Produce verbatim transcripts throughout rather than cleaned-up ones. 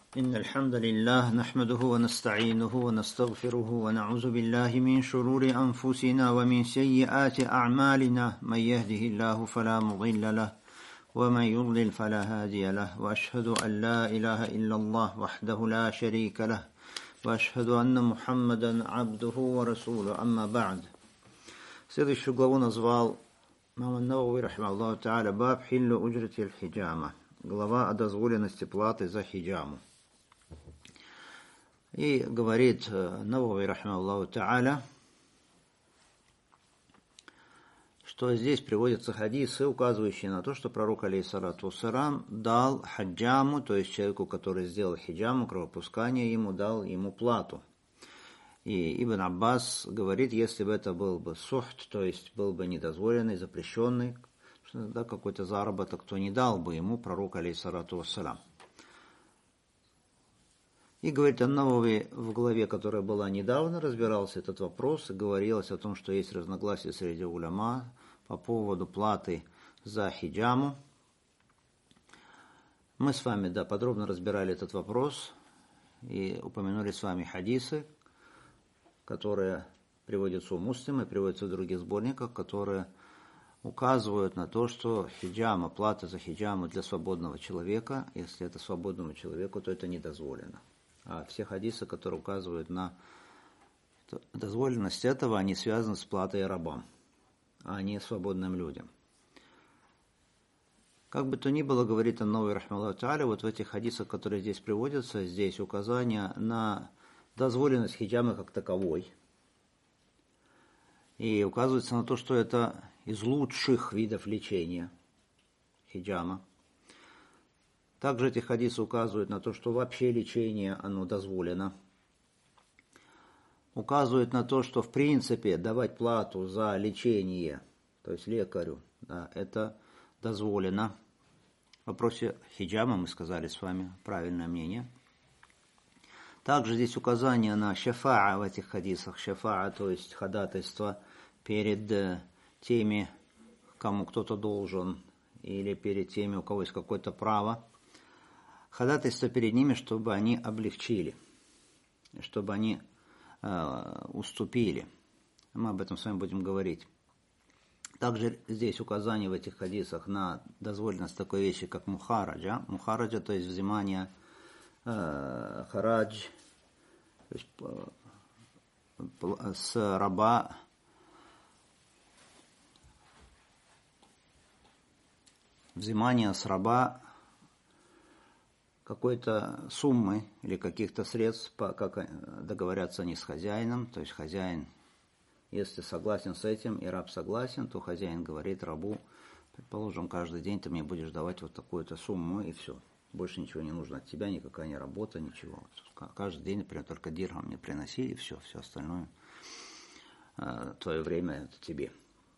إن الحمد لله نحمده ونستعينه ونستغفره ونعوذ بالله من شرور أنفسنا ومن سيئات أعمالنا من يهده الله فلا مضل له ومن يضلل فلا هادي له وأشهد أن لا إله إلا الله وحده لا شريك له وأشهد أن محمدا عبده ورسوله أما بعد. Следующую главу назвал имам Навави рахимахуллаху тааля баб хиллу уджрати аль-хиджама. Глава о дозволенности платы за хиджаму. И говорит Навави рахимахуллаху тааля, что здесь приводятся хадисы, указывающие на то, что пророк алейхиссалату вассалам дал хаджаму, то есть человеку, который сделал хиджаму, кровопускание, ему дал ему плату. И Ибн Аббас говорит, если бы это был бы сухт, то есть был бы недозволенный, запрещенный, да, какой-то заработок, то не дал бы ему пророк алейхиссалату вассалам. И говорит Ан-Навави в главе, которая была недавно, разбирался этот вопрос, и говорилось о том, что есть разногласия среди уляма по поводу платы за хиджаму. Мы с вами, да, подробно разбирали этот вопрос и упомянули с вами хадисы, которые приводятся у Муслима и приводятся в других сборниках, которые указывают на то, что хиджама, плата за хиджаму для свободного человека, если это свободному человеку, то это не дозволено. А все хадисы, которые указывают на дозволенность этого, они связаны с платой рабам, а не свободным людям. Как бы то ни было, говорит Ан-Навави рахимахуллаху тааля, вот в этих хадисах, которые здесь приводятся, здесь указание на дозволенность хиджамы как таковой. И указывается на то, что это из лучших видов лечения хиджама. Также эти хадисы указывают на то, что вообще лечение, оно дозволено. Указывают на то, что в принципе давать плату за лечение, то есть лекарю, да, это дозволено. В вопросе хиджама мы сказали с вами правильное мнение. Также здесь указание на шафаа в этих хадисах. Шафаа, то есть ходатайство перед теми, кому кто-то должен, или перед теми, у кого есть какое-то право. Ходатайство перед ними, чтобы они облегчили, чтобы они э, уступили. Мы об этом с вами будем говорить. Также здесь указание в этих хадисах на дозволенность такой вещи, как мухараджа. Мухараджа, то есть взимание э, харадж, то есть, э, с раба взимание с раба какой-то суммы или каких-то средств, как договорятся они с хозяином, то есть хозяин, если согласен с этим и раб согласен, то хозяин говорит рабу, предположим, каждый день ты мне будешь давать вот такую-то сумму и все, больше ничего не нужно от тебя, никакая не работа, ничего. Каждый день, например, только дирхам мне приноси и все, все остальное, твое время это тебе.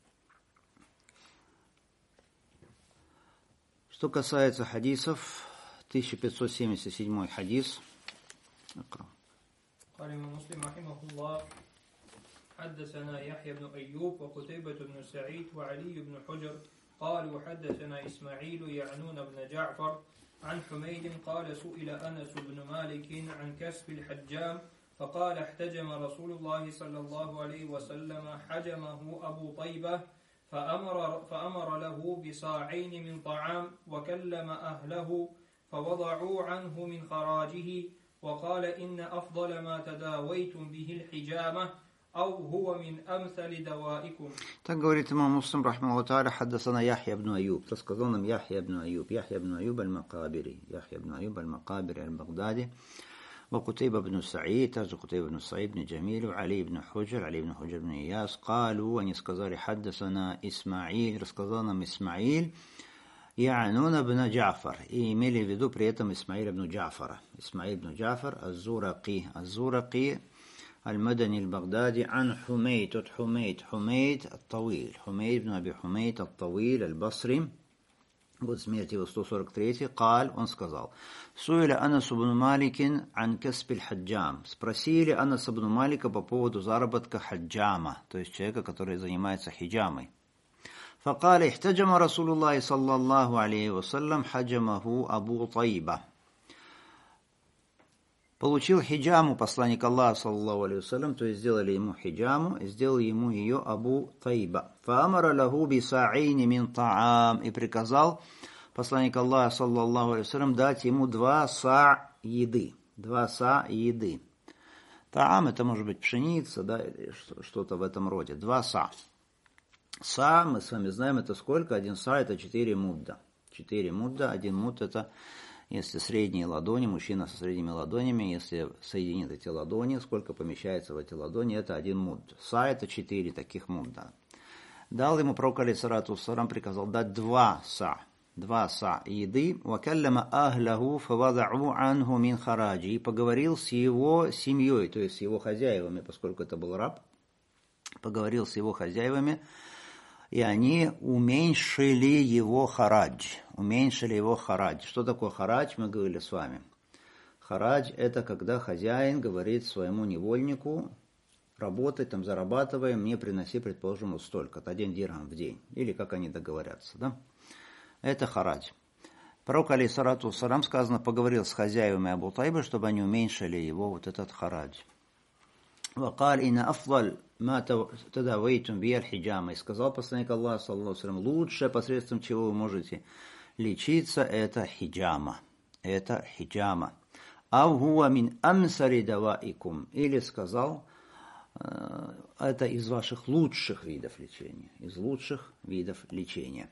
Что касается хадисов, тысяча пятьсот семьдесят седьмой حديث اقرأ. قال الإمام مسلم رحمه الله حدثنا يحيى بن أيوب وقتيبة بن سعيد وعلي بن حجر قالوا حدثنا إسماعيل يعنون بن جعفر عن حميد قال سئل أنس بن مالك عن كسب الحجام فقال احتجم رسول الله صلى الله عليه وسلم حجمه أبو طيبة فأمر, فأمر له بصاعين من طعام وكلم أهله فوضعوا عنه من خراجه وقال إن أفضل ما تداويتم به الحجامة أو هو من أمثل دوائكم. Так говорит имам Муслим рахимахуллаху тааля, حدثنا يحيى بن أيوب. Рассказал нам Яхья ибн Аюб. Яхья ибн Аюб аль-Макабири. Яхья ибн Аюб аль-Макабири аль-Багдади. وقتيبة بن سعيد, также قتيبة بن سعيد بن جميل, وعلي بن حجر, علي بن حجر بن إياس, قالوا, они сказали, حدثنا إسماعيل, рассказал нам Исмаиль, يعنون بن جعفر, и имели в виду при этом Исмаиль ибн Джафара. Исмаиль ибн Джафар, الزرقي, الزرقي, المدني البغدادي, عن حميد, от حميد, حميد الطويل, حميد بن أبي حميد الطويل البصري, год смерти его сто сорок третий, قال, он сказал, суиля Анас ибн Маликин ан каспиль хаджам. Спросили Анас ибн Малика по поводу заработка хаджама, то есть человека, который занимается хиджамой. فقال احتجم رسول الله صلى الله عليه وسلم حجمه أبو طيبة. Получил хиджаму посланник Аллаха, саллаллаху алейхи вассалям, то есть сделали ему хиджаму, и сделал ему ее Абу Тайба. Фаамара лаху биса'ини мин та'ам, и приказал посланник Аллаха, саллаллаху алейхи вассалям, дать ему два са еды. Два са еды. Таам это может быть пшеница, да, или что-то в этом роде. Два са. Са, мы с вами знаем, это сколько? Один са это четыре мудда. Четыре мудда, один мудд это... Если средние ладони, мужчина со средними ладонями, если соединит эти ладони, сколько помещается в эти ладони, это один мудд. Са это четыре таких мудда. Дал ему пророк алейхиссалату вассалам, приказал дать два са. Два са еды. Вакаллама ахлаху фавадау анху мин хараджи. И поговорил с его семьей, то есть с его хозяевами, поскольку это был раб. Поговорил с его хозяевами. И они уменьшили его харадж. Уменьшили его харадж. Что такое харадж, мы говорили с вами. Харадж это когда хозяин говорит своему невольнику, работай, там зарабатывай, мне приноси, предположим, вот столько, один дирхам в день. Или как они договорятся, да? Это харадж. Пророк алейхиссалату вассалам, сказано, поговорил с хозяевами Абу Тайбы, чтобы они уменьшили его вот этот харадж. وقال إن أفضل ما تداويتم به الحجامة. И сказал посланник Аллаха, саллаллаху алейхи ва саллям, лучшее посредством чего вы можете лечиться, это хиджама. Это хиджама. Ау хуа мин амсари даваикум. Или сказал, это из ваших лучших видов лечения. Из лучших видов лечения.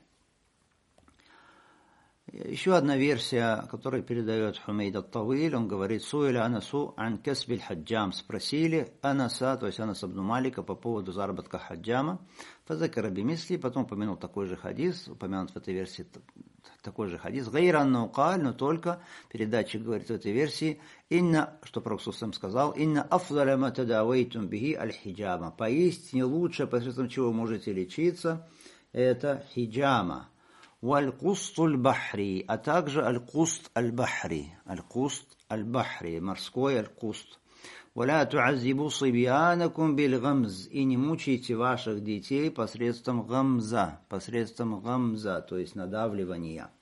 Еще одна версия, которую передает Хумейд ат-Тавиль, он говорит, суэля Анасу ан касбиль хаджам. Спросили Анаса, то есть Анас ибн Малика, по поводу заработка хаджама. Фазакара бимисли, потом упомянул такой же хадис, упомянут в этой версии такой же хадис. Гайран наукаль, но только передатчик говорит в этой версии, инна, что Пророк сам сказал, инна афдаля ма тадавейтум бихи аль-хиджама. Поистине лучше, посредством чего вы можете лечиться, это хиджама. Валь-куст аль-бахри, а также аль-куст аль-бахри, аль-куст аль-бахри, морской аль-куст. Валя туаззибу сибьянакум биль-гамз, и не мучайте ваших детей посредством гамза, посредством гамза, то есть надавливания.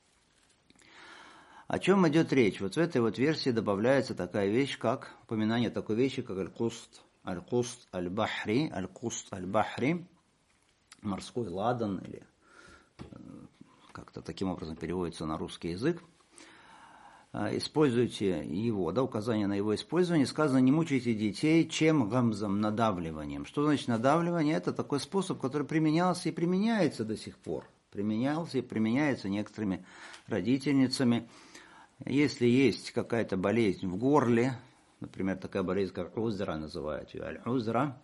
О чем идет речь? Вот в этой вот версии добавляется такая вещь, как упоминание такой вещи, как аль-куст, аль-куст аль-бахри, аль-куст аль-бахри, морской ладан или как-то таким образом переводится на русский язык. Используйте его, да, указание на его использование. Сказано, не мучайте детей, чем гамзом, надавливанием. Что значит надавливание? Это такой способ, который применялся и применяется до сих пор. Применялся и применяется некоторыми родительницами. Если есть какая-то болезнь в горле, например, такая болезнь, как узра называют ее, аль-узра,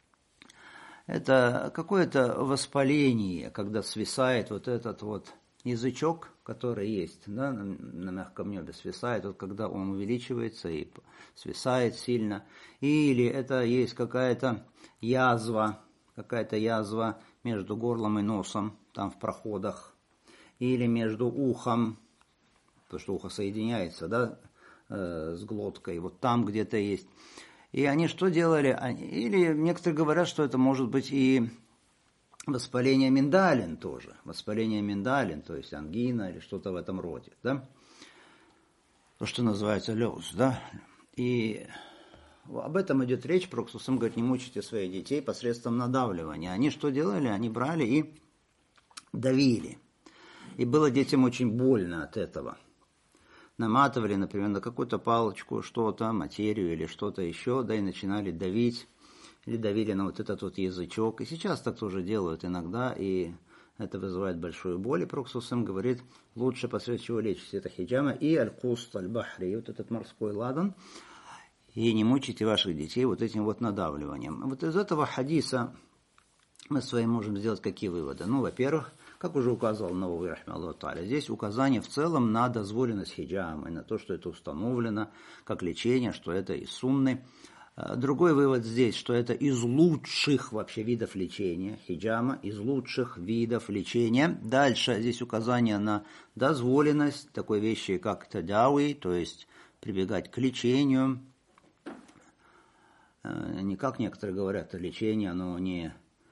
это какое-то воспаление, когда свисает вот этот вот язычок, который есть, да, на, на мягком небе свисает, вот когда он увеличивается и свисает сильно. Или это есть какая-то язва, какая-то язва между горлом и носом, там в проходах. Или между ухом, потому что ухо соединяется, да, э, с глоткой, вот там где-то есть. И они что делали? Или некоторые говорят, что это может быть и воспаление миндалин тоже. Воспаление миндалин, то есть ангина или что-то в этом роде. Да? То, что называется лёз. Да? И об этом идет речь. Пророк сам говорит, не мучайте своих детей посредством надавливания. Они что делали? Они брали и давили. И было детям очень больно от этого. Наматывали, например, на какую-то палочку что-то, материю или что-то еще, да, и начинали давить, или давили на вот этот вот язычок. И сейчас так тоже делают иногда, и это вызывает большую боль. И Пророк сам говорит, лучше посредством чего лечить это хиджама и аль-куст аль-бахри, и вот этот морской ладан, и не мучайте ваших детей вот этим вот надавливанием. Вот из этого хадиса мы с вами можем сделать какие выводы? Ну, во-первых, как уже указывал Навави рахмехуллаху тааля, здесь указание в целом на дозволенность хиджама, и на то, что это установлено как лечение, что это из сунны. Другой вывод здесь, что это из лучших вообще видов лечения, хиджама, из лучших видов лечения. Дальше здесь указание на дозволенность такой вещи, как тадауи, то есть прибегать к лечению. Не как некоторые говорят, лечение, оно не...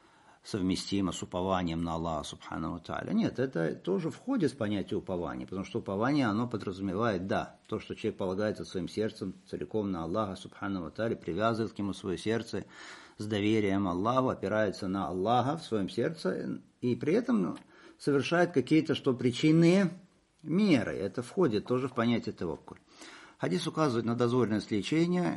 совместимо с упованием на Аллаха Субхану ва Тааля. Нет, это тоже входит в понятие упования, потому что упование, оно подразумевает, да, то, что человек полагается своим сердцем целиком на Аллаха Субхану ва Тааля, привязывает к нему свое сердце с доверием Аллаху, опирается на Аллаха в своем сердце и при этом совершает какие-то что причинные меры. Это входит тоже в понятие таваккуль. Хадис указывает на дозволенность лечения.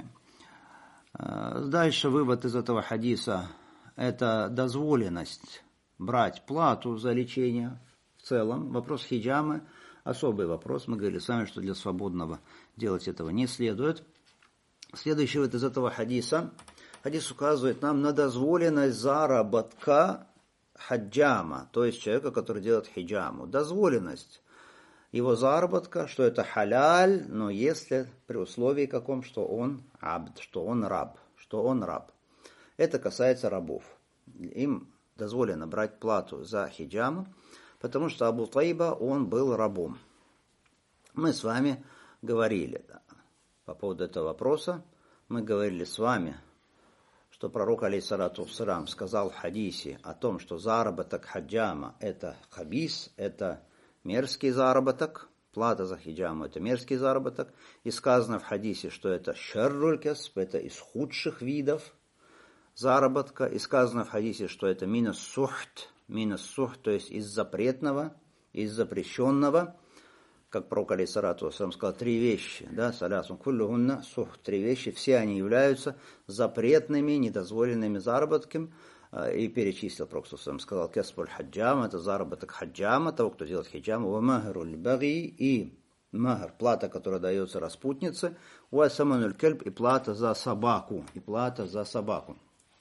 Дальше вывод из этого хадиса – это дозволенность брать плату за лечение в целом. Вопрос хиджамы – особый вопрос. Мы говорили с вами, что для свободного делать этого не следует. Следующий вывод из этого хадиса. Хадис указывает нам на дозволенность заработка хаджама, то есть человека, который делает хиджаму. Дозволенность его заработка, что это халяль, но если при условии каком, что он абд, что он раб, что он раб. Это касается рабов. Им дозволено брать плату за хиджаму, потому что Абу Таиба, он был рабом. Мы с вами говорили да, по поводу этого вопроса, мы говорили с вами, что пророк, алейхиссалату вассалям, сказал в хадисе о том, что заработок хаджама – это хабис, это мерзкий заработок, плата за хиджаму – это мерзкий заработок. И сказано в хадисе, что это шарруль касб, это из худших видов заработка. И сказано в хадисе, что это минас сухт, минас сухт, то есть из запретного, из запрещенного. Как пророк, алейхиссалату вассалям, сказал, три вещи, да, салясун куллюхунна сухт, три вещи, все они являются запретными, недозволенными заработками. И перечислил пророк, сказал, касбуль хаджам, это заработок хаджама, того, кто делает хиджам, ва махруль баги, и махр, плата, которая дается распутнице, ва самануль кельб, и плата за собаку, и плата за собаку.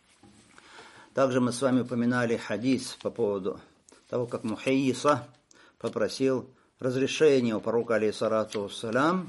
Также мы с вами упоминали хадис по поводу того, как Мухайиса попросил разрешения у пророка, алейхиссалату вассалям,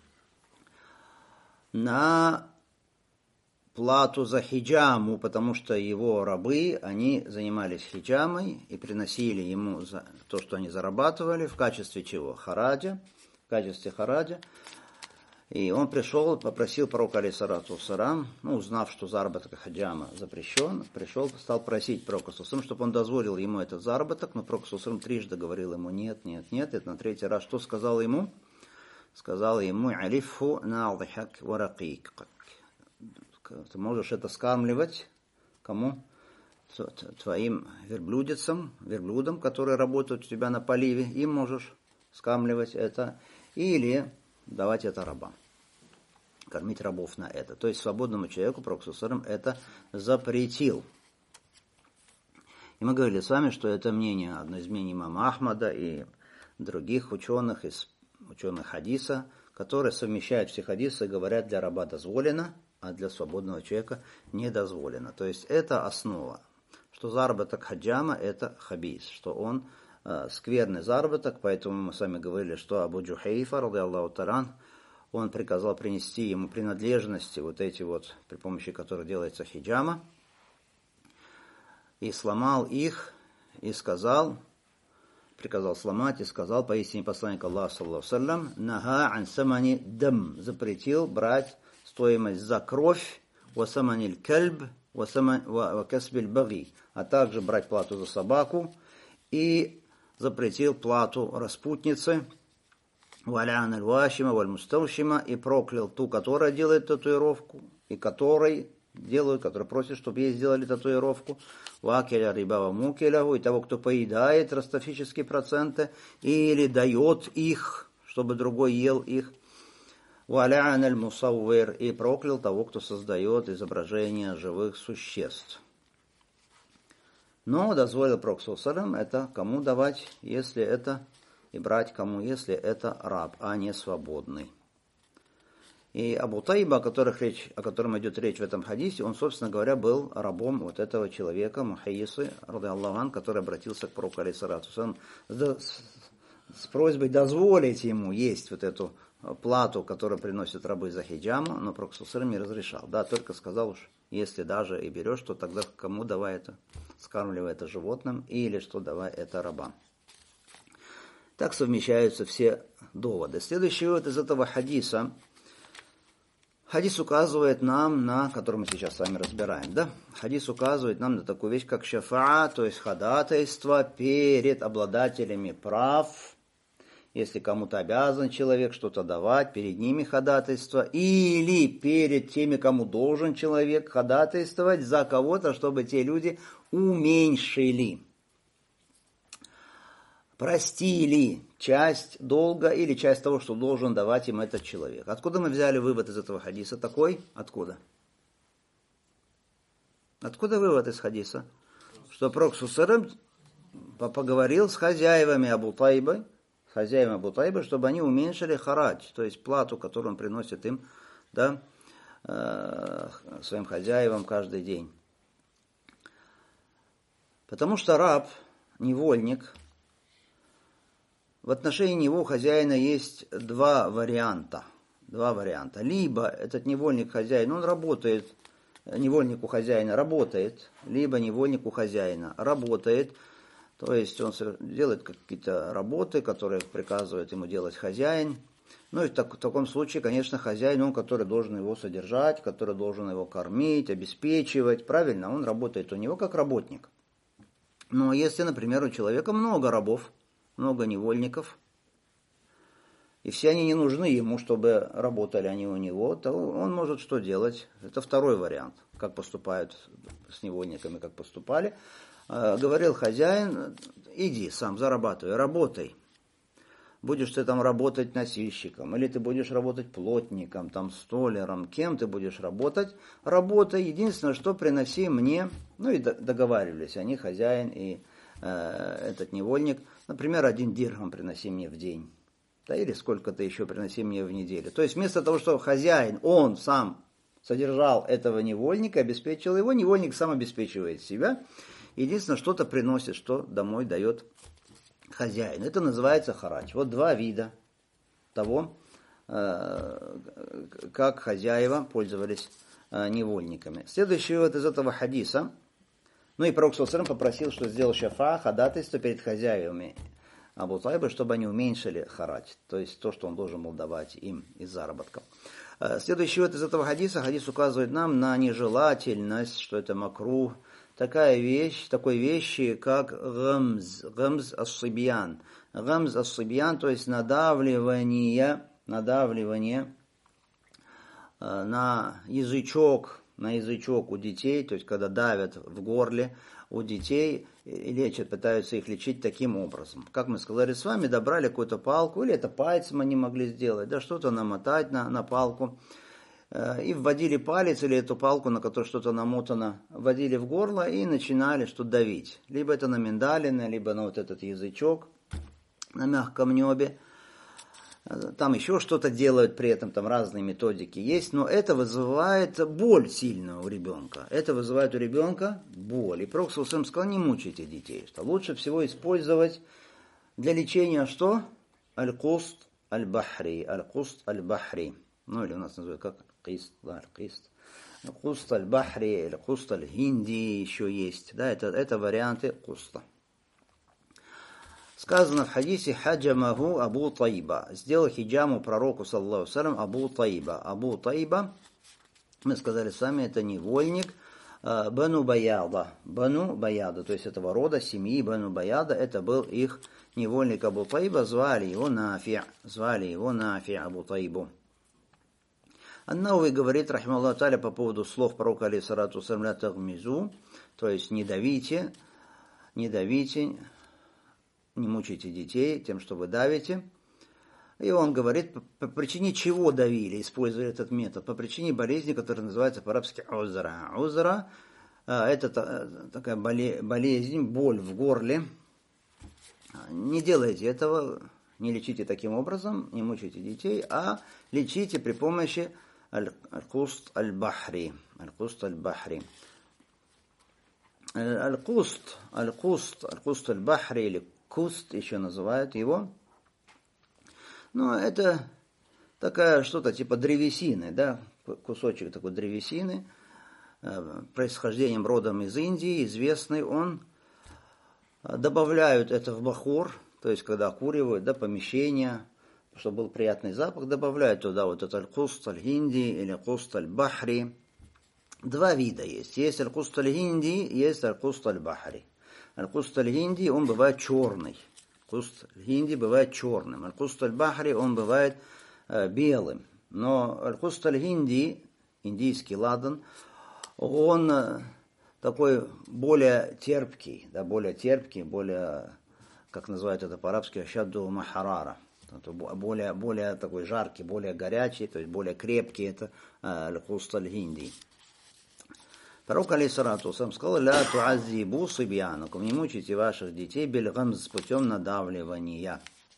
на плату за хиджаму, потому что его рабы, они занимались хиджамой и приносили ему за то, что они зарабатывали, в качестве чего? Хараджа, в качестве хараджа. И он пришел, попросил пророка, алейхиссалату вассалям, ну, узнав, что заработок хаджама запрещен, пришел, стал просить пророка, чтобы он дозволил ему этот заработок, но пророк трижды говорил ему нет, нет, нет. Это на третий раз что сказал ему? Сказал ему алифу на'дхак варакик. Ты можешь это скармливать кому? Твоим верблюдицам, верблюдам, которые работают у тебя на поливе, им можешь скармливать это, или давать это рабам, кормить рабов на это. То есть свободному человеку пророк это запретил. И мы говорили с вами, что это мнение, одно из мнений имама Ахмада и других ученых, из ученых хадиса, которые совмещают все хадисы и говорят, для раба дозволено, а для свободного человека не дозволено. То есть это основа, что заработок хаджама – это хабис, что он э, скверный заработок, поэтому мы с вами говорили, что Абу Джухайфа, ради Аллаху таран, он приказал принести ему принадлежности, вот эти вот, при помощи которых делается хиджама, и сломал их, и сказал, приказал сломать, и сказал, поистине посланник Аллаха, саллаллаху саллям, нага ан самани дам, запретил брать стоимость за кровь, васаманиль кальб, вакасбиль баги, а также брать плату за собаку, и запретил плату распутницы, валян аль-вашима, валь-мустаушима, и проклял ту, которая делает татуировку, и которой делают, которые просят, чтобы ей сделали татуировку, вакеля рибава мукеляву, и того, кто поедает ростовические проценты, или дает их, чтобы другой ел их, валян аль-мусаввир, и проклял того, кто создает изображения живых существ. Но дозволил пророк саллаллаху это кому давать, если это, и брать кому, если это раб, а не свободный. И Абу Таиба, о, которых речь, о котором идет речь в этом хадисе, он, собственно говоря, был рабом вот этого человека, Мухайисы, ради Аллаху ан, который обратился к пророку, алейхиссалату вассалям, с, с просьбой дозволить ему есть вот эту плату, которую приносят рабы за хиджаму, но пророк саллаллаху не разрешал. Да, только сказал уж, если даже и берешь, то тогда кому давай это, скармливай это животным, или что давай это рабам. Так совмещаются все доводы. Следующий вывод из этого хадиса. Хадис указывает нам на, который мы сейчас с вами разбираем, да? Хадис указывает нам на такую вещь, как шафаа, то есть ходатайство перед обладателями прав. Если кому-то обязан человек что-то давать, перед ними ходатайство. Или перед теми, кому должен человек ходатайствовать за кого-то, чтобы те люди уменьшили, простили часть долга или часть того, что должен давать им этот человек. Откуда мы взяли вывод из этого хадиса? Такой? Откуда? Откуда вывод из хадиса? Что Пророк ﷺ поговорил с хозяевами Абу Тайбы, с хозяевами Абу Тайбы, чтобы они уменьшили харадж, то есть плату, которую он приносит им, да, э, своим хозяевам каждый день. Потому что раб, невольник, в отношении него у хозяина есть два варианта. Два варианта. Либо этот невольник хозяин, он работает, невольник у хозяина работает, либо невольник у хозяина работает, то есть он делает какие-то работы, которые приказывает ему делать хозяин. Ну и в, так, в таком случае, конечно, хозяин, он, который должен его содержать, который должен его кормить, обеспечивать, правильно, он работает у него как работник. Но если, например, у человека много рабов, много невольников, и все они не нужны ему, чтобы работали они у него, то он может что делать? Это второй вариант, как поступают с невольниками, как поступали. Говорил хозяин: иди сам, зарабатывай, работай. Будешь ты там работать носильщиком, или ты будешь работать плотником, там, столяром, кем ты будешь работать, работай. Единственное, что приноси мне, ну и договаривались они, хозяин и э, этот невольник, например, один дирхам приноси мне в день, да, или сколько-то еще приноси мне в неделю. То есть вместо того, что хозяин, он сам содержал этого невольника, обеспечил его, невольник сам обеспечивает себя, единственное, что-то приносит, что домой дает хозяин. Это называется харадж. Вот два вида того, как хозяева пользовались невольниками. Следующий вот из этого хадиса. Ну и Пророк ﷺ попросил, что сделал шафа, ходатайство перед хозяевами Абу Тайбы, чтобы они уменьшили харадж, то есть то, что он должен был давать им из заработка. Следующий вот из этого хадиса. Хадис указывает нам на нежелательность, что это макрух, такая вещь, такой вещи, как гамз, гамз ас-сибьян. Гамз ас-сибьян, то есть надавливание, надавливание э, на язычок, на язычок у детей, то есть когда давят в горле у детей и лечат, пытаются их лечить таким образом. Как мы сказали с вами, добрали какую-то палку, или это пальцем они могли сделать, да, что-то намотать на, на палку, и вводили палец или эту палку, на которой что-то намотано, вводили в горло и начинали что-то давить. Либо это на миндалины, либо на вот этот язычок на мягком небе. Там еще что-то делают при этом, там разные методики есть, но это вызывает боль сильную у ребенка. Это вызывает у ребенка боль. И Пророк ﷺ сказал: не мучайте детей, что лучше всего использовать для лечения что? Аль-куст аль-бахри. Аль-куст аль-бахри. Ну или у нас называют как кист, да, кист. Куст аль-бахри или куст аль-хинди еще есть. Да, это, это варианты куста. Сказано в хадисе: хаджамаху Абу Тайба. Сделал хиджаму пророку, саллаллаху алейхи ва саллям, Абу Тайба. Абу Тайба, мы сказали с вами, это невольник э, Бану Баяда. Бану Баяда, то есть этого рода, семьи Бану Баяда, это был их невольник Абу Тайба, звали его Нафи. Звали его Нафи Абу Тайбу. Ан-Навави говорит, рахимахуллаху тааля, по поводу слов пророка, алейхиссалату вассалям, ля тагмизу, то есть не давите, не давите, не мучайте детей тем, что вы давите. И он говорит, по, по причине чего давили, используя этот метод, по причине болезни, которая называется по-арабски узра. Узра – это такая болезнь, боль в горле. Не делайте этого, не лечите таким образом, не мучайте детей, а лечите при помощи аль-куст аль-бахри. Аль-куст аль-бахри. Аль-куст, аль-куст, аль-куст аль-бахри или куст еще называют его. Ну, это такая что-то типа древесины, да, кусочек такой древесины, происхождением родом из Индии, известный он. Добавляют это в бахур, то есть когда окуривают, да, помещения, чтобы был приятный запах, добавляют туда вот этот аль-куст аль-хинди или куст аль-бахри. Два вида есть. Есть аль-куст аль-хинди, есть аль-куст аль-бахри. Аль-куст аль-хинди, он бывает черный. Куст аль-хинди бывает черным. Аль-куст аль-бахри, он бывает э, белым. Но аль-куст аль-хинди, индийский ладан, он э, такой более терпкий, да, более терпкий, более, как называют это по-арабски, ашадду махарара. Более, более такой жаркий, более горячий, то есть более крепкий, это аль-куст аль-хинди. Пророк алейхиссалату вассалам сказал: «Ля туаззибу сибьянакум», не мучайте ваших детей бильгамз, путем надавливания.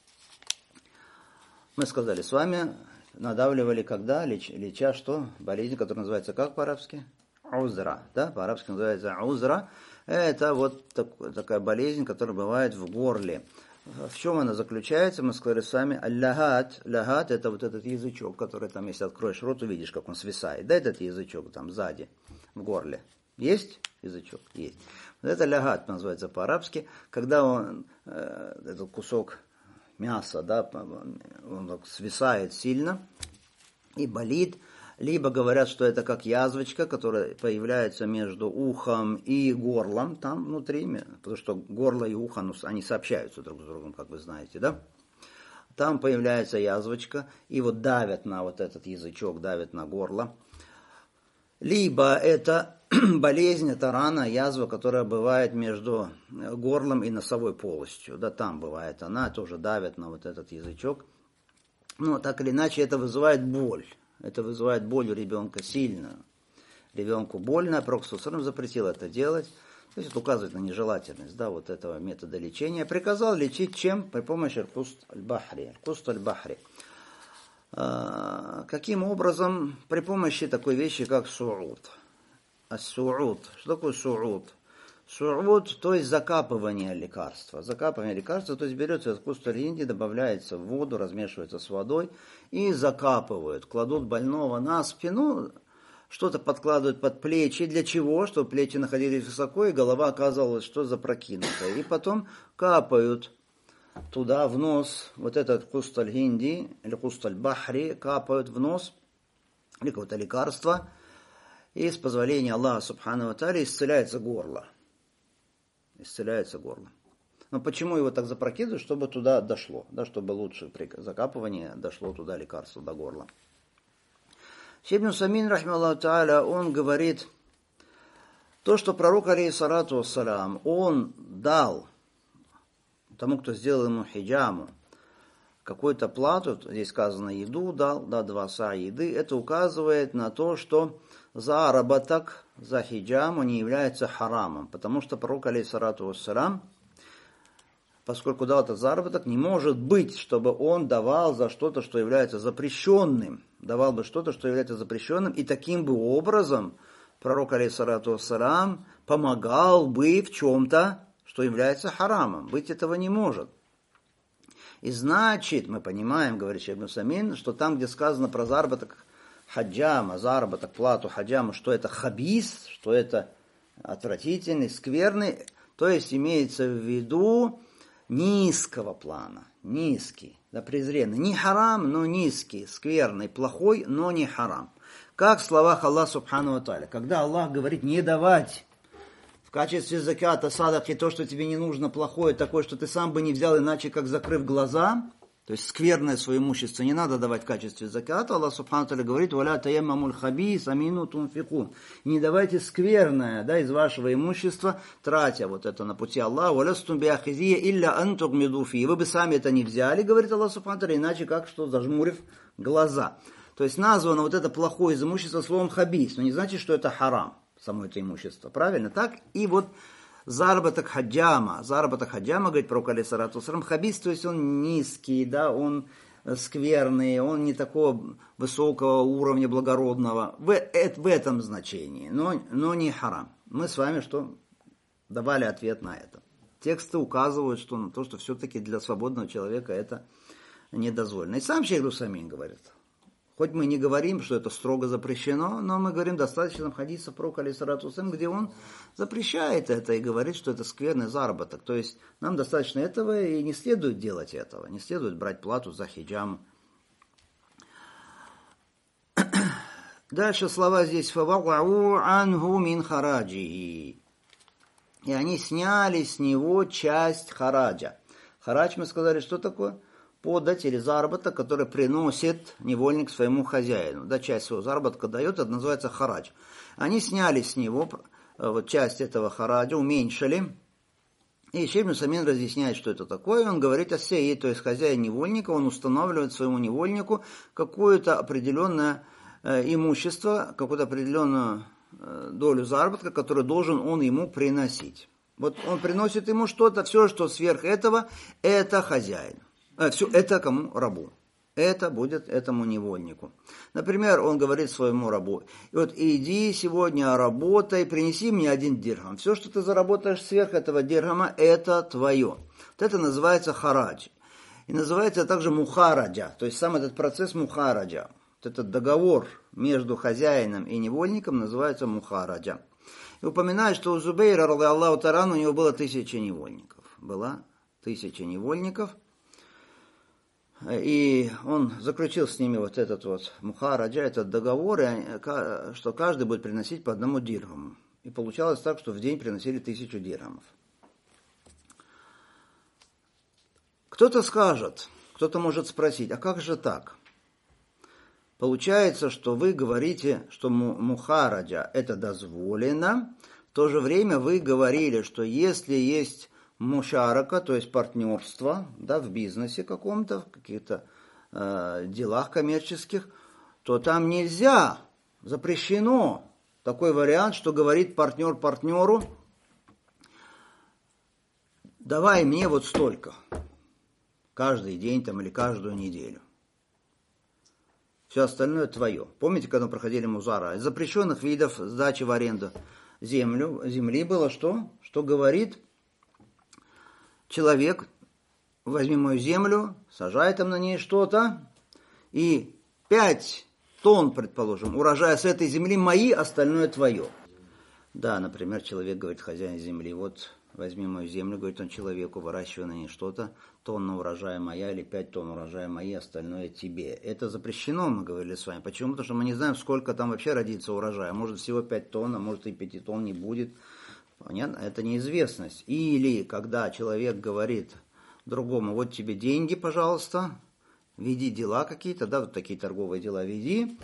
Мы сказали с вами, надавливали когда, леч, леча что? Болезнь, которая называется как по-арабски? Узра, да, по-арабски называется узра. Это вот так, такая болезнь, которая бывает в горле. В чем она заключается? Мы сказали с вами, аль-лахат, лахат, это вот этот язычок, который там, если откроешь рот, увидишь, как он свисает. Да, этот язычок там сзади, в горле. Есть язычок? Есть. Вот это лахат называется по-арабски, когда он, э, этот кусок мяса, да, он так свисает сильно и болит. Либо говорят, что это как язвочка, которая появляется между ухом и горлом, там внутри, потому что горло и ухо, ну, они сообщаются друг с другом, как вы знаете, да? Там появляется язвочка, и вот давят на вот этот язычок, давят на горло. Либо это болезнь, это рана, язва, которая бывает между горлом и носовой полостью, да, там бывает она, тоже давят на вот этот язычок. Ну, так или иначе, это вызывает боль. Это вызывает боль у ребенка сильно. Ребенку больно, Пророк саллаллаху алейхи ва саллям запретил это делать. То есть это указывает на нежелательность, да, вот этого метода лечения. Приказал лечить чем? При помощи аль-куст аль-бахри. Аль-куст аль-бахри. А, каким образом? При помощи такой вещи, как сууд. Ас-сууд. Что такое сууд? Сууд, то есть закапывание лекарства. Закапывание лекарства, то есть берется аль-куст аль-хинди, добавляется в воду, размешивается с водой и закапывают. Кладут больного на спину, что-то подкладывают под плечи. Для чего? Чтобы плечи находились высоко и голова оказывалась что запрокинутая. И потом капают туда в нос вот этот куст аль-хинди или куст аль-бахри, капают в нос или какое-то лекарство. И с позволения Аллаха субхану ва тааля исцеляется горло. Исцеляется горло. Но почему его так запрокидывают? Чтобы туда дошло, да, чтобы лучше при закапывании дошло туда лекарство до горла. Ибн Усаймин, рахимахуллаху тааля, он говорит, то, что пророк, алейхиссалату вассалям, он дал тому, кто сделал ему хиджаму, какую-то плату, здесь сказано еду дал, да, два са еды, это указывает на то, что заработок за хиджаму не является харамом, потому что пророк, алейхиссалату вассалям, поскольку дал этот заработок, не может быть, чтобы он давал за что-то, что является запрещенным, давал бы что-то, что является запрещенным, и таким бы образом пророк, алейхиссалату вассалям, помогал бы в чем-то, что является харамом. Быть этого не может. И значит, мы понимаем, говорит Шейх Ибн Усаймин, что там, где сказано про заработок хаджама, заработок, плату хаджама, что это хабис, что это отвратительный, скверный, то есть имеется в виду низкого плана, низкий, да, презренный. Не харам, но низкий, скверный, плохой, но не харам. Как в словах Аллаха субхану ва тааля, когда Аллах говорит не давать в качестве заката, садаки, то, что тебе не нужно, плохое, такое, что ты сам бы не взял, иначе как закрыв глаза, то есть скверное свое имущество не надо давать в качестве заката. Аллах субхану ва тааля говорит: «Валя таяммамуль хабис амину тунфикун». Не давайте скверное, да, из вашего имущества, тратя вот это на пути Аллаха. «Валястум биахизия илля антугмиду фи». Вы бы сами это не взяли, говорит Аллах субхану ва тааля, иначе как что, зажмурив глаза. То есть названо вот это плохое из имущества словом хабис, но не значит, что это харам, само это имущество. Правильно? Так? И вот заработок хаджама. Заработок хаджама, говорит пророк, алейхиссалату вассалям, хабис, то есть он низкий, да, он скверный, он не такого высокого уровня благородного. В, это, в этом значении, но, но не харам. Мы с вами что? Давали ответ на это. Тексты указывают, что на то, что все-таки для свободного человека это недозволено. И сам Шейх Ибн Усаймин говорит: Хоть мы не говорим, что это строго запрещено, но мы говорим достаточно хадисов про алейхиссалату вассалям, где он запрещает это и говорит, что это скверный заработок. То есть нам достаточно этого и не следует делать этого, не следует брать плату за хиджам. Дальше слова здесь «фавагау анху мин хараджи». И они сняли с него часть хараджа. Харадж, мы сказали, что такое? Подать или заработок, который приносит невольник своему хозяину. Да, часть своего заработка дает, это называется харадж. Они сняли с него вот, часть этого хараджа, уменьшили. И Шейх ибн Усаймин разъясняет, что это такое. Он говорит о сей, то есть хозяин невольника, он устанавливает своему невольнику какое-то определенное э, имущество, какую-то определенную э, долю заработка, которую должен он ему приносить. Вот он приносит ему что-то, все, что сверх этого, это хозяин. Все это кому? Рабу. Это будет этому невольнику. Например, он говорит своему рабу: и вот иди сегодня работай, принеси мне один дирхам. Все, что ты заработаешь сверх этого дирхама, это твое. Вот это называется харадж. И называется также мухараджа. То есть сам этот процесс мухараджа. Вот этот договор между хозяином и невольником называется мухараджа. И упоминает, что у Зубейра, рады Аллаху та'аля, у него было тысяча невольников. Была тысяча невольников. И он заключил с ними вот этот вот мухараджа, этот договор, что каждый будет приносить по одному дирхаму. И получалось так, что в день приносили тысячу дирхамов. Кто-то скажет, кто-то может спросить, а как же так? Получается, что вы говорите, что мухараджа это дозволено, в то же время вы говорили, что если есть мушарака, то есть партнерство, да, в бизнесе каком-то, в каких-то э, делах коммерческих, то там нельзя, запрещено такой вариант, что говорит партнер партнеру: давай мне вот столько, каждый день там или каждую неделю. Все остальное твое. Помните, когда мы проходили музара? Из запрещенных видов сдачи в аренду землю, земли было что? Что говорит человек: возьми мою землю, сажай там на ней что-то, и пять тонн, предположим, урожая с этой земли мои, остальное твое. Да, например, человек говорит, хозяин земли: вот возьми мою землю, говорит он человеку, выращивай на ней что-то, тонна урожая моя или пять тонн урожая мои, остальное тебе. Это запрещено, мы говорили с вами. Почему? Потому что мы не знаем, сколько там вообще родится урожая. Может всего пять тонн, а может и пяти тонн не будет. Понятно? Это неизвестность. Или когда человек говорит другому: вот тебе деньги, пожалуйста, веди дела какие-то, да, вот такие торговые дела веди,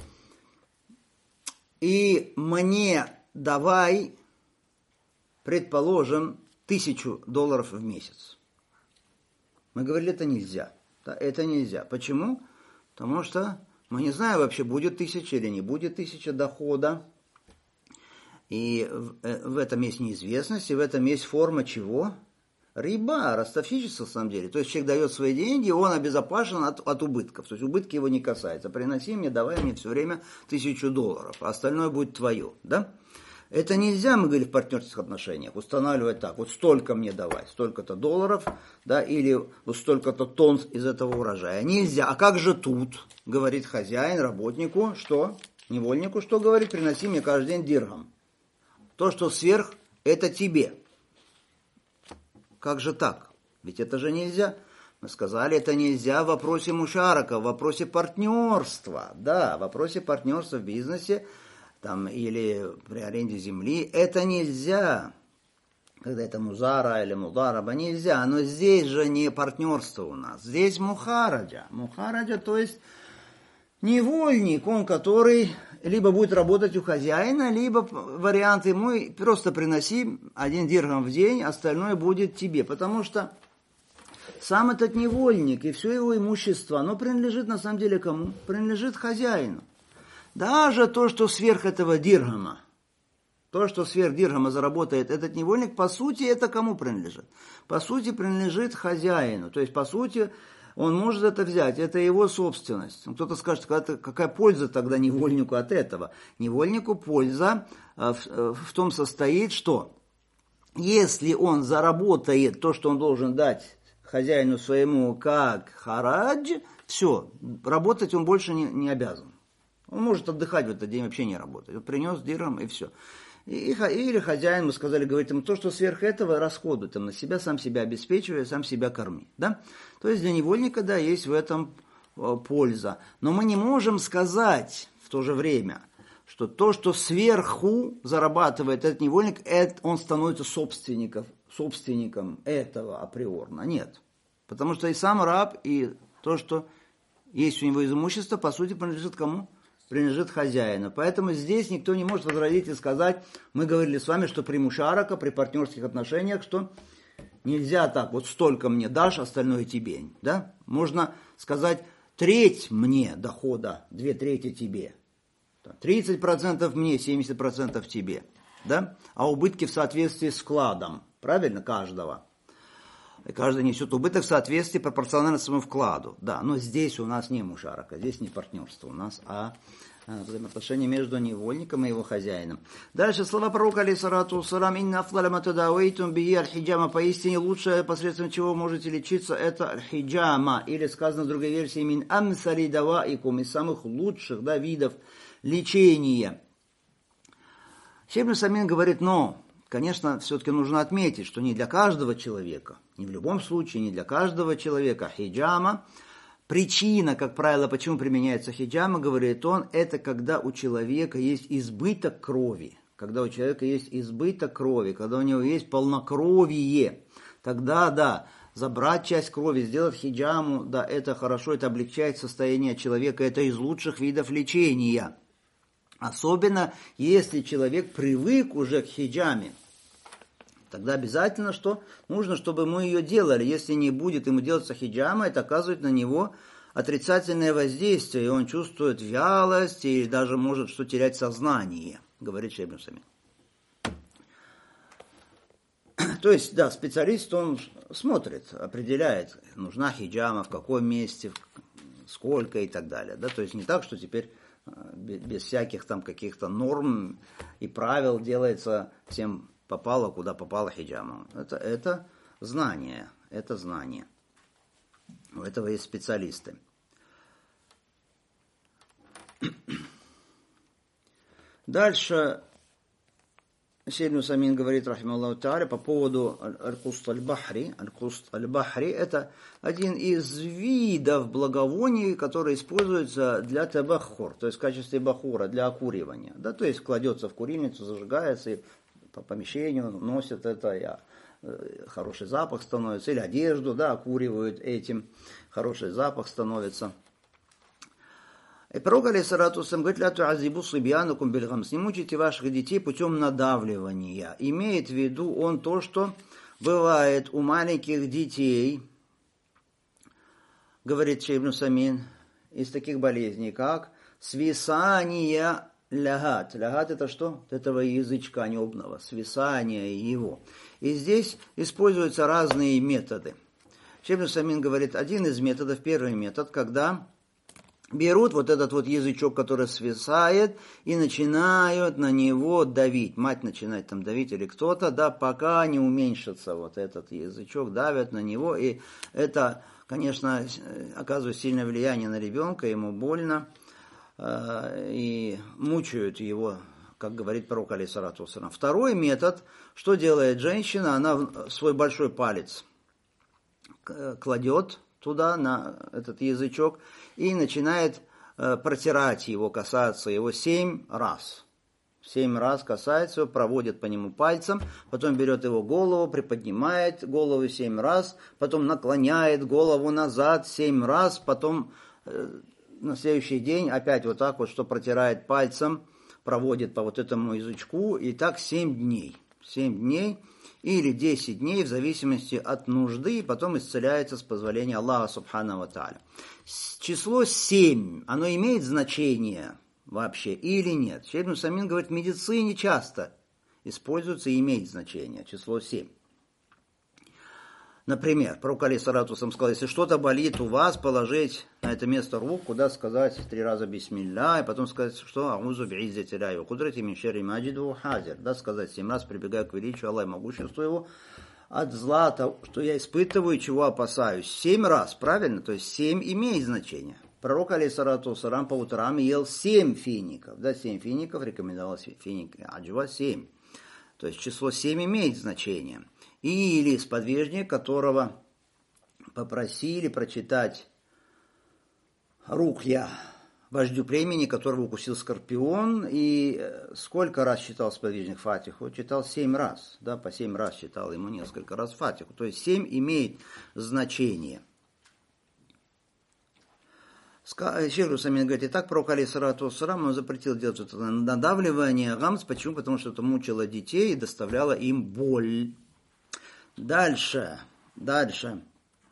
и мне давай, предположим, тысячу долларов в месяц. Мы говорили, это нельзя. Да, это нельзя. Почему? Потому что мы не знаем вообще, будет тысяча или не будет тысяча дохода. И в, в этом есть неизвестность, и в этом есть форма чего? Риба, ростовщичество, на самом деле. То есть человек дает свои деньги, он обезопасен от, от убытков. То есть убытки его не касаются. Приноси мне, давай мне все время тысячу долларов, а остальное будет твое. Да? Это нельзя, мы говорили, в партнерских отношениях, устанавливать так: вот столько мне давай, столько-то долларов, да, или вот столько-то тонн из этого урожая. Нельзя. А как же тут, говорит хозяин работнику, что? Невольнику, что говорит? Приноси мне каждый день дирхам. То, что сверх, это тебе. Как же так? Ведь это же нельзя. Мы сказали, это нельзя в вопросе мушарака, в вопросе партнерства. Да, в вопросе партнерства в бизнесе там, или при аренде земли. Это нельзя. Когда это музара или мудараба, нельзя. Но здесь же не партнерство у нас. Здесь мухараджа. Мухараджа, то есть невольник, он который либо будет работать у хозяина, либо вариант ему: просто приноси один дирхам в день, остальное будет тебе. Потому что сам этот невольник и все его имущество, оно принадлежит на самом деле кому? Принадлежит хозяину. Даже то, что сверх этого дирхама, то, что сверх дирхама заработает этот невольник, по сути, это кому принадлежит? По сути, принадлежит хозяину. То есть, по сути, он может это взять, это его собственность. Кто-то скажет, какая польза тогда невольнику от этого? Невольнику польза в, в том состоит, что если он заработает то, что он должен дать хозяину своему как харадж, все, работать он больше не, не обязан. Он может отдыхать в этот день, вообще не работать. Он принес дирхам и все. И, или хозяин, мы сказали, говорит ему, то, что сверх этого расходуй там на себя, сам себя обеспечивай, сам себя корми. Да? То есть для невольника, да, есть в этом польза. Но мы не можем сказать в то же время, что то, что сверху зарабатывает этот невольник, это, он становится собственником, собственником этого априорно. Нет. Потому что и сам раб, и то, что есть у него из имущества, по сути, принадлежит кому? Принадлежит хозяину. Поэтому здесь никто не может возразить и сказать, мы говорили с вами, что при мушарака, при партнерских отношениях, что нельзя так, вот столько мне дашь, остальное тебе. Да? Можно сказать, треть мне дохода, две трети тебе. тридцать процентов мне, семьдесят процентов тебе. Да? А убытки в соответствии с вкладом. Правильно? Каждого. И каждый несет убыток в соответствии пропорционально своему вкладу. Да, но здесь у нас не мушарака, здесь не партнерство у нас, а взаимоотношения между невольником и его хозяином. Дальше слова пророка, алейхиссалату вассалам, «Инна афдала ма тадауэйтум бихи аль-хиджама», поистине лучшее, посредством чего можете лечиться, это аль-хиджама, или сказано в другой версии, «Мин амсали даваикум», из самых лучших, да, видов лечения. Шейх ибн Усаймин говорит, но, конечно, все-таки нужно отметить, что не для каждого человека, не в любом случае, не для каждого человека хиджама. Причина, как правило, почему применяется хиджама, говорит он, это когда у человека есть избыток крови. Когда у человека есть избыток крови, когда у него есть полнокровие, тогда, да, забрать часть крови, сделать хиджаму, да, это хорошо, это облегчает состояние человека, это из лучших видов лечения. Особенно, если человек привык уже к хиджаме. Тогда обязательно, что нужно, чтобы мы ее делали. Если не будет ему делаться хиджама, это оказывает на него отрицательное воздействие, и он чувствует вялость, или даже может что терять сознание, говорит Шейх ибн Усаймин. То есть, да, специалист, он смотрит, определяет, нужна хиджама, в каком месте, сколько и так далее. Да? То есть не так, что теперь без всяких там каких-то норм и правил делается всем попало, куда попало хиджама. Это, это знание, это знание. У этого есть специалисты. Дальше Шейх ибн Усаймин говорит, рахимахуллаху тааля, по поводу аль-куст аль-бахри. Аль-куст аль-бахри – это один из видов благовоний, который используется для табахур, то есть в качестве бахура, для окуривания. Да, то есть кладется в курильницу, зажигается и по помещению носят это, и хороший запах становится, или одежду, да, окуривают этим, хороший запах становится. И пророк, алейхиссалату вассалам, говорит, «Ля туазибу сибьянакум бильгамс», не мучайте ваших детей путем надавливания. Имеет в виду он то, что бывает у маленьких детей, говорит Шейх ибн Усаймин, из таких болезней, как свисание лягат. Лягат это что? От этого язычка небного, свисание его. И здесь используются разные методы. Шейх ибн Усаймин говорит, один из методов, первый метод, когда берут вот этот вот язычок, который свисает, и начинают на него давить. Мать начинает там давить или кто-то, да, пока не уменьшится вот этот язычок, давят на него. И это, конечно, оказывает сильное влияние на ребенка, ему больно. И мучают его, как говорит пророк, алейхиссалату вассалам. Второй метод, что делает женщина, она свой большой палец кладет туда, на этот язычок, и начинает протирать его, касаться его семь раз. Семь раз касается его, проводит по нему пальцем, потом берет его голову, приподнимает голову семь раз, потом наклоняет голову назад семь раз, потом на следующий день опять вот так вот, что протирает пальцем, проводит по вот этому язычку, и так семь дней. семь дней или десять дней, в зависимости от нужды, и потом исцеляется с позволения Аллаха субхану ва тааля. Число семь, оно имеет значение вообще или нет? Шейх ибн Усаймин говорит, в медицине часто используется и имеет значение число семь. Например, пророк, алейхиссалату вассалам, сказал, если что-то болит у вас, положить на это место руку, да, сказать три раза бисмилля, и потом сказать, что аузу би'иззати ля ва кудрати мин шарри ма аджиду хазир, да, сказать семь раз, прибегая к величию Аллаха и могуществу его, от зла, того, что я испытываю, чего опасаюсь. Семь раз, правильно? То есть семь имеет значение. Пророк, алейхиссалату вассалам, по утрам ел семь фиников. Да, семь фиников, рекомендовалось финик аджва, семь. То есть число семь имеет значение. Или сподвижник, которого попросили прочитать рукья вождю племени, которого укусил скорпион. И сколько раз читал сподвижник Фатиху? Читал семь раз. Да, по семь раз читал ему несколько раз Фатиху. То есть семь имеет значение. Шейх Русамин говорит, и так пророк, алейхиссалату вассалам, он запретил делать это надавливание гамс. Почему? Потому что это мучило детей и доставляло им боль. Дальше, дальше.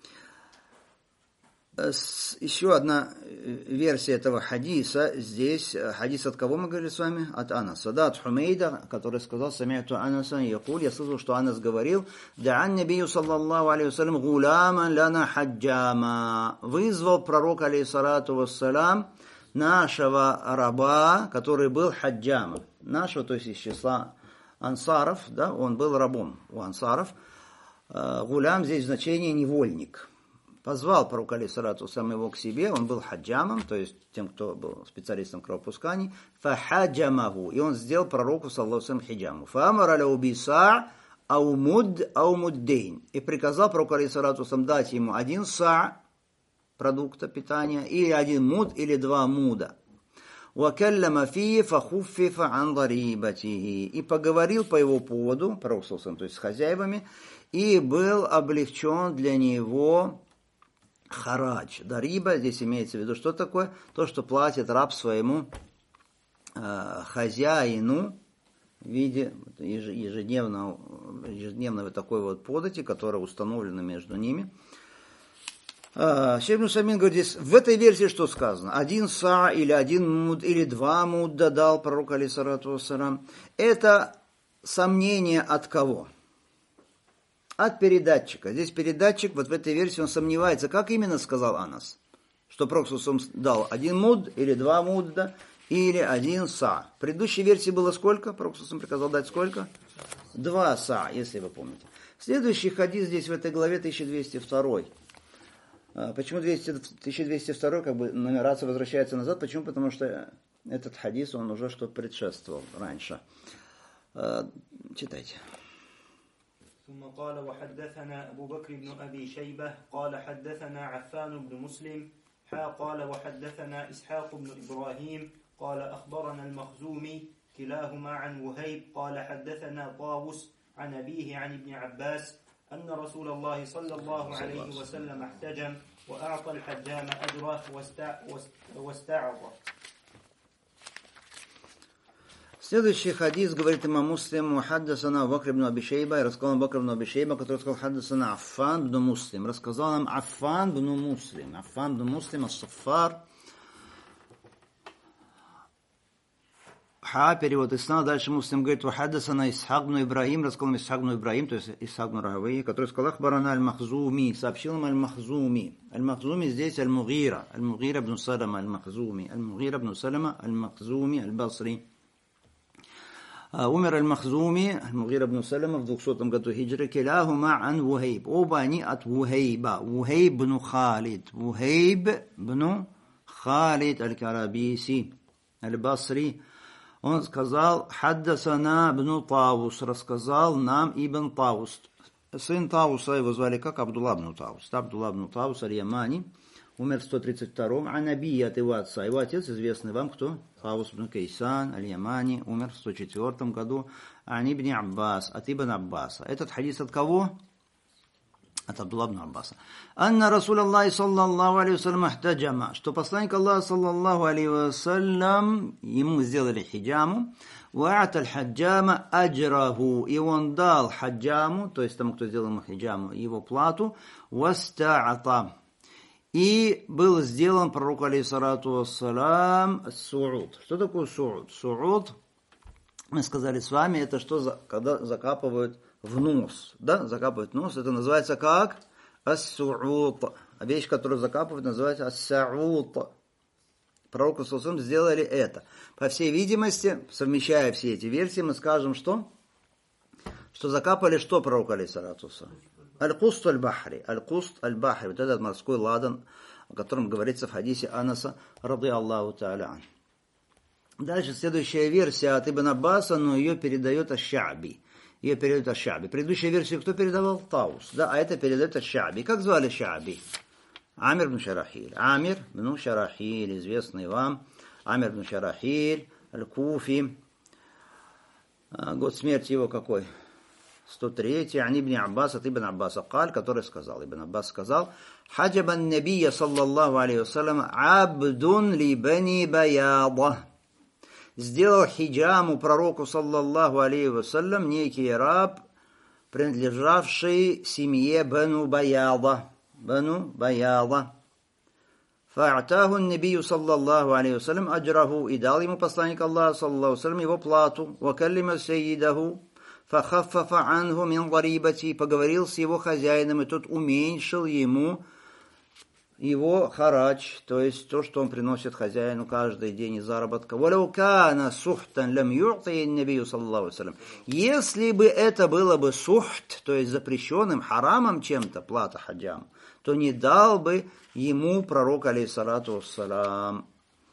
Еще одна версия этого хадиса. Здесь хадис от кого мы говорили с вами? От Анаса. Да, от Хумейда, который сказал, сами'ту Анаса якуль, я слышал, что Анас говорил, да'ан набию саллаллаху алейхи вассалям гуляма лана хаджама. Вызвал пророк, алейхиссалату вассалям, нашего раба, который был хаджамом. Нашего, то есть из числа ансаров, да, он был рабом у ансаров. Гулям здесь в значении невольник. Позвал пророк, алейхиссалату вассалям, его к себе, он был хаджамом, то есть тем, кто был специалистом в кровопускании, фахаджамаху, и он сделал пророку, саллаллаху алейхи вассалям, хиджаму. Фаамара ляу биса аумуд аумуддейн, и приказал пророку, алейхиссалату вассалям, дать ему один са продукта питания, или один муд, или два муда. وَكَلَّمَ فِيهِ فَخُفِّفَ عَنْ ضَرِيبَتِهِ, и поговорил по его поводу, пророк, саллаллаху алейхи вассалям, то есть с хозяевами, и был облегчен для него харадж. Дариба, здесь имеется в виду, что такое? То, что платит раб своему э, хозяину в виде ежедневного, ежедневного такой вот подати, которая установлена между ними. Шейх Русамин говорит, здесь в этой версии что сказано? Один са или один муд, или два мудда дал пророк, алейхиссалату вассалам. Это сомнение от кого? От передатчика. Здесь передатчик, вот в этой версии он сомневается, как именно сказал Анас, что пророк дал один муд, или два мудда, или один са. В предыдущей версии было сколько? Пророк приказал дать сколько? Два са, если вы помните. Следующий хадис здесь в этой главе тысяча двести два. Почему тысяча двести два, как бы нумерация возвращается назад? Почему? Потому что этот хадис, он уже что предшествовал раньше. Читайте. ثم قال وحدثنا أبو بكر بن أبي شيبة قال حدثنا عفان بن مسلم حا قال وحدثنا إسحاق بن إبراهيم قال أخبرنا المخزومي كلاهما عن وهيب قال حدثنا طاووس عن أبيه عن ابن عباس أن رسول الله صلى الله عليه وسلم احتجم وأعطى الحجام أجره واستعطى. Следующий хадис, говорит имам Муслим, хаддасана Абу Бакр ибн Аби Шейба, и рассказал Абу Бакр ибн Аби Шейба, который сказал хаддасана Аффан ибн Муслим. Рассказал нам Аффан ибн Муслим. Аффан ибн Муслим, ас-Саффар. Ха, перевод Исна. Дальше Муслим говорит, хаддасана Исхак ибн Ибрахим, рассказал нам Исхак ибн Ибрахим, то есть Исхак ибн Рахавейи, который сказал ахбарана аль-Махзуми, сообщил нам аль-Махзуми. Аль-Махзуми здесь аль-Мугира. Аль-Мугира ибн Салама аль-Махзуми. Аль-Мугира ибн Салама аль-Махзуми аль-Басри. Умер аль-Махзуми, Мугира ибн Салама в двухсотом году хиджры, киляхума ан Вухейб. Оба они от Вухейба. Вухейб бну Халид. Вухейб бну Халид аль-Карабиси, аль-Басри. Он сказал, хаддасана бну Таус, рассказал нам ибн Таус. Сын Тауса, его звали как? Абдулла бну Таус. Абдулла бну Таус аль-Ямани. Умер в сто тридцать втором, а Наби от его отца. Его отец, известный вам кто? Таус бн Кайсан, аль-Ямани, умер в сто четвёртом году. Ан ибн Аббас, от ибн Аббаса. Этот хадис от кого? От Абдулла бн Аббаса. Анна Расул Аллахи саллаллаху алейхи вассалям ахтаджама, что посланник Аллаха саллаллаху алейхи вассалям ему сделали хиджаму. Ва'ат аль-хаджама аджраху, и он дал хаджаму, то есть тому, кто сделал ему хиджаму, его плату. Васта'ата. И был сделан пророку, алейхиссалату вассалам, су'уд. Что такое су'уд? Су'уд, мы сказали с вами, это что, за, когда закапывают в нос. Да, закапывают в нос. Это называется как? Ас-су'уд. А вещь, которую закапывают, называется ас-сa'уд. Пророку саллаллаху алейхи сделали это. По всей видимости, совмещая все эти версии, мы скажем, что? Что закапали что пророку, алейхиссалату вассалам? Аль-Куст аль-Бахри, Аль-Куст аль-Бахри, вот этот морской ладан, о котором говорится в хадисе Анаса, рады Аллаху та'аля ан. Дальше следующая версия от Ибн Аббаса, но ее передает Аш-Ша'би. Ее передает Аш-Ша'би. Предыдущую версию кто передавал? Таус. Да, а это передает Аш-Ша'би. Как звали Ша'би? Амир бн Шарахиль. Амир бн Шарахиль, известный вам. Амир бн Шарахиль, Аль-Куфи. Год смерти его какой? сто третий. Ан Ибн Аббас, от Ибн Аббаса Каль, который сказал. Ибн Аббас сказал: Хаджабан набия, саллаллаху алейхи вассалям, абдун ли бани баяда. Сделал хиджаму пророку, саллаллаху алейхи вассалям, некий раб, принадлежавший семье Бану Баяда. Бану Баяда. Фа'атаху набию, саллаллаху алейхи вассалям, аджраху, и дал ему посланник Аллаха, саллаллаху алейхи вассалям, его плату. Вакаллима сайидаху, фахаффафа анху мин гарибати, поговорил с его хозяином, и тот уменьшил ему его харадж, то есть то, что он приносит хозяину каждый день из заработка. Если бы это было бы сухт, то есть запрещенным харамом чем-то, плата хаджам, то не дал бы ему пророк, алейхиссалату вассалам.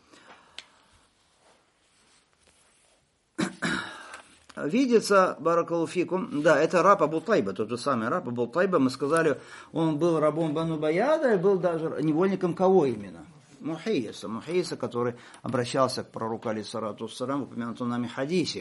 Видится, баракалуфикум, да, это раб Абу Тайба, тот же самый раб Абу Тайба, мы сказали, он был рабом Бану Баяда и был даже невольником кого именно? Мухейса, Мухейса, который обращался к пророку, алейхиссалату вассалам, в упомянутом нами хадисе.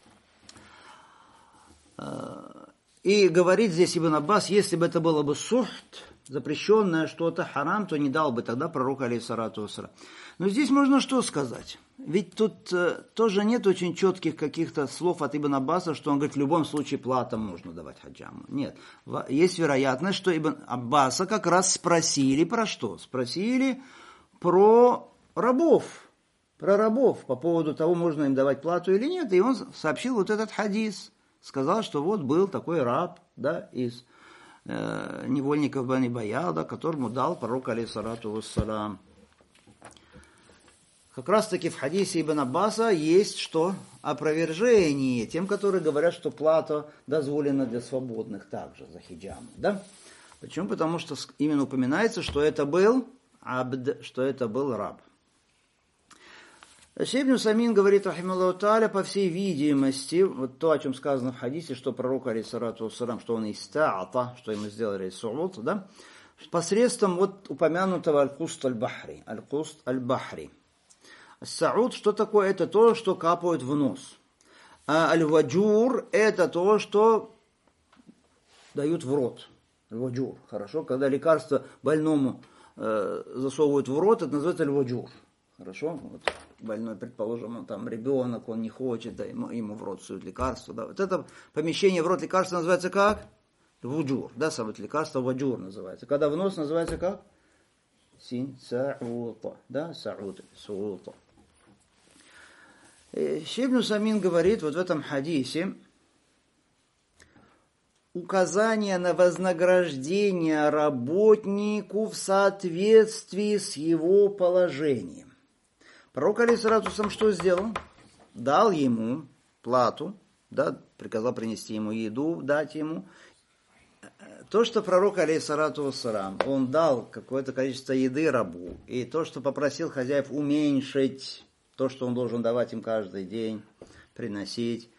И говорит здесь Ибн Аббас, если бы это было бы сухт, запрещенное что-то, харам, то не дал бы тогда пророк, алейхиссалату вассалам. Но здесь можно что сказать? Ведь тут э, тоже нет очень четких каких-то слов от Ибн Аббаса, что он говорит, в любом случае платам нужно давать хаджаму. Нет. Есть вероятность, что Ибн Аббаса как раз спросили про что? Спросили про рабов. Про рабов. По поводу того, можно им давать плату или нет. И он сообщил вот этот хадис. Сказал, что вот был такой раб, да, из э, невольников Бани Баяда, которому дал пророк, алейхиссалату вассалам. Как раз таки в хадисе Ибн Аббаса есть что? Опровержение тем, которые говорят, что плата дозволена для свободных также за хиджаму. Да? Почему? Потому что именно упоминается, что это был абд, что это был раб. Ибн Самин говорит, рахималлаху тааля, по всей видимости, вот то, о чем сказано в хадисе, что пророк, алейхиссалату вассалам, что он истаата, что ему сделали су'ут, да? Посредством вот упомянутого аль-куст аль-бахри. Аль-куст аль-бахри. Сауд, что такое? Это то, что капает в нос. А аль-ваджур, это то, что дают в рот. Аль-ваджур, хорошо? Когда лекарство больному э, засовывают в рот, это называется аль-ваджур. Хорошо? Вот больной, предположим, он там ребенок, он не хочет, да, ему, ему в рот суют лекарство. Да. Вот это помещение в рот лекарства называется как? Ваджур. Да, самое лекарство ваджур называется. Когда в нос называется как? Син, саута. Да, саута, саута. Ибн Самин говорит вот в этом хадисе указание на вознаграждение работнику в соответствии с его положением. Пророк, алейхиссалату вассалам, что сделал? Дал ему плату, да, приказал принести ему еду, дать ему. То, что пророк, алейхиссалату вассалам, он дал какое-то количество еды рабу, и то, что попросил хозяев уменьшить то, что он должен давать им каждый день, приносить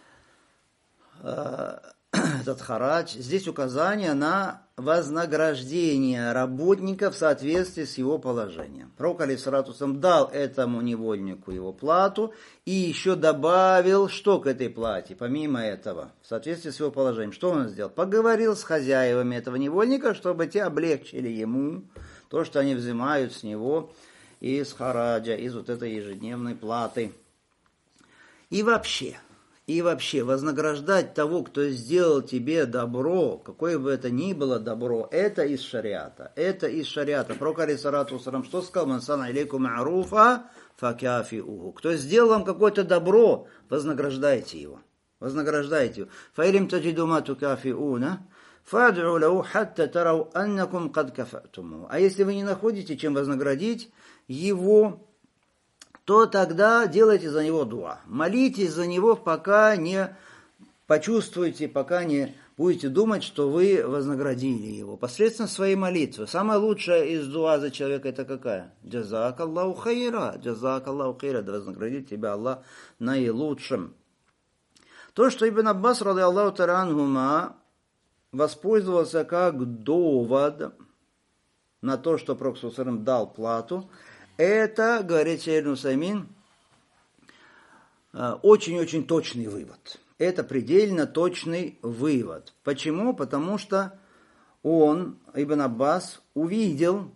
э, этот харадж. Здесь указание на вознаграждение работника в соответствии с его положением. Пророк, алейхиссалату вассалам, дал этому невольнику его плату и еще добавил, что к этой плате, помимо этого, в соответствии с его положением. Что он сделал? Поговорил с хозяевами этого невольника, чтобы те облегчили ему то, что они взимают с него из хараджа, из вот этой ежедневной платы. И вообще, и вообще вознаграждать того, кто сделал тебе добро, какое бы это ни было добро, это из шариата. Это из шариата. Пророк, алейхиссалату вассалам, что сказал? «Ман сана илейкум ма'руфа факафиуху». Кто сделал вам какое-то добро, вознаграждайте его. Вознаграждайте его. «Фаилим таджиду ма тукафиуна, фад'у лаху хатта тарау аннакум кад кафатуму». А если вы не находите, чем вознаградить его, то тогда делайте за него дуа. Молитесь за него, пока не почувствуете, пока не будете думать, что вы вознаградили его посредством своей молитвы. Самая лучшая из дуа за человека это какая? Джазак Аллаху хайра, джазак Аллаху хайра, да вознаградит тебя Аллах наилучшим. То, что Ибн Аббас, ради Аллаху та'аля анхума, воспользовался как довод на то, что Пророк саллаллаху алейхи ва саллям дал плату, это, говорит Шейх Усаймин, очень-очень точный вывод. Это предельно точный вывод. Почему? Потому что он, Ибн Аббас, увидел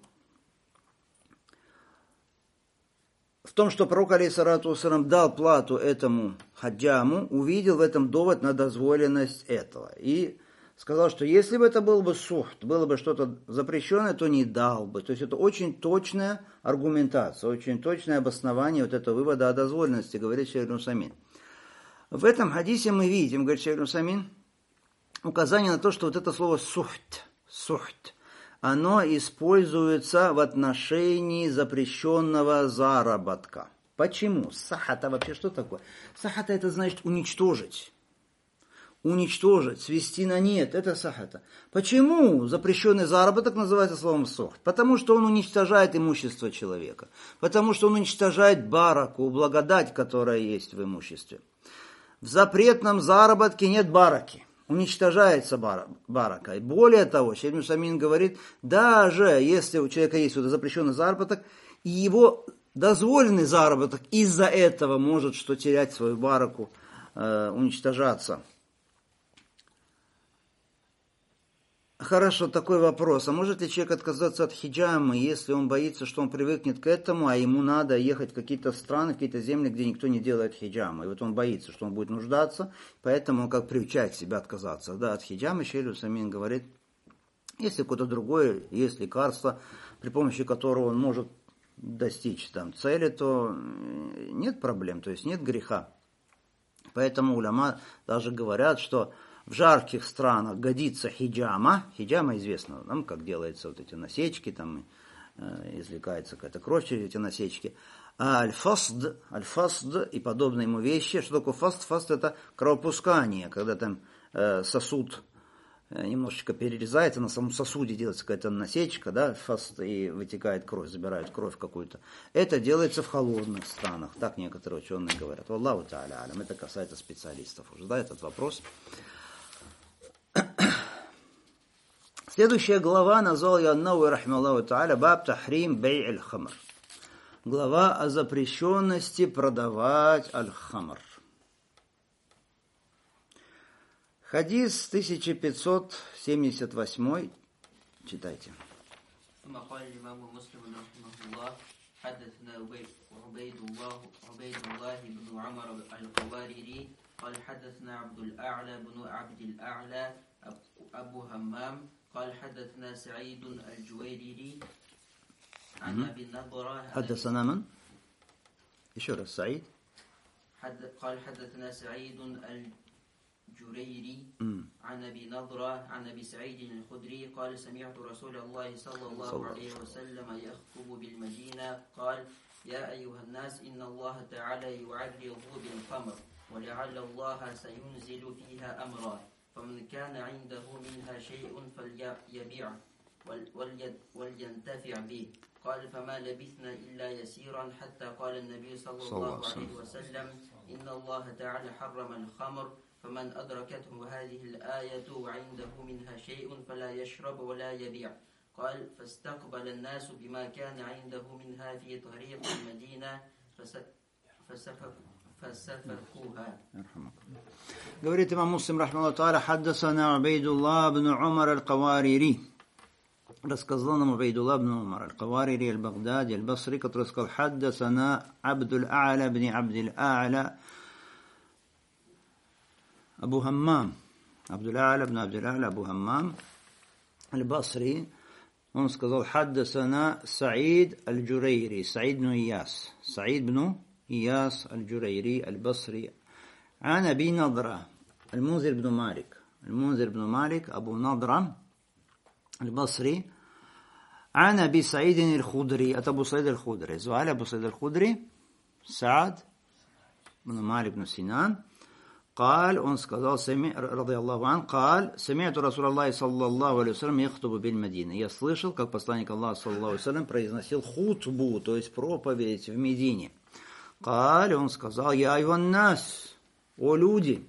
в том, что Пророк алейхиссалату вассалям дал плату этому хаджаму, увидел в этом довод на дозволенность этого. И сказал, что если бы это был бы сухт, было бы что-то запрещенное, то не дал бы. То есть это очень точная аргументация, очень точное обоснование вот этого вывода о дозволенности, говорит Шейх Усаймин. В этом хадисе мы видим, говорит Шейх Усаймин, указание на то, что вот это слово сухт, сухт, оно используется в отношении запрещенного заработка. Почему? Сахата вообще что такое? Сахата это значит уничтожить. Уничтожить, свести на нет, это сахата. Почему запрещенный заработок называется словом сухт? Потому что он уничтожает имущество человека. Потому что он уничтожает бараку, благодать, которая есть в имуществе. В запретном заработке нет бараки. Уничтожается барака. И более того, Шейх Усаймин говорит, даже если у человека есть вот запрещенный заработок, и его дозволенный заработок из-за этого может что терять свою бараку, э, уничтожаться. Хорошо, такой вопрос. А может ли человек отказаться от хиджамы, если он боится, что он привыкнет к этому, а ему надо ехать в какие-то страны, в какие-то земли, где никто не делает хиджамы? И вот он боится, что он будет нуждаться, поэтому он как приучает себя отказаться. Да, от хиджамы Шейх Усаймин говорит, если какое-то другое, есть лекарство, при помощи которого он может достичь там цели, то нет проблем, то есть нет греха. Поэтому уляма даже говорят, что в жарких странах годится хиджама. Хиджама известно нам, как делаются вот эти насечки, там э, извлекается какая-то кровь через эти насечки. А аль-фасд, аль-фасд и подобные ему вещи. Что такое фаст? Фаст это кровопускание, когда там э, сосуд э, немножечко перерезается, на самом сосуде делается какая-то насечка, да, фаст, и вытекает кровь, забирают кровь какую-то. Это делается в холодных странах, так некоторые ученые говорят. Аллаху та'аля алям, это касается специалистов уже, да, этот вопрос. Следующая глава назвал я Науи рахмаллаху та'аля баб тахрим бей аль-хамр. Глава о запрещенности продавать аль-хамр. Хадис тысяча пятьсот семьдесят восемь. Читайте. قال حدثنا عبد الأعلى بن عبد الأعلى أبو همام قال حدثنا سعيد الجويري عن أبي النضرة حدثنا من؟ إيش هو سعيد؟ قال حدثنا سعيد الجريري عن أبي نضرة عن أبي سعيد الخدري قال سمعت رسول الله صلى الله عليه وسلم يخطب بالمدينة قال يا أيها الناس إن الله تعالى يعرض بالخمر ولعل الله سينزل فيها أمرا فمن كان عنده منها شيء فليبيع ولينتفع به قال فما لبثنا إلا يسيرا حتى قال النبي صلى الله عليه وسلم إن الله تعالى حرم الخمر فمن أدركته هذه الآية وعنده منها شيء فلا يشرب ولا يبيع قال فاستقبل الناس بما كان عنده منها في طريق المدينة فسفكوا فسفكوها. Говорит имам Муслим рахмаллаху та'аля, حدثنا عبيد الله بن عمر القواريري. Рассказал нам Убайдуллах бн Умар аль-Каварири аль-Багдади аль-Басри, который сказал حدثنا عبد الأعلى بن عبد الأعلى أبو همام. عبد الأعلى بن عبد الأعلى أبو همام البصري. Он сказал حدثنا سعيد الجريري سعيد بن إياس سعيد بن إياس الجريري البصري عن أبي نضرة المنذر بن مالك المنذر بن مالك أبو نضرة البصري عن أبي سعيد الخدري أبو سعيد الخدري زوال أبو سعيد الخدري سعد بن مالك بن سنان قال, он сказал, رضي الله عنه, قال, سمعت رسول الله صلى الله عليه وسلم يخطب بالمدينة. Я слышал, как посланник Аллаха, صلى الله عليه وسلم, произносил хутбу, то есть проповедь в Медине. قال, он сказал, я айван нас, о люди.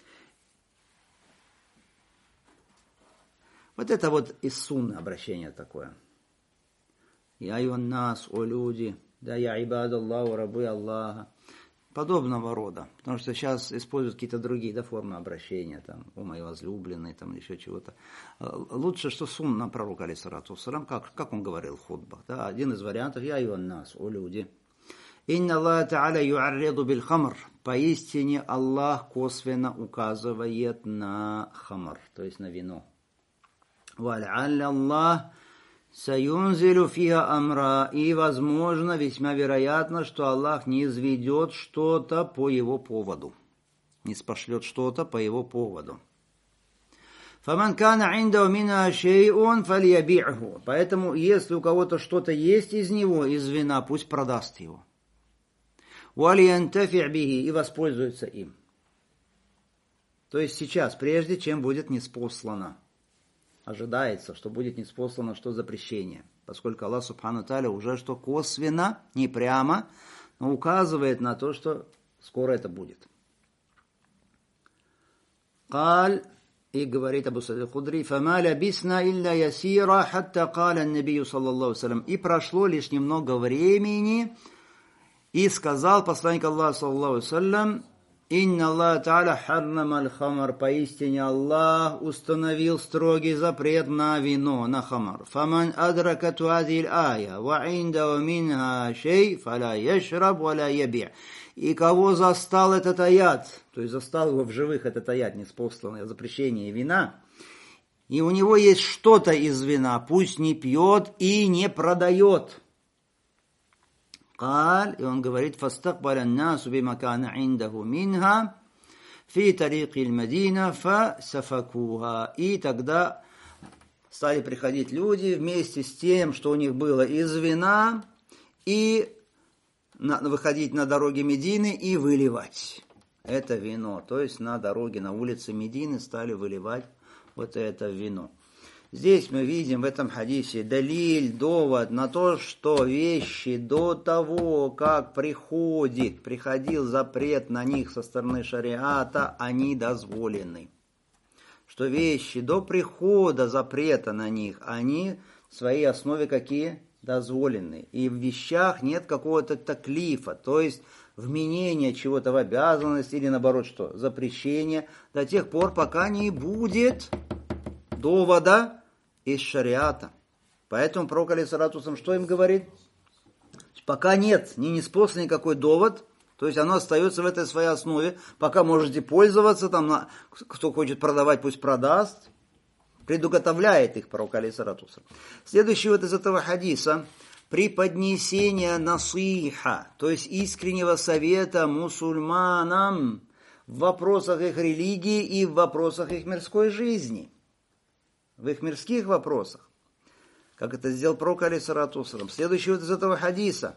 Вот это вот из сунны обращение такое. Я айван нас, о люди, да я ибад Аллаху, рабы Аллаха. Подобного рода. Потому что сейчас используют какие-то другие, да, формы обращения, там, о моей возлюбленной, там, еще чего-то. Лучше, что сунна пророка, алейхиссалату вассалям, как, как он говорил в хутбах. Да, один из вариантов, я айван нас, о люди. Инна Аллах та'аля ю'арриду биль хамр. Поистине Аллах косвенно указывает на хамр, то есть на вино. Вал'алля Аллах саюнзилю фиха амра. И, возможно, весьма вероятно, что Аллах не изведет что-то по его поводу. Не спошлет что-то по его поводу. فَمَنْ كَانَ عِنْدَهُ مِنْهَا شَيْءٌ فَلْيَبِعْهُ. Поэтому, если у кого-то что-то есть из него, из вина, пусть продаст его. وَلْيَنْتَفِعْ بِهِ. И воспользуется им. То есть сейчас, прежде чем будет ниспослано. Ожидается, что будет ниспослано что запрещение, поскольку Аллах Субхану Тааля уже что косвенно, не прямо, но указывает на то, что скоро это будет. Каль, и говорит Абу Саид аль-Худри, «Фама лябисна илля ясира, хатта каля набию саллаллаху салям». И прошло лишь немного времени, и сказал посланник Аллаха саллаллаху салям, «Инна Аллах та'аля харрама аль-хамар». Поистине Аллах установил строгий запрет на вино, на хамар. «Фаман адракату азиль ая, ва индау минха шей, фаля яшраб, ва ля яби». И кого застал этот аят, то есть застал его в живых этот аят, неспосланное запрещение вина, и у него есть что-то из вина, пусть не пьет и не продает. قال, и он говорит, فاستقبل الناس بما كان عنده منها في طريق المدينة فسفكوها. И тогда стали приходить люди вместе с тем, что у них было из вина, и на, выходить на дороге Медины и выливать это вино. То есть на дороге, на улице Медины стали выливать вот это вино. Здесь мы видим в этом хадисе далиль, довод на то, что вещи до того, как приходит, приходил запрет на них со стороны шариата, они дозволены. Что вещи до прихода запрета на них, они в своей основе какие? Дозволены. И в вещах нет какого-то таклифа, то есть вменения чего-то в обязанность или наоборот что? Запрещение до тех пор, пока не будет довода из шариата. Поэтому пророк алейхиссалату вассалям что им говорит? Пока нет, не неспослан никакой довод, то есть оно остается в этой своей основе, пока можете пользоваться, там, на, кто хочет продавать, пусть продаст, предуготовляет их пророк алейхиссалату вассалям. Следующий вот из этого хадиса, преподнесение насиха, то есть искреннего совета мусульманам в вопросах их религии и в вопросах их мирской жизни. В их мирских вопросах, как это сделал пророк алейхиссалату вассалям. Следующий вот из этого хадиса.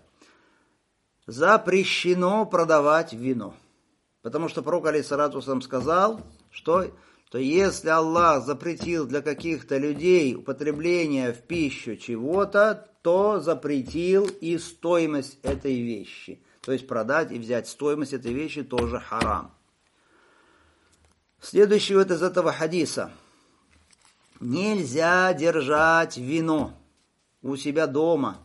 Запрещено продавать вино. Потому что пророк алейхиссалату вассалям сказал, что, что если Аллах запретил для каких-то людей употребление в пищу чего-то, то запретил и стоимость этой вещи. То есть продать и взять стоимость этой вещи тоже харам. Следующий вот из этого хадиса. Нельзя держать вино у себя дома.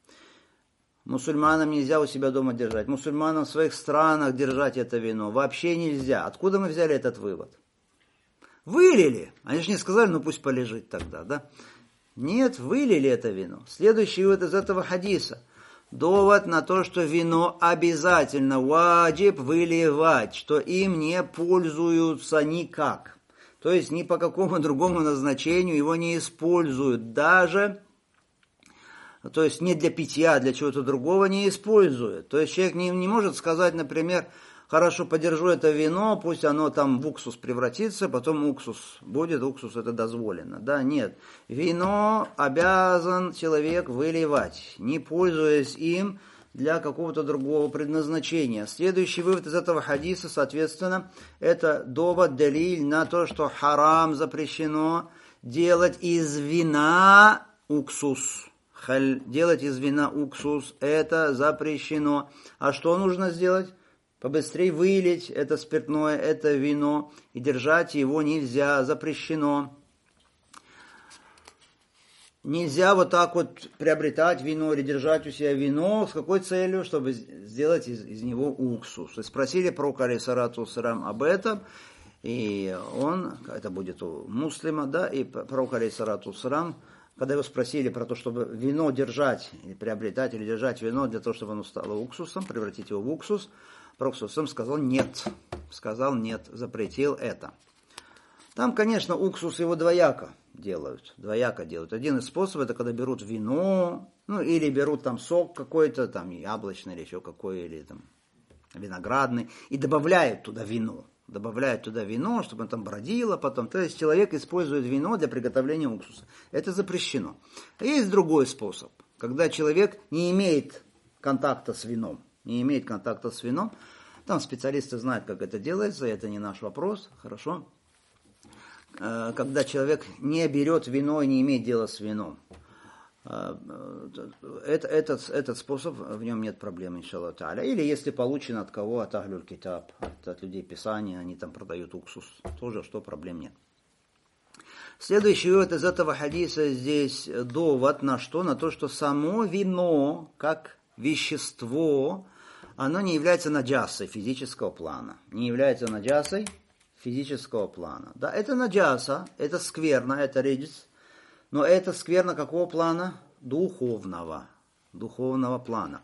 Мусульманам нельзя у себя дома держать. Мусульманам в своих странах держать это вино. Вообще нельзя. Откуда мы взяли этот вывод? Вылили. Они же не сказали, ну пусть полежит тогда, да? Нет, вылили это вино. Следующий вывод из этого хадиса. Довод на то, что вино обязательно ваджиб выливать, что им не пользуются никак. То есть ни по какому другому назначению его не используют. Даже, то есть не для питья, а для чего-то другого не используют. То есть человек не, не может сказать, например, хорошо, подержу это вино, пусть оно там в уксус превратится, потом уксус будет, уксус это дозволено. Да, нет. Вино обязан человек выливать, не пользуясь им для какого-то другого предназначения. Следующий вывод из этого хадиса, соответственно, это довод, далиль на то, что харам запрещено делать из вина уксус. Делать из вина уксус, это запрещено. А что нужно сделать? Побыстрее вылить это спиртное, это вино, и держать его нельзя, запрещено. Нельзя вот так вот приобретать вино или держать у себя вино. С какой целью? Чтобы сделать из, из него уксус. И спросили пророка алейхиссалату вассалям об этом. И он, это будет у Муслима, да, и пророк алейхиссалату вассалям, когда его спросили про то, чтобы вино держать, или приобретать, или держать вино для того, чтобы оно стало уксусом, превратить его в уксус, пророк сам сказал нет. Сказал нет, запретил это. Там, конечно, уксус его двояко делают, двояко делают. Один из способов, это когда берут вино, ну, или берут там сок какой-то, там, яблочный, или еще какой, или там виноградный, и добавляют туда вино. Добавляют туда вино, чтобы оно там бродило потом. То есть человек использует вино для приготовления уксуса. Это запрещено. А есть другой способ, когда человек не имеет контакта с вином. Не имеет контакта с вином. Там специалисты знают, как это делается, это не наш вопрос, хорошо. Когда человек не берет вино и не имеет дела с вином. Это, этот, этот способ, в нем нет проблем, иншаллах та'аля. Или если получен от кого, от ахлюль китаб, от, от людей Писания, они там продают уксус, тоже, что проблем нет. Следующий вывод из этого хадиса здесь довод на что? На то, что само вино, как вещество, оно не является наджасой физического плана. Не является наджасой физического плана. Да, это наджаса, это скверно, это риджис. Но это скверно какого плана? Духовного. Духовного плана.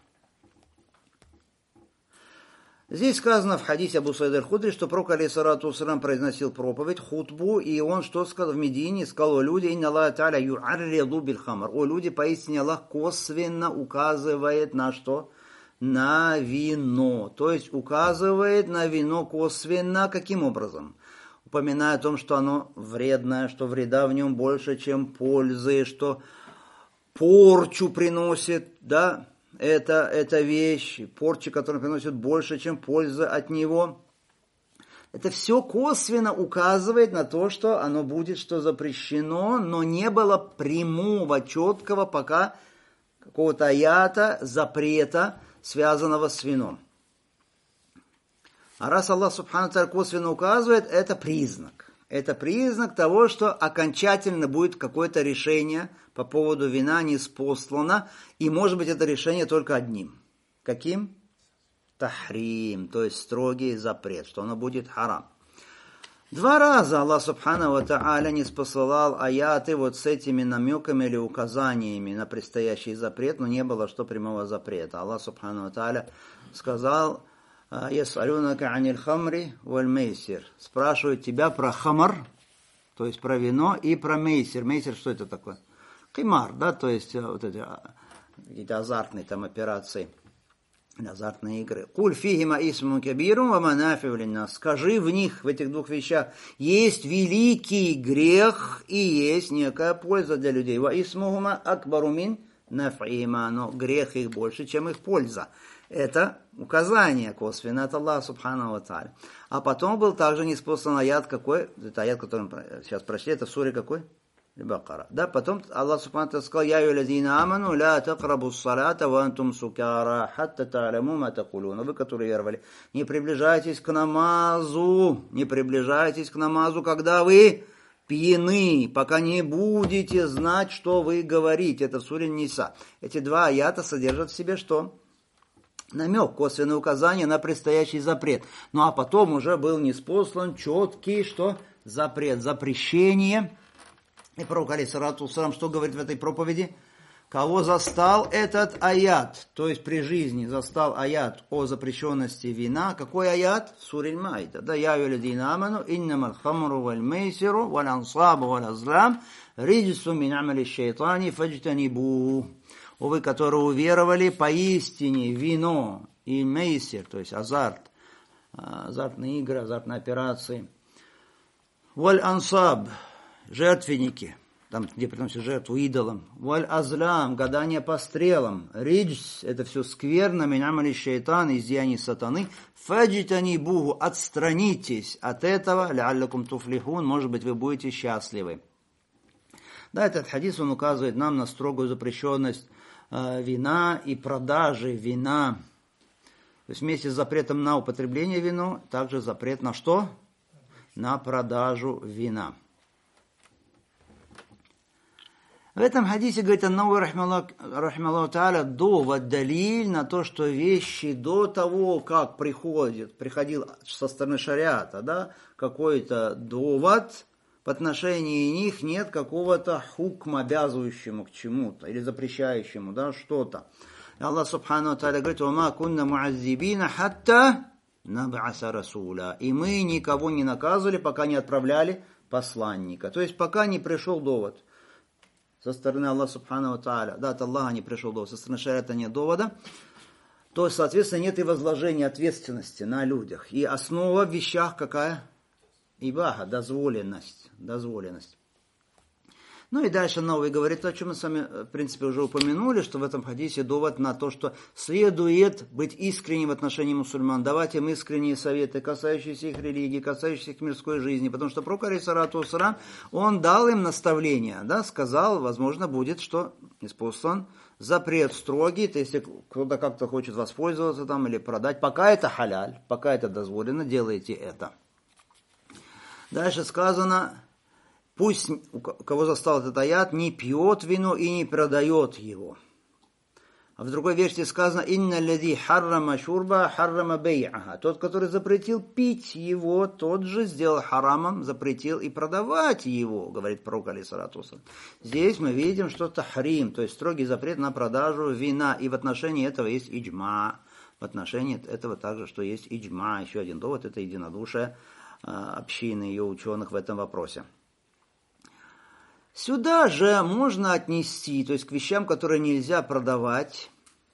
Здесь сказано в хадисе Абу Саида аль-Худри, что пророк алейхиссалату вассалям произносил проповедь, хутбу, и он что сказал в Медине? Сказал: о люди, инна Аллах та'аля ю'арриду биль хамр. О люди, поистине Аллах косвенно указывает на что? На вино. То есть указывает на вино косвенно. Каким образом? Упоминая о том, что оно вредное, что вреда в нем больше, чем пользы, что порчу приносит, да, это, это вещь, порча, которая приносит больше, чем пользы от него. Это все косвенно указывает на то, что оно будет что запрещено, но не было прямого, четкого пока какого-то аята, запрета, связанного с вином. А раз Аллах Субхану ва Тааля косвенно указывает, это признак. Это признак того, что окончательно будет какое-то решение по поводу вина ниспослано. И может быть это решение только одним. Каким? Тахрим, то есть строгий запрет, что оно будет харам. Два раза Аллах Субхану ва Тааля ниспосылал аяты вот с этими намеками или указаниями на предстоящий запрет, но не было что прямого запрета. Аллах Субхану ва Тааля сказал: «Ясалюнака аниль хамри валь мейсир». Спрашивают тебя про хамар, то есть про вино, и про мейсир. Мейсир, что это такое? Кимар, да, то есть вот эти какие-то азартные там операции, азартные игры. «Куль фихима исмун кабирун ва манафиу линнас». Скажи в них, в этих двух вещах, есть великий грех и есть некая польза для людей. «Ва исмухума акбару мин наф'има», но грех их больше, чем их польза. Это указание косвенно от Аллаха Субхану ва Тааля. А потом был также ниспослан аят какой? Это аят, который мы сейчас прочли, это в суре какой? Бакара. Да, потом Аллах Субхану ва Тааля сказал: «Я юлядина аману ля тaqrabu ссалата ва антум сукара хатта та'ламу ма тaqулун». Вы, которые веровали, не приближайтесь к намазу, не приближайтесь к намазу, когда вы пьяны, пока не будете знать, что вы говорите. Это в суре Ниса. Эти два аята содержат в себе что? Намек, косвенное указание на предстоящий запрет. Ну а потом уже был ниспослан четкий, что запрет, запрещение. И пророк алейхиссалату вассалям что говорит в этой проповеди? Кого застал этот аят, то есть при жизни застал аят о запрещенности вина. Какой аят? Сура Аль-Маида. Да, я юлядина аману, иннамал хамру валь мейсиру, валь ансабу валь азлам, риджису мин амали шайтани фаджтанибу. О вы, которые уверовали, поистине вино и мейсир, то есть азарт, азартные игры, азартные операции. Валь ансаб, жертвенники. там, где приносят жертву идолам. Валь азлам, гадание по стрелам. Риджс, это все скверно, минамали шайтан, из деяний сатаны. Фаджитани бугу, отстранитесь от этого, ляллакум туфлихун, может быть, вы будете счастливы. Да, этот хадис, он указывает нам на строгую запрещенность э, вина и продажи вина. То есть вместе с запретом на употребление вина, также запрет на что? На продажу вина. В этом хадисе, говорит Ан-Навави рахимахуллаху тааля, довод, далиль на то, что вещи до того, как приходит, приходил со стороны шариата, да, какой-то довод, в отношении них нет какого-то хукма, обязывающему к чему-то, или запрещающему, да, что-то. И Аллах субхану тааля говорит: «Вама кунна муаззибина хатта наб'аса расуля». И мы никого не наказывали, пока не отправляли посланника. То есть, пока не пришел довод со стороны Аллаха субхану тааля, да, от Аллаха не пришел довод, со стороны шариата нет довода, то, соответственно, нет и возложения ответственности на людях. И основа в вещах какая? Ибаха, дозволенность, дозволенность. Ну и дальше Ан-Навави говорит, о чем мы с вами, в принципе, уже упомянули, что в этом хадисе довод на то, что следует быть искренним в отношении мусульман, давать им искренние советы, касающиеся их религии, касающиеся их мирской жизни, потому что пророк, алейхиссалату вассалям, он дал им наставление, да, сказал, возможно, будет, что исполнен запрет строгий, то есть, если кто-то как-то хочет воспользоваться там или продать, пока это халяль, пока это дозволено, делайте это. Дальше сказано, пусть у кого застал этот аят, не пьет вино и не продает его. А в другой версии сказано, «Инна лади харрама шурба, харрама бей'аха». Тот, который запретил пить его, тот же сделал харамом, запретил и продавать его, говорит пророк, алейхиссалату вассалям. Здесь мы видим, что тахрим, то есть строгий запрет на продажу вина. И в отношении этого есть иджма. В отношении этого также, что есть иджма. Еще один довод, это единодушие общины ее ученых в этом вопросе. Сюда же можно отнести, то есть к вещам, которые нельзя продавать,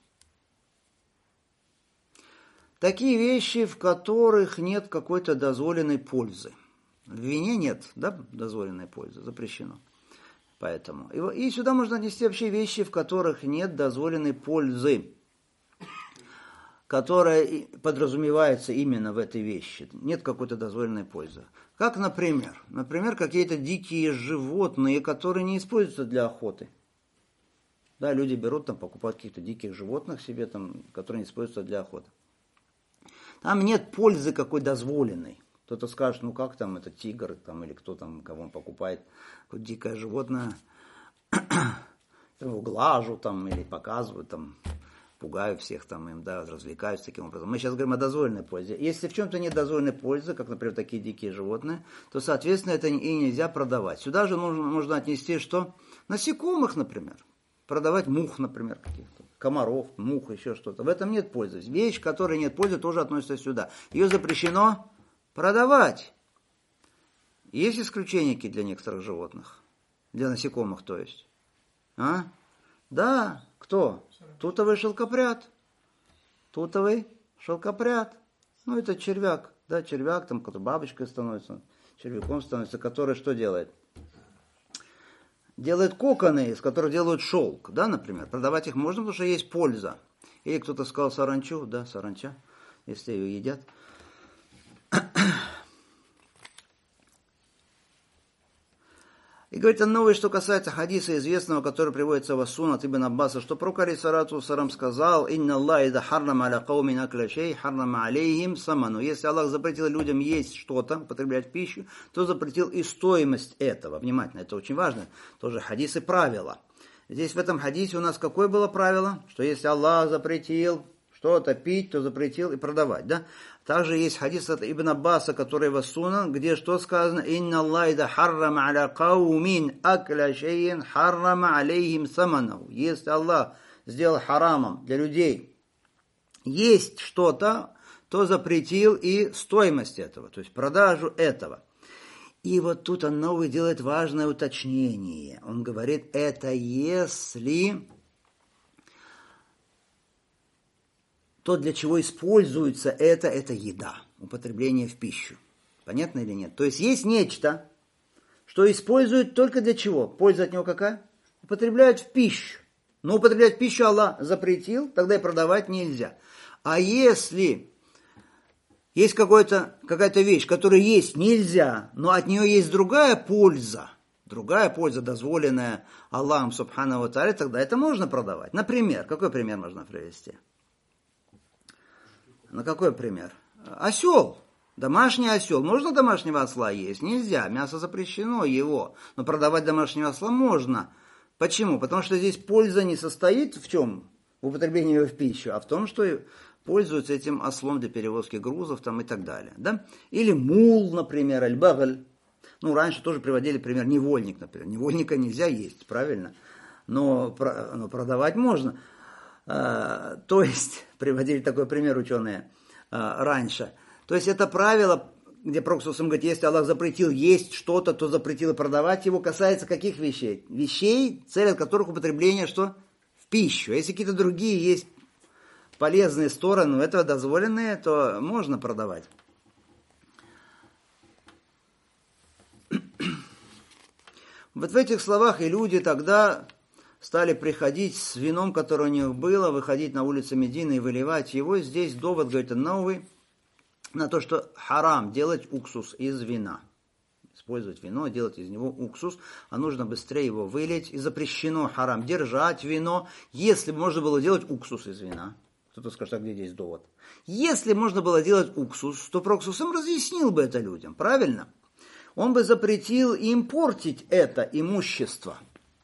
такие вещи, в которых нет какой-то дозволенной пользы. В вине нет, да, дозволенной пользы, запрещено. Поэтому. И, и сюда можно отнести вообще вещи, в которых нет дозволенной пользы, которая подразумевается именно в этой вещи. Нет какой-то дозволенной пользы. Как, например, например, какие-то дикие животные, которые не используются для охоты. Да, люди берут, там, покупают каких-то диких животных себе, там, которые не используются для охоты. Там нет пользы какой дозволенной. Кто-то скажет, ну как там, это тигр, там, или кто там, кого он покупает, какое дикое животное, его глажу там, или показывают там, пугаю всех там им, да, развлекаюсь таким образом. Мы сейчас говорим о дозволенной пользе. Если в чем-то нет дозволенной пользы, как, например, такие дикие животные, то, соответственно, это и нельзя продавать. Сюда же можно, можно отнести, что насекомых, например, продавать мух, например, каких-то, комаров, мух, еще что-то. В этом нет пользы. Вещь, которой нет пользы, тоже относится сюда. Ее запрещено продавать. Есть исключения для некоторых животных, для насекомых, то есть. А? Да, кто? Тутовый шелкопряд. Тутовый шелкопряд. Ну, это червяк. Да, червяк, там, который бабочкой становится, червяком становится, который что делает? Делает коконы, из которых делают шелк, да, например. Продавать их можно, потому что есть польза. Или кто-то сказал саранчу, да, саранча, если ее едят. И говорит Ан-Навави, что касается хадиса известного, который приводится в Ас-Сунна от Ибн Аббаса, что пророк, алейхиссалату вассалям, сказал: «Инна Аллах ида харрама аля кауми акля шей, харрама алейхим саману». Если Аллах запретил людям есть что-то, употреблять пищу, то запретил и стоимость этого. Внимательно, это очень важно. Тоже хадисы правила. Здесь в этом хадисе у нас какое было правило? Что если Аллах запретил что-то пить, то запретил и продавать, да? Также есть хадис от Ибн Аббаса, который в Ас-Сунна, где что сказано? «Инна Аллах ида харрама аля каумин акля шейин, харрама алейхим саманау». Если Аллах сделал харамом для людей есть что-то, то запретил и стоимость этого, то есть продажу этого. И вот тут Ан-Навави делает важное уточнение. Он говорит, это если то, для чего используется это, это еда, употребление в пищу. Понятно или нет? То есть есть нечто, что используют только для чего? Польза от него какая? Употребляют в пищу. Но употреблять в пищу Аллах запретил, тогда и продавать нельзя. А если есть какой-то, какая-то вещь, которая есть нельзя, но от нее есть другая польза, другая польза, дозволенная Аллахом Субхану ва Тааля, тогда это можно продавать. Например, какой пример можно привести? На какой пример? Осел. Домашний осел. Можно домашнего осла есть? Нельзя. Мясо запрещено его. Но продавать домашнего осла можно. Почему? Потому что здесь польза не состоит в чем? В употреблении его в пищу, а в том, что пользуются этим ослом для перевозки грузов там, и так далее. Да? Или мул, например, аль-багаль. Ну, раньше тоже приводили пример невольник, например. Невольника нельзя есть, правильно? Но, но продавать можно. А, то есть, приводили такой пример ученые а, раньше. То есть, это правило, где Пророк говорит, если Аллах запретил есть что-то, то запретил и продавать его, касается каких вещей? Вещей, цель от которых употребление что? В пищу. Если какие-то другие есть полезные стороны этого дозволенные, то можно продавать. Вот в этих словах и люди тогда стали приходить с вином, которое у них было, выходить на улицы Медины и выливать его. Здесь довод, говорит, новый, на то, что харам делать уксус из вина. Использовать вино, делать из него уксус, а нужно быстрее его вылить. И запрещено харам держать вино, если бы можно было делать уксус из вина. Кто-то скажет, а где здесь довод? Если можно было делать уксус, то Пророк сам разъяснил бы это людям, правильно? Он бы запретил им портить это имущество.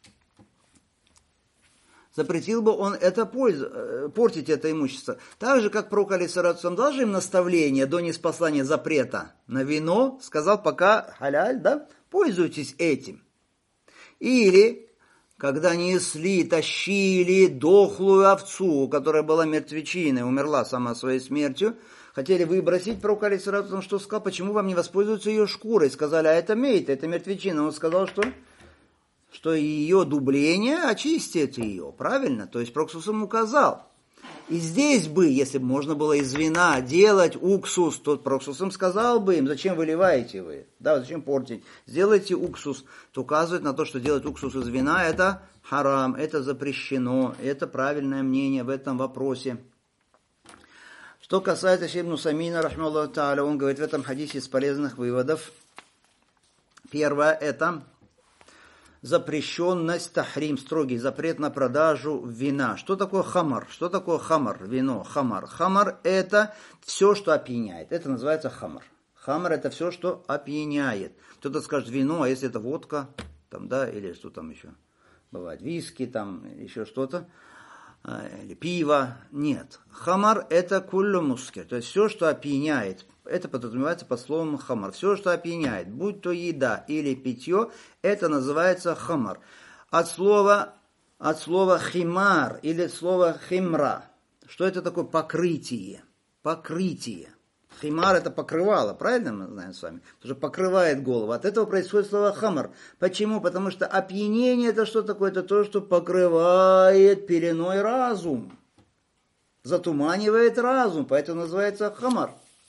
Запретил бы он это пользу, портить это имущество. Так же, как Пророк алейхиссалату дал же им наставление до ниспослания запрета на вино, сказал, пока халяль, да, пользуйтесь этим. Или, когда несли, тащили дохлую овцу, которая была мертвечиной, умерла сама своей смертью, хотели выбросить, Пророк алейхиссалату что сказал, почему вам не воспользуются ее шкурой? Сказали, а это мейта, это мертвечина. Он сказал, что... что ее дубление очистит ее, правильно? То есть Пророк указал. И здесь бы, если бы можно было из вина делать уксус, то Пророк сказал бы им, зачем выливаете вы? Да, зачем портить? Сделайте уксус. То указывает на то, что делать уксус из вина, это харам, это запрещено, это правильное мнение в этом вопросе. Что касается Шейх ибн Усаймина, рахмаллаху тааля, он говорит в этом хадисе из полезных выводов. Первое, это... запрещенность тахрим, строгий запрет на продажу вина. Что такое хамар? Что такое хамар? Вино, хамар. Хамар – это все, что опьяняет. Это называется хамар. Хамар – это все, что опьяняет. Кто-то скажет вино, а если это водка, там, да, или что там еще бывает, виски, там, еще что-то, или пиво. Нет. Хамар – это куллю мускир, то есть все, что опьяняет. Это подразумевается под словом хамар. Все, что опьяняет, будь то еда или питье, это называется хамар. От слова, от слова химар или слова химра. Что это такое? Покрытие. Покрытие. Химар это покрывало, правильно мы знаем с вами? Потому что покрывает голову. От этого происходит слово хамар. Почему? Потому что опьянение это что такое? Это то, что покрывает пеленой разум. Затуманивает разум. Поэтому называется хамар.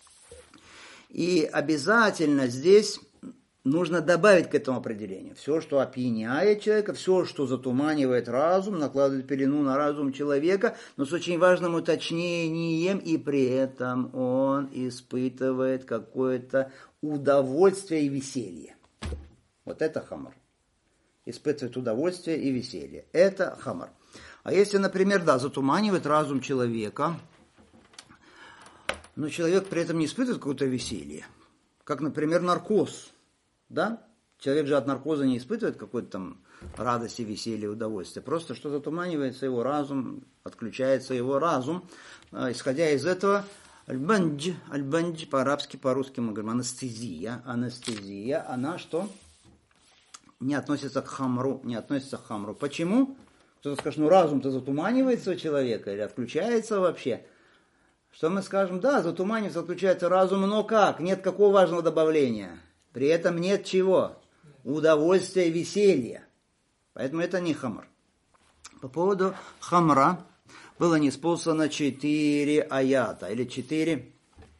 И обязательно здесь нужно добавить к этому определению. Все, что опьяняет человека, все, что затуманивает разум, накладывает пелену на разум человека, но с очень важным уточнением, и при этом он испытывает какое-то удовольствие и веселье. Вот это хамар. Испытывает удовольствие и веселье. Это хамар. А если, например, да, затуманивает разум человека, но человек при этом не испытывает какое-то веселье, как, например, наркоз. Да? Человек же от наркоза не испытывает какой-то там радости, веселья, удовольствия. Просто что затуманивается его разум, отключается его разум. Исходя из этого, аль-бандж, аль-бандж по-арабски, по-русски мы говорим анестезия. Анестезия, она что? Не относится к хамру, не относится к хамру. Почему? Кто-то скажет, ну разум-то затуманивается у человека или отключается вообще. Что мы скажем? Да, затуманивается, отключается разум, но как? Нет какого важного добавления. При этом нет чего? Удовольствия и веселья. Поэтому это не хамар. По поводу хамра было ниспослано четыре аята, или четыре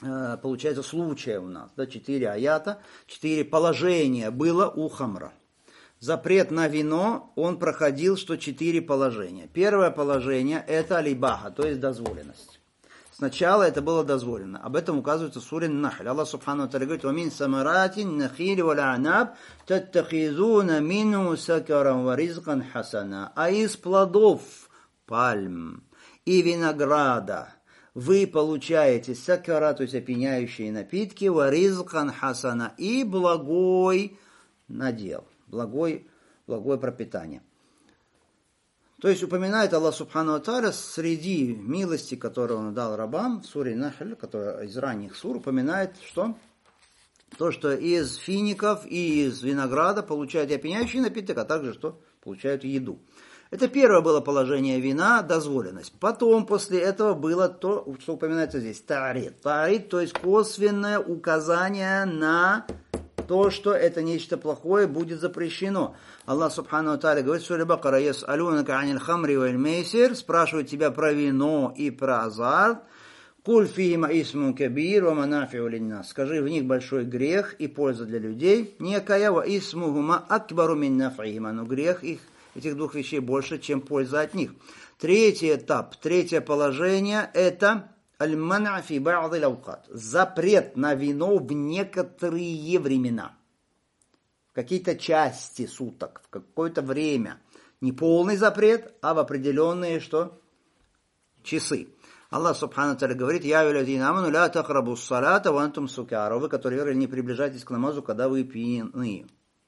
получается, случая у нас, да, четыре аята, четыре положения было у хамра. Запрет на вино, он проходил, что четыре положения. Первое положение – это алибаха, то есть дозволенность. Сначала это было дозволено. Об этом указывается в суре Нахль. Аллах субхану ва тааля говорит: «Ва мин самаратин нахили вал а'наб таттахизуна мину сакаран ва ризкан хасана». А из плодов пальм и винограда вы получаете сакара, то есть опьяняющие напитки, ва ризкан хасана, и благой надел, благой, благое пропитание. То есть упоминает Аллах субхану ва тааля среди милости, которые он дал рабам в суре Нахль, которая из ранних сур, упоминает, что то, что из фиников и из винограда получают опьяняющий напиток, а также что получают еду. Это первое было положение вина, дозволенность. Потом, после этого, было то, что упоминается здесь, тарит. Тарит, то есть косвенное указание на то, что это нечто плохое, будет запрещено. Аллах субхану ва тааля говорит в суре Бакара: «Яс'алунака анил хамри валь мейсир», спрашивают тебя про вино и про азарт. «Куль фихима исмун кабир ва манафиу линнас». Скажи, в них большой грех и польза для людей. «Некая ва исмухума акбару мин нафихима», но грех их, этих двух вещей больше, чем польза от них. Третий этап, третье положение – это аль-мана фи ба'д аль-аукат. Запрет на вино в некоторые времена. В какие-то части суток, в какое-то время. Не полный запрет, а в определенные что? Часы. Аллах субхану ва тааля говорит: «Я юлядина аману ля тахрабу ссалата ва антум сукара». Вы, которые верили, не приближайтесь к намазу, когда вы пьяны.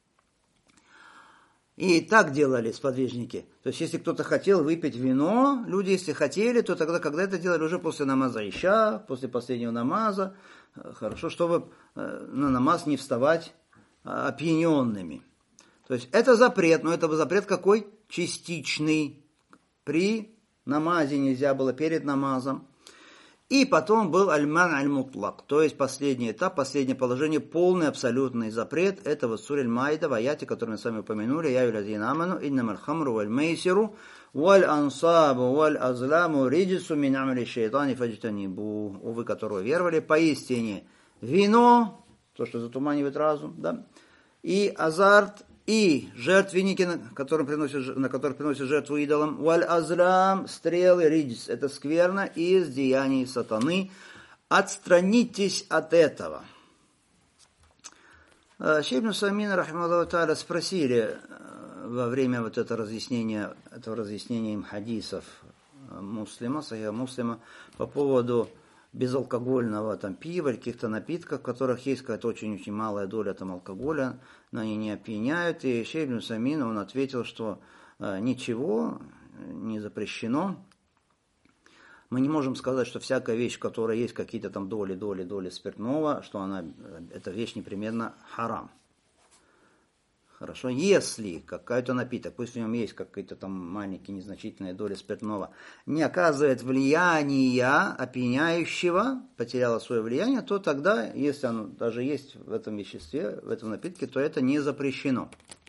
И так делали сподвижники. То есть, если кто-то хотел выпить вино, люди, если хотели, то тогда, когда это делали, уже после намаза иша, после последнего намаза, хорошо, чтобы на намаз не вставать опьяненными. То есть, это запрет, но это запрет какой? Частичный. При намазе нельзя было, перед намазом. И потом был аль-ман аль-мутлак, то есть последний этап, последнее положение, полный абсолютный запрет. Это вот сура Аль-Маида, в аяте, который мы с вами упомянули: «Я юлязина аману, иннамаль хамру валь мейсиру, валь ансабу, валь азламу, риджису мин амали шейтани фаджтанибу». Вы, которые веровали, поистине вино, то, что затуманивает разум, да, и азарт, и жертвенники, на которые приносят, на которые приносят жертву идолам, валь азлам, стрелы, риджис, это скверно из деяний сатаны. Отстранитесь от этого. Шейх ибн Усаймин, рахимахуллаху тааля, спросили во время вот этого разъяснения, этого разъяснения им хадисов муслима, сахиха муслима, по поводу безалкогольного там пива, каких-то напитков, в которых есть какая-то очень-очень малая доля там алкоголя, но они не опьяняют. И Шейх ибн Усаймин, он ответил, что э, ничего не запрещено. Мы не можем сказать, что всякая вещь, в которой есть какие-то там доли, доли, доли спиртного, что она, эта вещь непременно харам. Хорошо, если какой-то напиток, пусть в нем есть какие-то там маленькие незначительные доли спиртного, не оказывает влияния опьяняющего, потеряло свое влияние, то тогда, если оно даже есть в этом веществе, в этом напитке, то это не запрещено.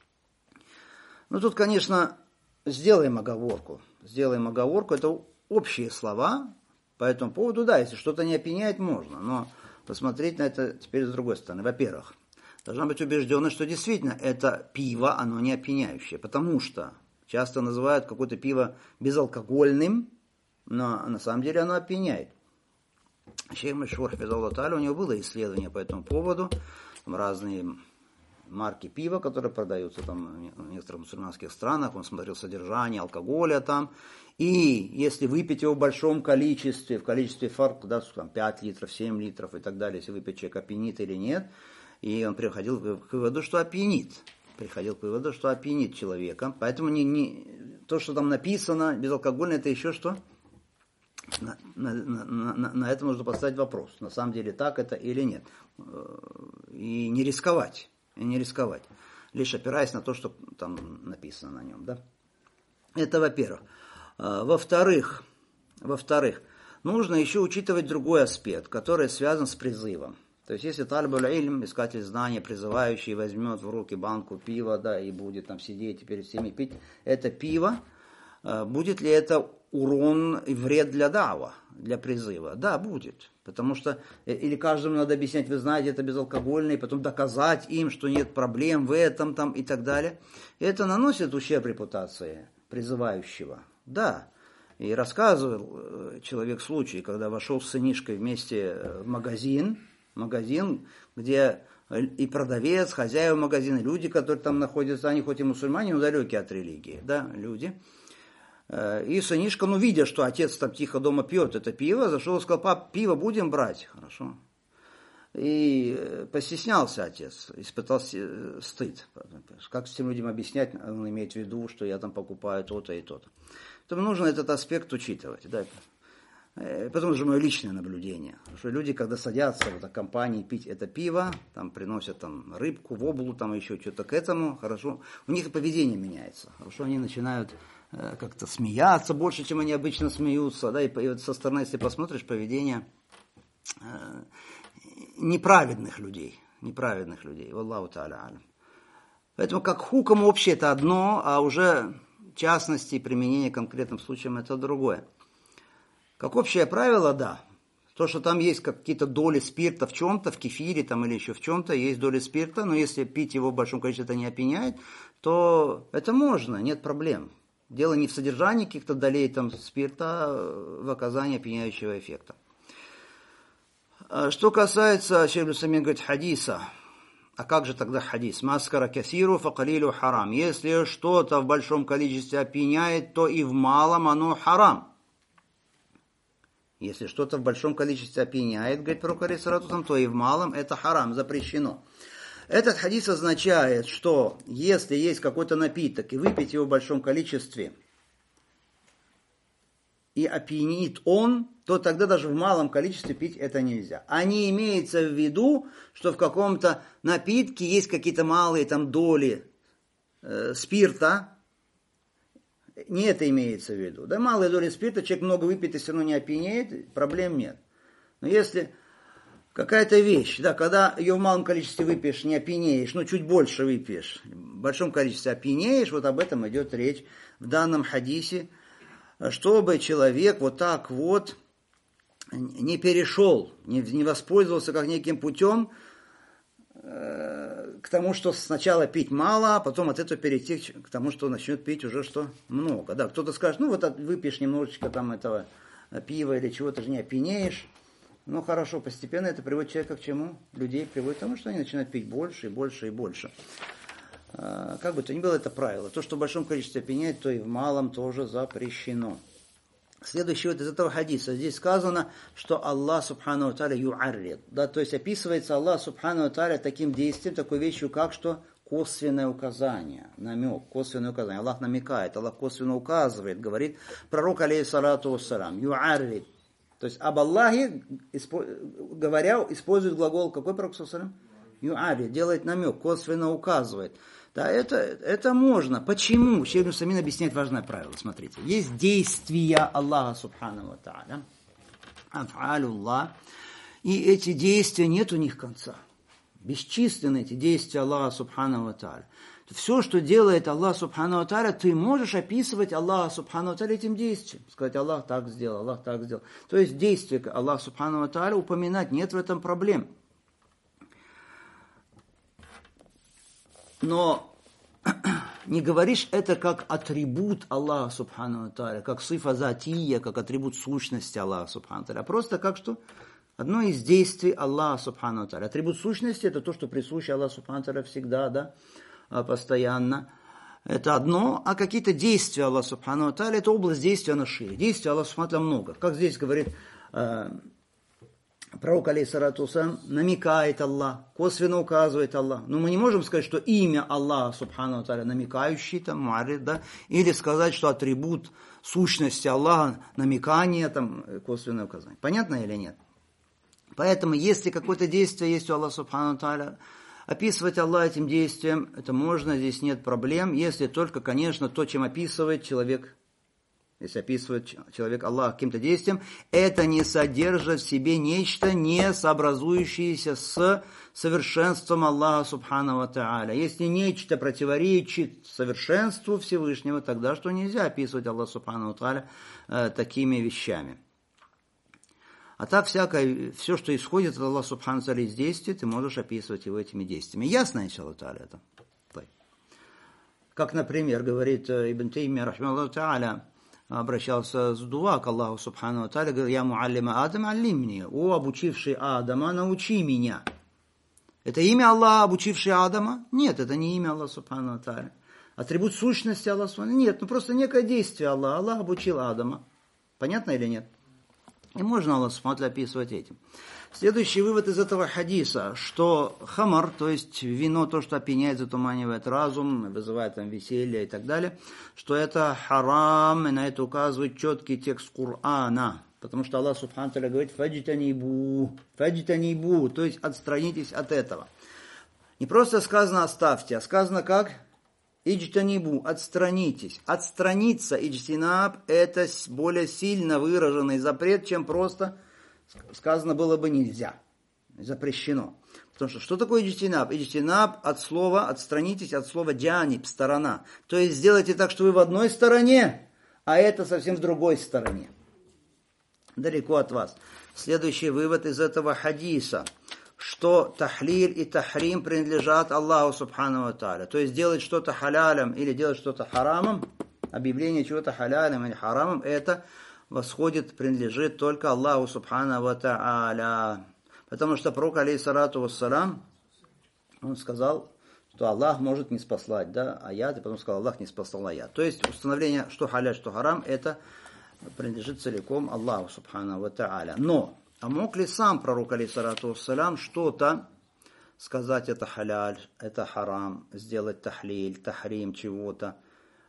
Ну тут, конечно, сделаем оговорку. Сделаем оговорку, это общие слова по этому поводу, да, если что-то не опьяняет, можно, но посмотреть на это теперь с другой стороны. Во-первых, должна быть убежденность, что действительно это пиво, оно не опьяняющее, потому что часто называют какое-то пиво безалкогольным, но на самом деле оно опьяняет. Шейх Машхур хафизаллаху тааля, у него было исследование по этому поводу, там разные марки пива, которые продаются там в некоторых мусульманских странах, он смотрел содержание алкоголя там, и если выпить его в большом количестве, в количестве фарк, да, там пять литров, семь литров и так далее, если выпить, человек опьянит или нет, и он приходил к выводу, что опьянит. Приходил к выводу, что опьянит человека. Поэтому не, не, то, что там написано, безалкогольное, это еще что? На, на, на, на, на это нужно поставить вопрос. На самом деле так это или нет. И не рисковать. И не рисковать. Лишь опираясь на то, что там написано на нем. Да? Это во-первых. Во-вторых, во-вторых, нужно еще учитывать другой аспект, который связан с призывом. То есть, если талибуль илм, искатель знания, призывающий, возьмет в руки банку пива, да, и будет там сидеть и перед всеми пить это пиво, будет ли это урон и вред для дава, для призыва. Да, будет. Потому что или каждому надо объяснять, вы знаете, это безалкогольное, и потом доказать им, что нет проблем в этом там, и так далее. И это наносит ущерб репутации призывающего. Да. И рассказывал человек случай, когда вошел с сынишкой вместе в магазин, магазин, где и продавец, хозяева магазина, люди, которые там находятся, они хоть и мусульмане, но далекие от религии, да, люди. И сынишка, ну, видя, что отец там тихо дома пьет это пиво, зашел и сказал: пап, пиво будем брать? Хорошо. И постеснялся отец, испытал стыд. Как с этим людям объяснять, он имеет в виду, что я там покупаю то-то и то-то. Поэтому нужно этот аспект учитывать. Да. Потом же мое личное наблюдение. Что люди, когда садятся в этой компании пить это пиво, там приносят там рыбку, воблу, там еще что-то к этому, хорошо, у них и поведение меняется. Хорошо, они начинают э, как-то смеяться больше, чем они обычно смеются. Да, и, и вот со стороны, если посмотришь, поведение э, неправедных людей. Неправедных людей. Валлаху та'аля алям. Поэтому как хуком общее это одно, а уже частности применение к конкретным случаям это другое. Как общее правило, да. То, что там есть какие-то доли спирта в чем-то, в кефире там, или еще в чем-то, есть доли спирта, но если пить его в большом количестве, это не опьяняет, то это можно, нет проблем. Дело не в содержании каких-то долей там, спирта, а в оказании опьяняющего эффекта. Что касается, Шейх Аль-Усаймин говорит, хадиса, а как же тогда хадис? Маскара касиру факалилю харам. Если что-то в большом количестве опьяняет, то и в малом оно харам. Если что-то в большом количестве опьяняет, говорит пророк алейхиссалату, то и в малом это харам, запрещено. Этот хадис означает, что если есть какой-то напиток, и выпить его в большом количестве, и опьянит он, то тогда даже в малом количестве пить это нельзя. А не имеется в виду, что в каком-то напитке есть какие-то малые там доли э, спирта. Не это имеется в виду. Да, малые доли спирта, человек много выпьет и все равно не опьянеет, проблем нет. Но если какая-то вещь, да, когда ее в малом количестве выпьешь, не опьянеешь, ну чуть больше выпьешь, в большом количестве опьянеешь, вот об этом идет речь в данном хадисе, чтобы человек вот так вот не перешел, не, не воспользовался как неким путем к тому, что сначала пить мало, а потом от этого перейти к тому, что начнет пить уже что много. Да, кто-то скажет, ну вот выпьешь немножечко там этого пива или чего-то же не опьянеешь. Ну хорошо, постепенно это приводит человека к чему? Людей приводит к тому, что они начинают пить больше и больше и больше. Как бы то ни было, это правило. То, что в большом количестве опьяняет, то и в малом тоже запрещено. Следующий вот из этого хадиса. Здесь сказано, что Аллах субхану ва тааля ю'аррид. Да, то есть описывается Аллах субхану ва тааля таким действием, такой вещью, как что косвенное указание, намек, косвенное указание. Аллах намекает, Аллах косвенно указывает, говорит пророк алейхиссалату вассалам, ю'аррид. То есть об Аллахе, говоря, использует глагол, какой пророк саллаллаху алейхи ва саллям? Ю'аррид, делает намек, косвенно указывает. Да, это, это можно. Почему? Шейх Аль-Усаймин объясняет важное правило. Смотрите. Есть действия Аллаха субхану ва тааля. Аф'алуллах. И эти действия, нет у них конца. Бесчисленны эти действия Аллаха субхану ва тааля. Все, что делает Аллах субхану ва тааля, ты можешь описывать Аллаха субхану ва тааля этим действием. Сказать, Аллах так сделал, Аллах так сделал. То есть действия Аллаха субхану ва тааля упоминать, нет в этом проблем. Но не говоришь это как атрибут Аллаха субхану ва тааля, как сифа затия, как атрибут сущности Аллаха субхану ва тааля, а просто как что одно из действий Аллаха субхану ва тааля. Атрибут сущности это то, что присуще Аллаху субхану ва тааля всегда, да, постоянно. Это одно, а какие-то действия Аллаха субхану ва тааля, это область действия, она шире. Действий Аллаха субхану ва тааля много. Как здесь говорит пророк, алейхиссалату вассалям, намекает Аллах, косвенно указывает Аллах. Но мы не можем сказать, что имя Аллаха, субхану ва тааля, намекающий, там, муаррид, да, или сказать, что атрибут сущности Аллаха, намекание, там, косвенное указание. Понятно или нет? Поэтому, если какое-то действие есть у Аллаха, субхану ва тааля, описывать Аллаха этим действием, это можно, здесь нет проблем, если только, конечно, то, чем описывает человек, Если описывает человек Аллаха каким-то действием, это не содержит в себе нечто, не сообразующееся с совершенством Аллаха Субхану ва Тааля. Если нечто противоречит совершенству Всевышнего, тогда что нельзя описывать Аллаха Субхану ва Тааля э, такими вещами. А так всякое, все, что исходит от Аллаха Субхану ва Тааля из действий, ты можешь описывать его этими действиями. Ясно, иншалла Тааля, это? Как, например, говорит Ибн Таймия, рахмаллаху Тааля, обращался с дуа к Аллаху Субхану ва Тааля, говорит: «Я муаллима Адам, аллимни». «О, обучивший Адама, научи меня». Это имя Аллаха, обучивший Адама? Нет, это не имя Аллаха Субхану ва Тааля. Атрибут сущности Аллаха Субхану ва Тааля? Нет, ну просто некое действие Аллаха. Аллах обучил Адама. Понятно или нет? И можно Аллах Субхану ва Тааля описывать этим. Следующий вывод из этого хадиса, что хамар, то есть вино, то, что опьяняет, затуманивает разум, вызывает там веселье и так далее, что это харам, и на это указывает четкий текст Корана. Потому что Аллах Субхану ва Тааля говорит: «Фаджтанибу», «Фаджтанибу», то есть отстранитесь от этого. Не просто сказано «оставьте», а сказано как? «Иджтанибу», «отстранитесь». Отстраниться, иджтинаб, это более сильно выраженный запрет, чем просто сказано было бы «нельзя», запрещено. Потому что что такое иджтинаб? Иджтинаб от слова, отстранитесь от слова джаниб, сторона. То есть сделайте так, что вы в одной стороне, а это совсем в другой стороне. Далеко от вас. Следующий вывод из этого хадиса, что тахлиль и тахрим принадлежат Аллаху Субхану ва Тааля. То есть делать что-то халялем или делать что-то харамом, объявление чего-то халялем или харамом, это восходит, принадлежит только Аллаху Субхану ва Тааля. Потому что пророк, алейхиссалату вассалам, он сказал, что Аллах может не спаслать, да, аят, и потом сказал: Аллах не спасал аят. То есть установление, что халяль, что харам, это принадлежит целиком Аллаху Субхану ва Тааля. Но, а мог ли сам пророк, алейхиссалату вассалам, что-то сказать: это халяль, это харам, сделать тахлиль, тахрим чего-то?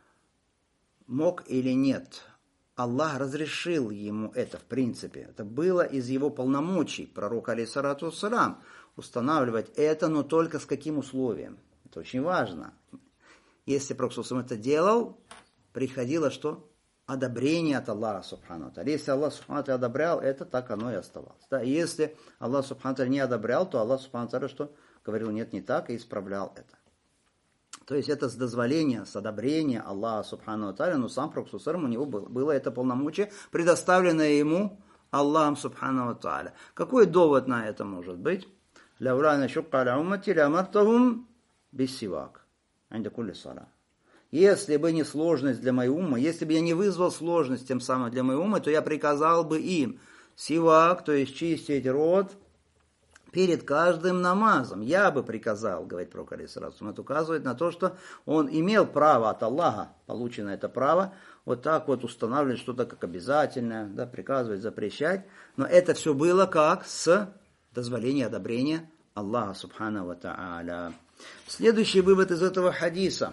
Мог или нет? Аллах разрешил ему это, в принципе. Это было из его полномочий, пророка, алейхиссалату вассалам, устанавливать это, но только с каким условием? Это очень важно. Если пророк это делал, приходило что? Одобрение от Аллаха Субхану ва Тааля. Если Аллах Субхану ва Тааля одобрял, это так оно и оставалось. Да? Если Аллах Субхану ва Тааля не одобрял, то Аллах Субхану ва Тааля что? Говорил: нет, не так, и исправлял это. То есть это с дозволения, с одобрения Аллаха Субхану ва Тааля, но сам пророк у него было, было это полномочие, предоставленное ему Аллахом Субхану ва Тааля. Какой довод на это может быть? Лаула шукка аля уммати лямартахум биссивак инда кулли салат. Если бы не сложность для моей уммы, если бы я не вызвал сложность тем самым для моей уммы, то я приказал бы им сивак, то есть чистить рот перед каждым намазом. Я бы приказал, говорит пророк, алейхиссалату. Это указывает на то, что он имел право от Аллаха, получено это право, вот так вот устанавливать что-то как обязательное, да, приказывать, запрещать. Но это все было как с дозволения, одобрения Аллаха Субхану ва Тааля. Следующий вывод из этого хадиса.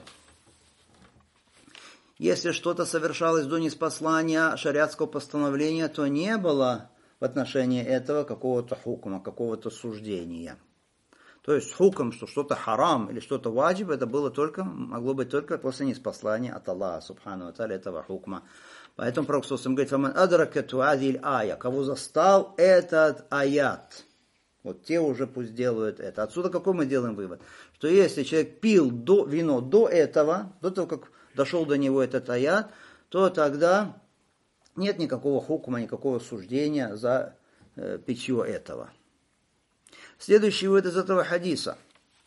Если что-то совершалось до ниспослания шариатского постановления, то не было в отношении этого какого-то хукма, какого-то суждения. То есть хукм, что что-то харам или что-то ваджиб, это было только, могло быть только после ниспослания от Аллаха Субхану ва Тааля этого хукма. Поэтому пророк говорит: «Фаман адракату азиль ая», кого застал этот аят, вот те уже пусть делают это. Отсюда какой мы делаем вывод? Что если человек пил до, вино до этого, до того, как дошел до него этот аят, то тогда нет никакого хукма, никакого суждения за э, питье этого. Следующий вывод из этого хадиса.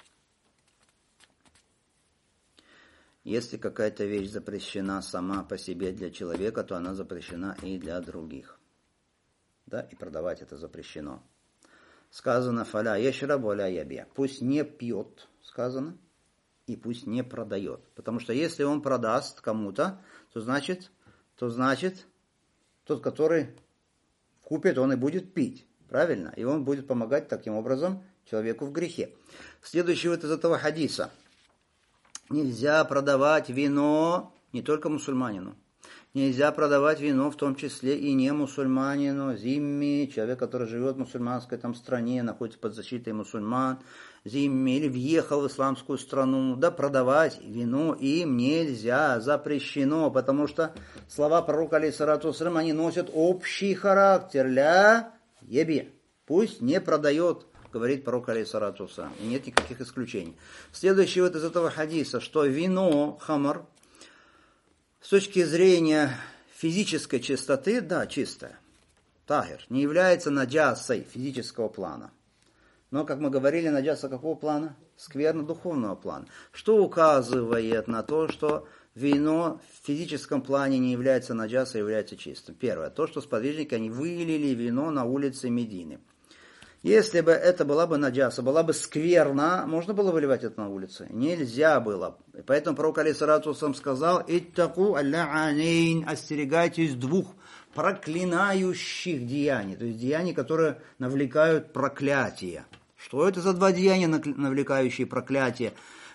Если какая-то вещь запрещена сама по себе для человека, то она запрещена и для других. Да, и продавать это запрещено. Сказано: «Фаля яшрабу ля ябия». Пусть не пьет, сказано, и пусть не продает. Потому что если он продаст кому-то, то значит, то значит, тот, который купит, он и будет пить. Правильно? И он будет помогать таким образом человеку в грехе. Следующий вот из этого хадиса. Нельзя продавать вино не только мусульманину. Нельзя продавать вино, в том числе и не мусульманину, зимми, человек, который живет в мусульманской там стране, находится под защитой мусульман, зимми, или въехал в исламскую страну, да, продавать вино им нельзя, запрещено, потому что слова пророка, алейхиссалату вассалям, они носят общий характер, ля еби, пусть не продает, говорит пророк, алейхиссалату вассалям, и нет никаких исключений. Следующее вот из этого хадиса, что вино, хамар, с точки зрения физической чистоты, да, чистое. Тахир не является наджасой физического плана. Но, как мы говорили, наджаса какого плана? Скверно духовного плана. Что указывает на то, что вино в физическом плане не является наджасой, является чистым. Первое. То, что сподвижники, они вылили вино на улице Медины. Если бы это была бы наджаса, была бы скверна, можно было выливать это на улице? Нельзя было. И поэтому пророк, алейхиссалату вассалям, сказал: «Иттаку аль-ла'анейн», остерегайтесь двух проклинающих деяний, то есть деяний, которые навлекают проклятие. Что это за два деяния, навлекающие проклятие?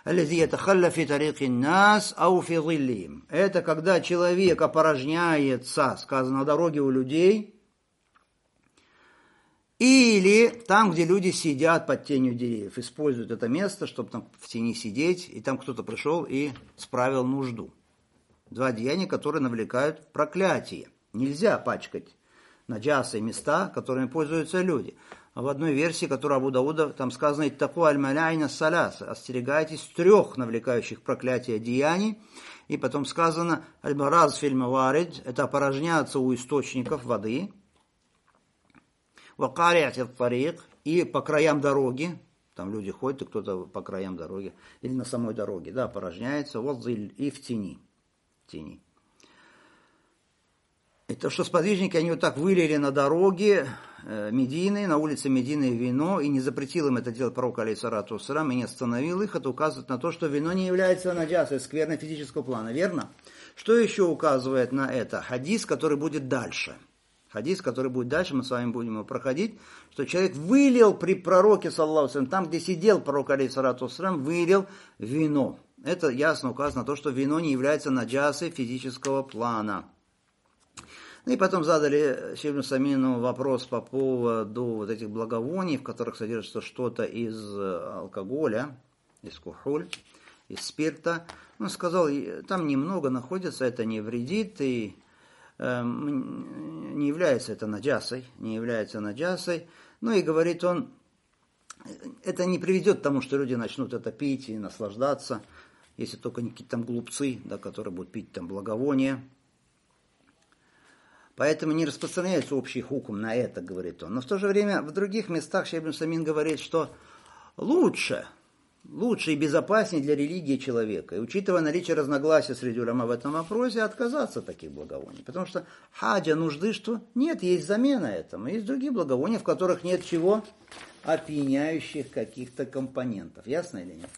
Это когда человек опорожняется, сказано, на дороге у людей, или там, где люди сидят под тенью деревьев, используют это место, чтобы там в тени сидеть, и там кто-то пришел и справил нужду. Два деяния, которые навлекают проклятие. Нельзя пачкать наджасы места, которыми пользуются люди. А в одной версии, которая Абу Дауда, там сказано: «Иттаку аль-маляйна саляса», остерегайтесь трех навлекающих проклятие деяний. И потом сказано: «Аль-бараз филь маварид», это опорожняться у источников воды. И по краям дороги, там люди ходят, и кто-то по краям дороги, или на самой дороге, да, порожняется, и в тени. В тени. И то, что сподвижники, они вот так вылили на дороге э, Медины, на улице Медины вино, и не запретил им это делать пророк, алейхиссалату вассалям, и не остановил их, это указывает на то, что вино не является наджасой, скверной физического плана, верно? Что еще указывает на это? Хадис, который будет дальше. Хадис, который будет дальше, мы с вами будем его проходить, что человек вылил при пророке, саллаллаху алейхи ва саллям, там, где сидел пророк, алейхиссалату вассалям, вылил вино. Это ясно указано на то, что вино не является наджасой физического плана. Ну и потом задали Шейху Самину вопрос по поводу вот этих благовоний, в которых содержится что-то из алкоголя, из кухоль, из спирта. Он сказал, там немного находится, это не вредит и не является это наджасой, не является наджасой. Ну и говорит он, это не приведет к тому, что люди начнут это пить и наслаждаться, если только не какие-то там глупцы, да, которые будут пить там благовония. Поэтому не распространяется общий хукм на это, говорит он. Но в то же время в других местах Шейх ибн Самин говорит, что лучше, лучше и безопаснее для религии человека. И учитывая наличие разногласий среди уляма в этом вопросе, отказаться от таких благовоний. Потому что хаджа, нужды, что нет, есть замена этому. Есть другие благовония, в которых нет чего? Опьяняющих каких-то компонентов. Ясно или нет?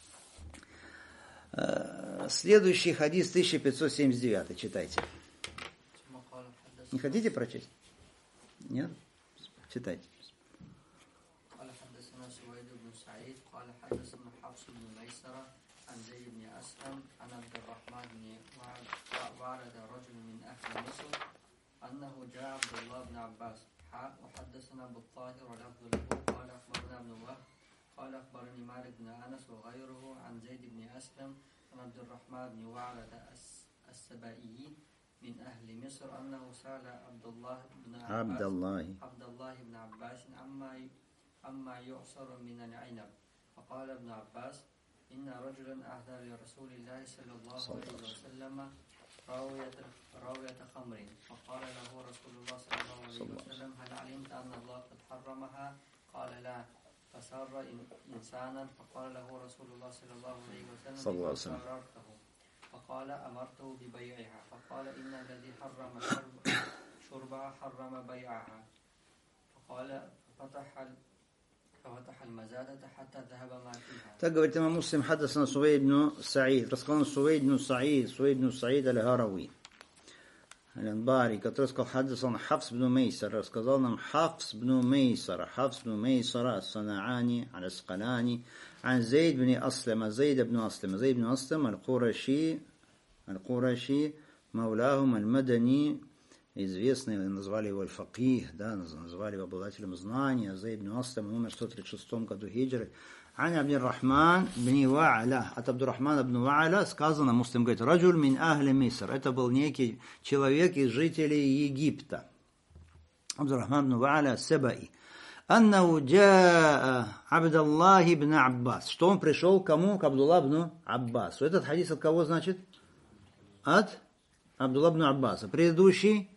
Следующий хадис тысяча пятьсот семьдесят девять. Читайте. Не хотите прочесть? Нет? Читайте. قال حدثنا سويد بن سعيد قال حدثنا حفص بن ميسرة عن زيد بن أسلم عن عبد الرحمن بن وعرد رجل من أهل مصر أنه جاء عبد الله بن عباس حاء وحدثنا أبو الطاهر ولفظ له قال أخبرنا ابن وهب قال أخبرني مالك بن أنس وغيره عن زيد بن أسلم عن عبد الرحمن بن وعرد السبائي من أهل مصر أنه سأل عبد الله بن عباس عبد الله عبد الله بن عباس عما عما يعصر من العنب فقال ابن عباس إن رجلا أهدى لرسول الله صلى الله عليه وسلم راوية راوية خمر فقال له رسول الله صلى الله عليه وسلم هل علمت أن الله قد حرمها قال لا فسر إنسانا فقال له رسول الله صلى الله عليه وسلم فقال أمرته ببيعها فقال إن الذي حرم شربها حرم بيعها فقال فتح ففتح المزادة حتى ذهب ما فيها. Так говорит имам Муслим, حدثنا سويد بن سعيد, рассказал سويد بن سعيد, سويد بن سعيد الهروي, الأنباري, который сказал حدثنا حفص بن ميسر, рассказал нам حفص بن ميسر, حفص بن ميسر الصنعاني العسقلاني عن زيد بن أسلم, زيد بن أسلم, زيد بن أسلم القرشي, القرشي Мауляхум аль-Мадани, известный, назвали его аль-Факих, да, назвали его обладателем знания, Зейд ибн Аслам, умер в сто тридцать шестом году хиджры. Ан Абдуррахман бни Ва'ля, от Абдуррахмана ибн Ва'ля сказано, Муслим говорит, раджуль мин ахли Миср, это был некий человек из жителей Египта. Абдуррахман ибн Ва'ля ас-Сабаи. Аннаху джаа Абдаллах ибн Аббас, что он пришел к кому? К Абдуллах ибн Аббасу. Этот хадис от кого значит? От Абдуллах ибн Аббаса. Предыдущий?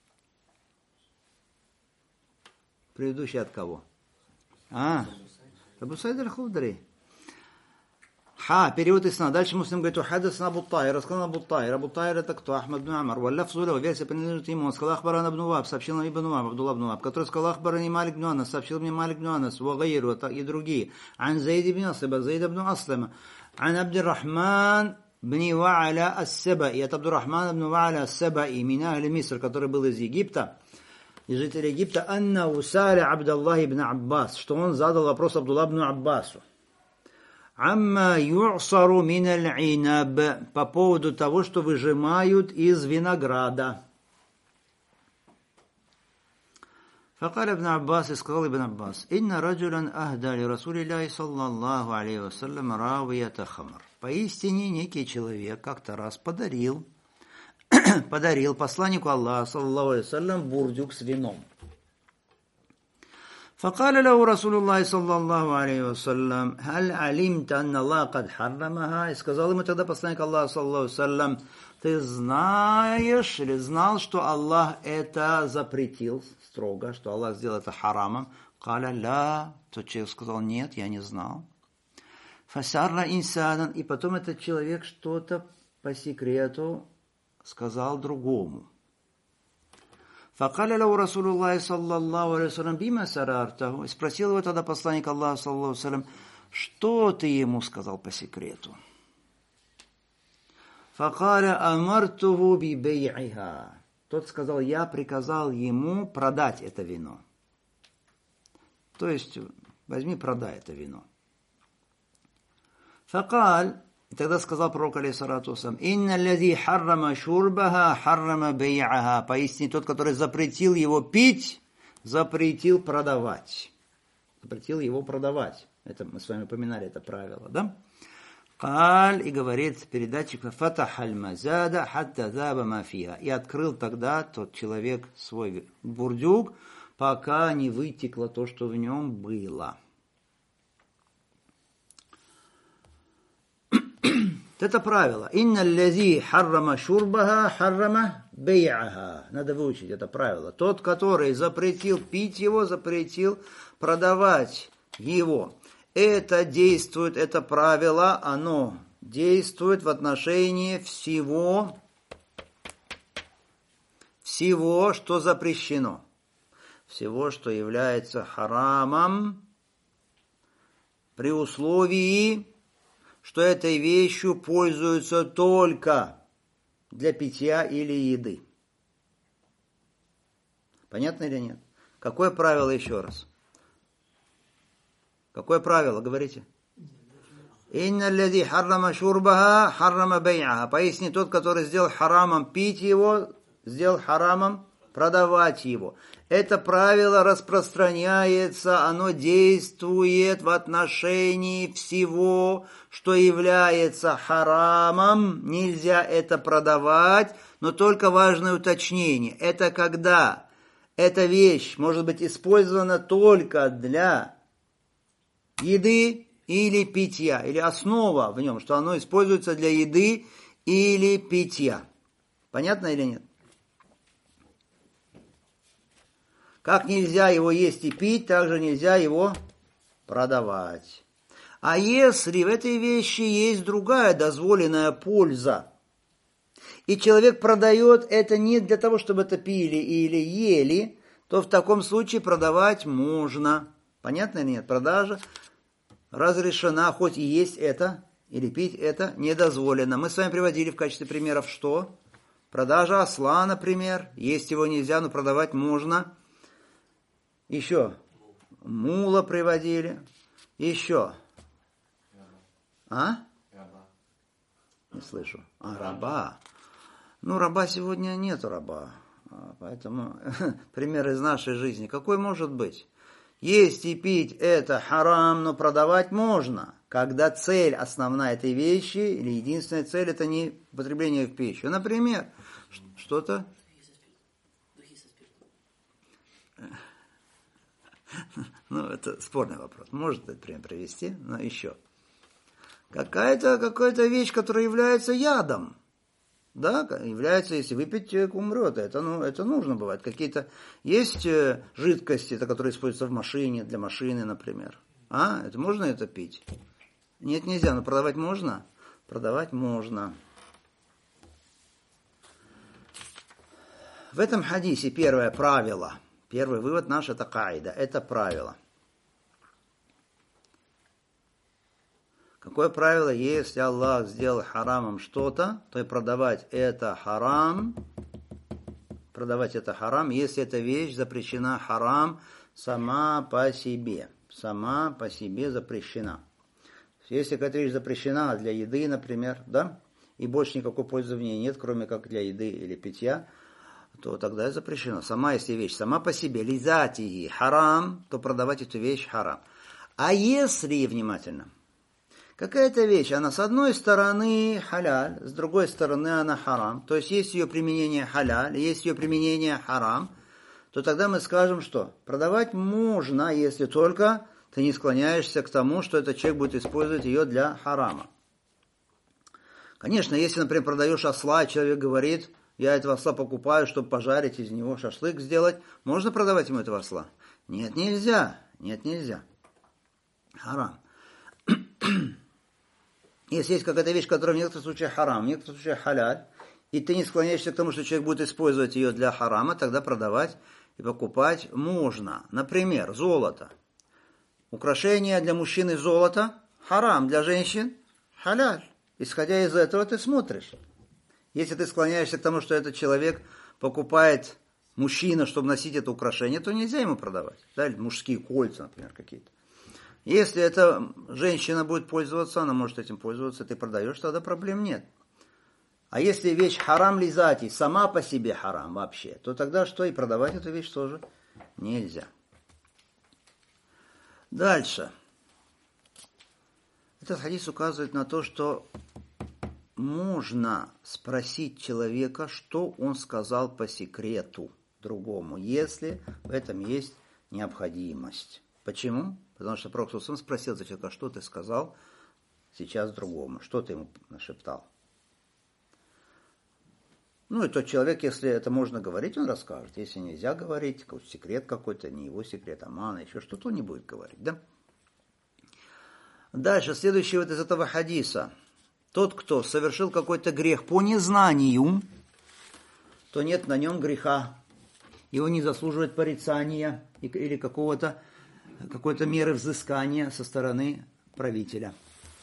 Предыдущий от кого? А, Абу Саид аль-Худри. Ха, перевод Исна. Дальше Муслим говорит, хаддасана Абу Тайр, рассказал Абу Тайр. Абу Тайр это кто? Ахмад ибн Амар. Валлафзу лаху, версия принадлежит ему. Он сказал Ахбаран ибн Ваб, сообщил нам ибн Ваб, Абдуллах ибн Ваб, который сказал Ахбарани Малик ибн Анас, сообщил мне Малик ибн Анас, Вагайру и другие. Ан Зейд ибн Аслама, Зейд ибн Аслама. Ан Абдуррахман бни Ва'ля ас-Сабаи. Это Абдуррахман ибн Ва'ля ас-Сабаи, мин ахли Миср, который был из Египта. И жители Египта, анна усаля Абдаллах ибн Аббас, что он задал вопрос Абдуллах ибн Аббасу. Амма ю'сару мин аль-инаб, по поводу того, что выжимают из винограда. فقال ابن عباس, сказал ибн Аббас, инна раджулян ахда ли Расулиллахи саллаллаху алейхи вассалям равията хамр. Поистине некий человек как-то раз подарил подарил посланнику Аллаха, саллаллаху алейхи вассалям, бурдюк с вином. فقال له رسول الله صلى الله عليه وسلم هل علمت أن الله قد حرمها? И сказал ему тогда посланник Аллаха, саллаллаху алейхи вассалям, ты знаешь или знал, что Аллах это запретил строго, что Аллах сделал это харамом? قال لا. Тот человек сказал, нет, я не знал. فسر إنسانا. И потом этот человек что-то по секрету сказал другому. فقال له رسول الله صلى الله عليه وسلم بما سررته. Спросил его тогда посланник Аллаха, саллаллаху алейхи вассалям, что ты ему сказал по секрету? فقال أمرته ببيعها. Тот сказал, я приказал ему продать это вино. То есть, возьми, продай это вино. فقال. И тогда сказал пророк, алейхиссалату вассалям, «Инна лази харрама шурбаха, харрама бей'аха». Поистине тот, который запретил его пить, запретил продавать. Запретил его продавать. Это мы с вами упоминали, это правило, да? Каль, и говорит передатчик, «Фатахаль мазада, хатта заба мафиха». И открыл тогда тот человек свой бурдюк, пока не вытекло то, что в нем было. Это правило. Инна лази харрама шурбаха, харрама бей'аха. Надо выучить это правило. Тот, который запретил пить его, запретил продавать его. Это действует, это правило, оно действует в отношении всего, всего, что запрещено. Всего, что является харамом, при условии, что этой вещью пользуются только для питья или еды. Понятно или нет? Какое правило еще раз? Какое правило, говорите? Инна лази харрама шурбаха, харрама бей'аха. Поясни, тот, который сделал харамом пить его, сделал харамом продавать его. Это правило распространяется, оно действует в отношении всего, что является харамом. Нельзя это продавать, но только важное уточнение. Это когда эта вещь может быть использована только для еды или питья, или основа в нем, что оно используется для еды или питья. Понятно или нет? Как нельзя его есть и пить, так же нельзя его продавать. А если в этой вещи есть другая дозволенная польза, и человек продает это не для того, чтобы это пили или ели, то в таком случае продавать можно. Понятно или нет? Продажа разрешена, хоть и есть это, или пить это недозволено. Мы с вами приводили в качестве примеров что? Продажа осла, например. Есть его нельзя, но продавать можно. Еще мула приводили. Еще. А? Не слышу. А, раба. Ну, раба сегодня нету раба. Поэтому пример из нашей жизни. Какой может быть? Есть и пить это харам, но продавать можно. Когда цель основная этой вещи, или единственная цель, это не употребление в пищу. Например, что-то... Ну, это спорный вопрос. Может этот пример привести, но еще. Какая-то, какая-то вещь, которая является ядом. Да, является, если выпить, человек умрет. Это, ну, это нужно бывает. Какие-то есть жидкости, которые используются в машине, для машины, например. А, это можно это пить? Нет, нельзя. Но продавать можно? Продавать можно. В этом хадисе первое правило. Первый вывод наш это каида. Это правило. Какое правило? Если Аллах сделал харамом что-то, то и продавать это харам. Продавать это харам, если эта вещь запрещена харам сама по себе. Сама по себе запрещена. Если какая-то вещь запрещена для еды, например, да, и больше никакой пользы в ней нет, кроме как для еды или питья, то тогда и запрещено. Сама, если вещь сама по себе, лизати харам, то продавать эту вещь харам. А если, внимательно, какая-то вещь, она с одной стороны халяль, с другой стороны она харам, то есть есть ее применение халяль, есть ее применение харам, то тогда мы скажем, что продавать можно, если только ты не склоняешься к тому, что этот человек будет использовать ее для харама. Конечно, если, например, продаешь осла, человек говорит, я этого осла покупаю, чтобы пожарить из него шашлык сделать, можно продавать ему этого осла? Нет, нельзя. Нет, нельзя. Харам. Если есть какая-то вещь, которая в некоторых случаях харам, в некоторых случаях халяль, и ты не склоняешься к тому, что человек будет использовать ее для харама, тогда продавать и покупать можно. Например, золото. Украшение для мужчины золото харам, для женщин халяль. Исходя из этого ты смотришь. Если ты склоняешься к тому, что этот человек покупает мужчина, чтобы носить это украшение, то нельзя ему продавать. Да, мужские кольца, например, какие-то. Если эта женщина будет пользоваться, она может этим пользоваться, ты продаешь, тогда проблем нет. А если вещь харам лизати, сама по себе харам вообще, то тогда что? И продавать эту вещь тоже нельзя. Дальше. Этот хадис указывает на то, что можно спросить человека, что он сказал по секрету другому, если в этом есть необходимость. Почему? Потому что Пророк сам спросил за человека, что ты сказал сейчас другому, что ты ему нашептал. Ну и тот человек, если это можно говорить, он расскажет. Если нельзя говорить, какой-то секрет какой-то, не его секрет, а мана, еще что-то, он не будет говорить, да? Дальше, следующий вот из этого хадиса. Тот, кто совершил какой-то грех по незнанию, то нет на нем греха. И он не заслуживает порицания или какого-то, какой-то меры взыскания со стороны правителя.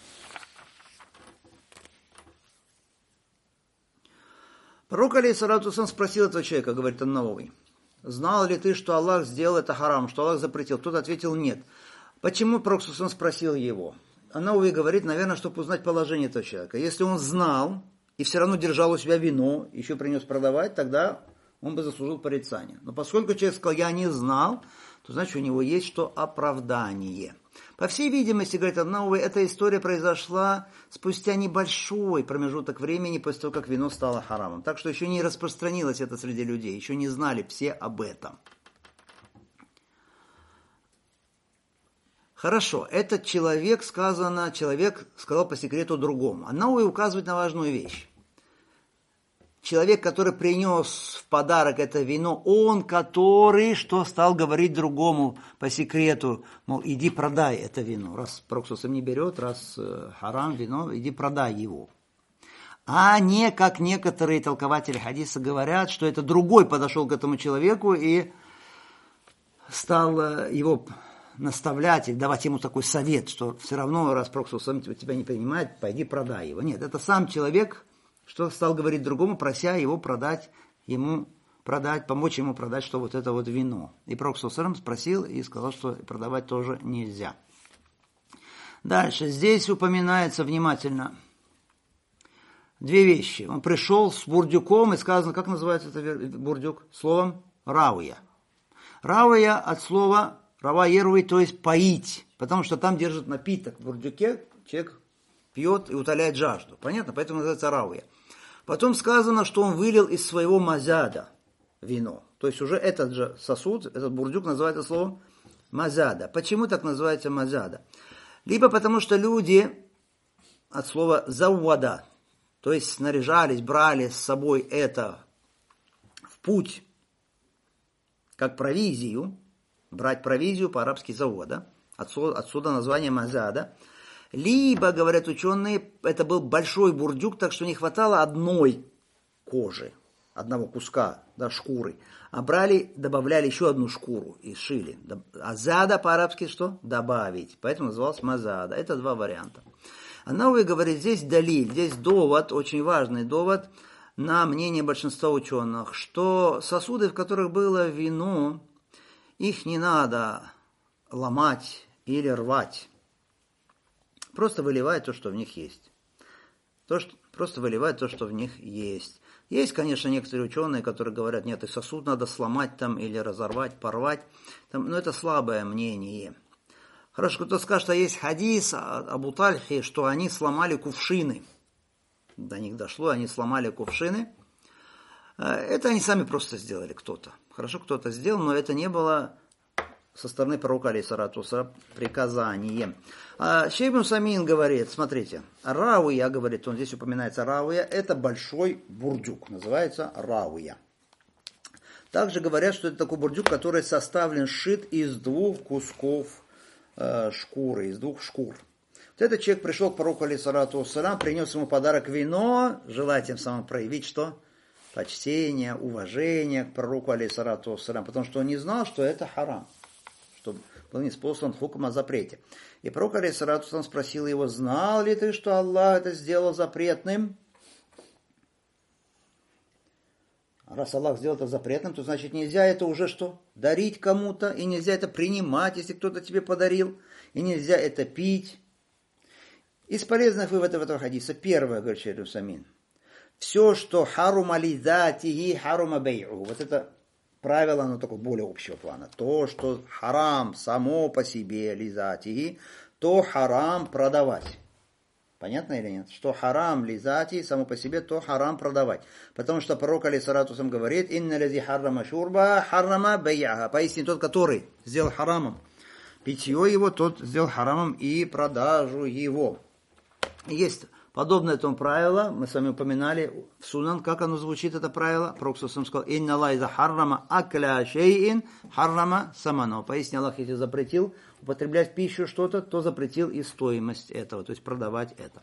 Пророк алейхиссалату вассалям спросил этого человека, говорит ан-Навави, знал ли ты, что Аллах сделал это харам, что Аллах запретил? Тот ответил нет. Почему Пророк спросил его? Ан-Навави говорит, наверное, чтобы узнать положение этого человека. Если он знал и все равно держал у себя вино, еще принес продавать, тогда он бы заслужил порицание. Но поскольку человек сказал, я не знал, то значит у него есть что оправдание. По всей видимости, говорит Ан-Навави, эта история произошла спустя небольшой промежуток времени после того, как вино стало харамом. Так что еще не распространилось это среди людей, еще не знали все об этом. Хорошо, этот человек, сказано, человек сказал по секрету другому. Ан-Навави указывает на важную вещь. Человек, который принес в подарок это вино, он, который, что стал говорить другому по секрету, мол, иди продай это вино. Раз Пророк не берет, раз э, харам вино, иди продай его. А не, как некоторые толкователи хадиса говорят, что это другой подошел к этому человеку и стал э, его наставлять или давать ему такой совет, что все равно, раз Пророк тебя не принимает, пойди продай его. Нет, это сам человек, что стал говорить другому, прося его продать, ему продать, помочь ему продать, что вот это вот вино. И Пророк спросил и сказал, что продавать тоже нельзя. Дальше, здесь упоминается внимательно две вещи. Он пришел с бурдюком, и сказано, как называется этот бурдюк? Словом рауя. Рауя от слова раваеруй, то есть поить, потому что там держит напиток в бурдюке, человек пьет и утоляет жажду. Понятно? Поэтому называется рауя. Потом сказано, что он вылил из своего мазада вино. То есть уже этот же сосуд, этот бурдюк называется словом мазада. Почему так называется мазада? Либо потому что люди от слова заввада, то есть снаряжались, брали с собой это в путь, как провизию, брать провизию по-арабски завода, отсюда, отсюда название мазада. Либо, говорят ученые, это был большой бурдюк, так что не хватало одной кожи, одного куска, да, шкуры, а брали, добавляли еще одну шкуру и шили. Азада по-арабски что? Добавить. Поэтому называлось мазада. Это два варианта. А Науи говорит, здесь далиль, здесь довод, очень важный довод на мнение большинства ученых, что сосуды, в которых было вино, их не надо ломать или рвать. Просто выливать то, что в них есть. То, что, просто выливать то, что в них есть. Есть, конечно, некоторые ученые, которые говорят, нет, и сосуд надо сломать там или разорвать, порвать. Там, но это слабое мнение. Хорошо, кто-то скажет, что есть хадис Абу Тальхи, что они сломали кувшины. До них дошло, они сломали кувшины. Это они сами просто сделали, кто-то. Хорошо, кто-то сделал, но это не было со стороны пророка алейхиссалату вассалям приказанием. А Шейх ибн Усаймин говорит, смотрите, рауя, говорит, он здесь упоминается рауя, это большой бурдюк, называется рауя. Также говорят, что это такой бурдюк, который составлен, сшит из двух кусков э, шкуры, из двух шкур. Вот этот человек пришел к пророку алейхиссалату вассалям, принес ему подарок вино, желая тем самым проявить что? Почтение, уважение к пророку алейхиссалату вассалям, потому что он не знал, что это харам, что был ниспослан хукм о запрете. И пророк алейхиссалату вассалям спросил его, знал ли ты, что Аллах это сделал запретным? Раз Аллах сделал это запретным, то значит нельзя это уже что? Дарить кому-то, и нельзя это принимать, если кто-то тебе подарил, и нельзя это пить. Из полезных выводов этого хадиса, первое, говорит Шейх ибн Усаймин, все, что харума лизатихи, харума бей'у. Вот это правило, оно такое более общего плана. То, что харам само по себе лизатихи, то харам продавать. Понятно или нет? Что харам лизати само по себе, то харам продавать. Потому что пророк алейхиссалату вассалям говорит, инна лази харрама шурба, харрама бей'аха. Поистине тот, который сделал харамом питье его, тот сделал харамом и продажу его. Есть подобное этому правило, мы с вами упоминали в Сунан, как оно звучит, это правило. Пророк сам сказал, «Инна Аллах харрама акля шейин, харрама самано». Поясни, Аллах, если запретил употреблять в пищу что-то, то запретил и стоимость этого, то есть продавать это.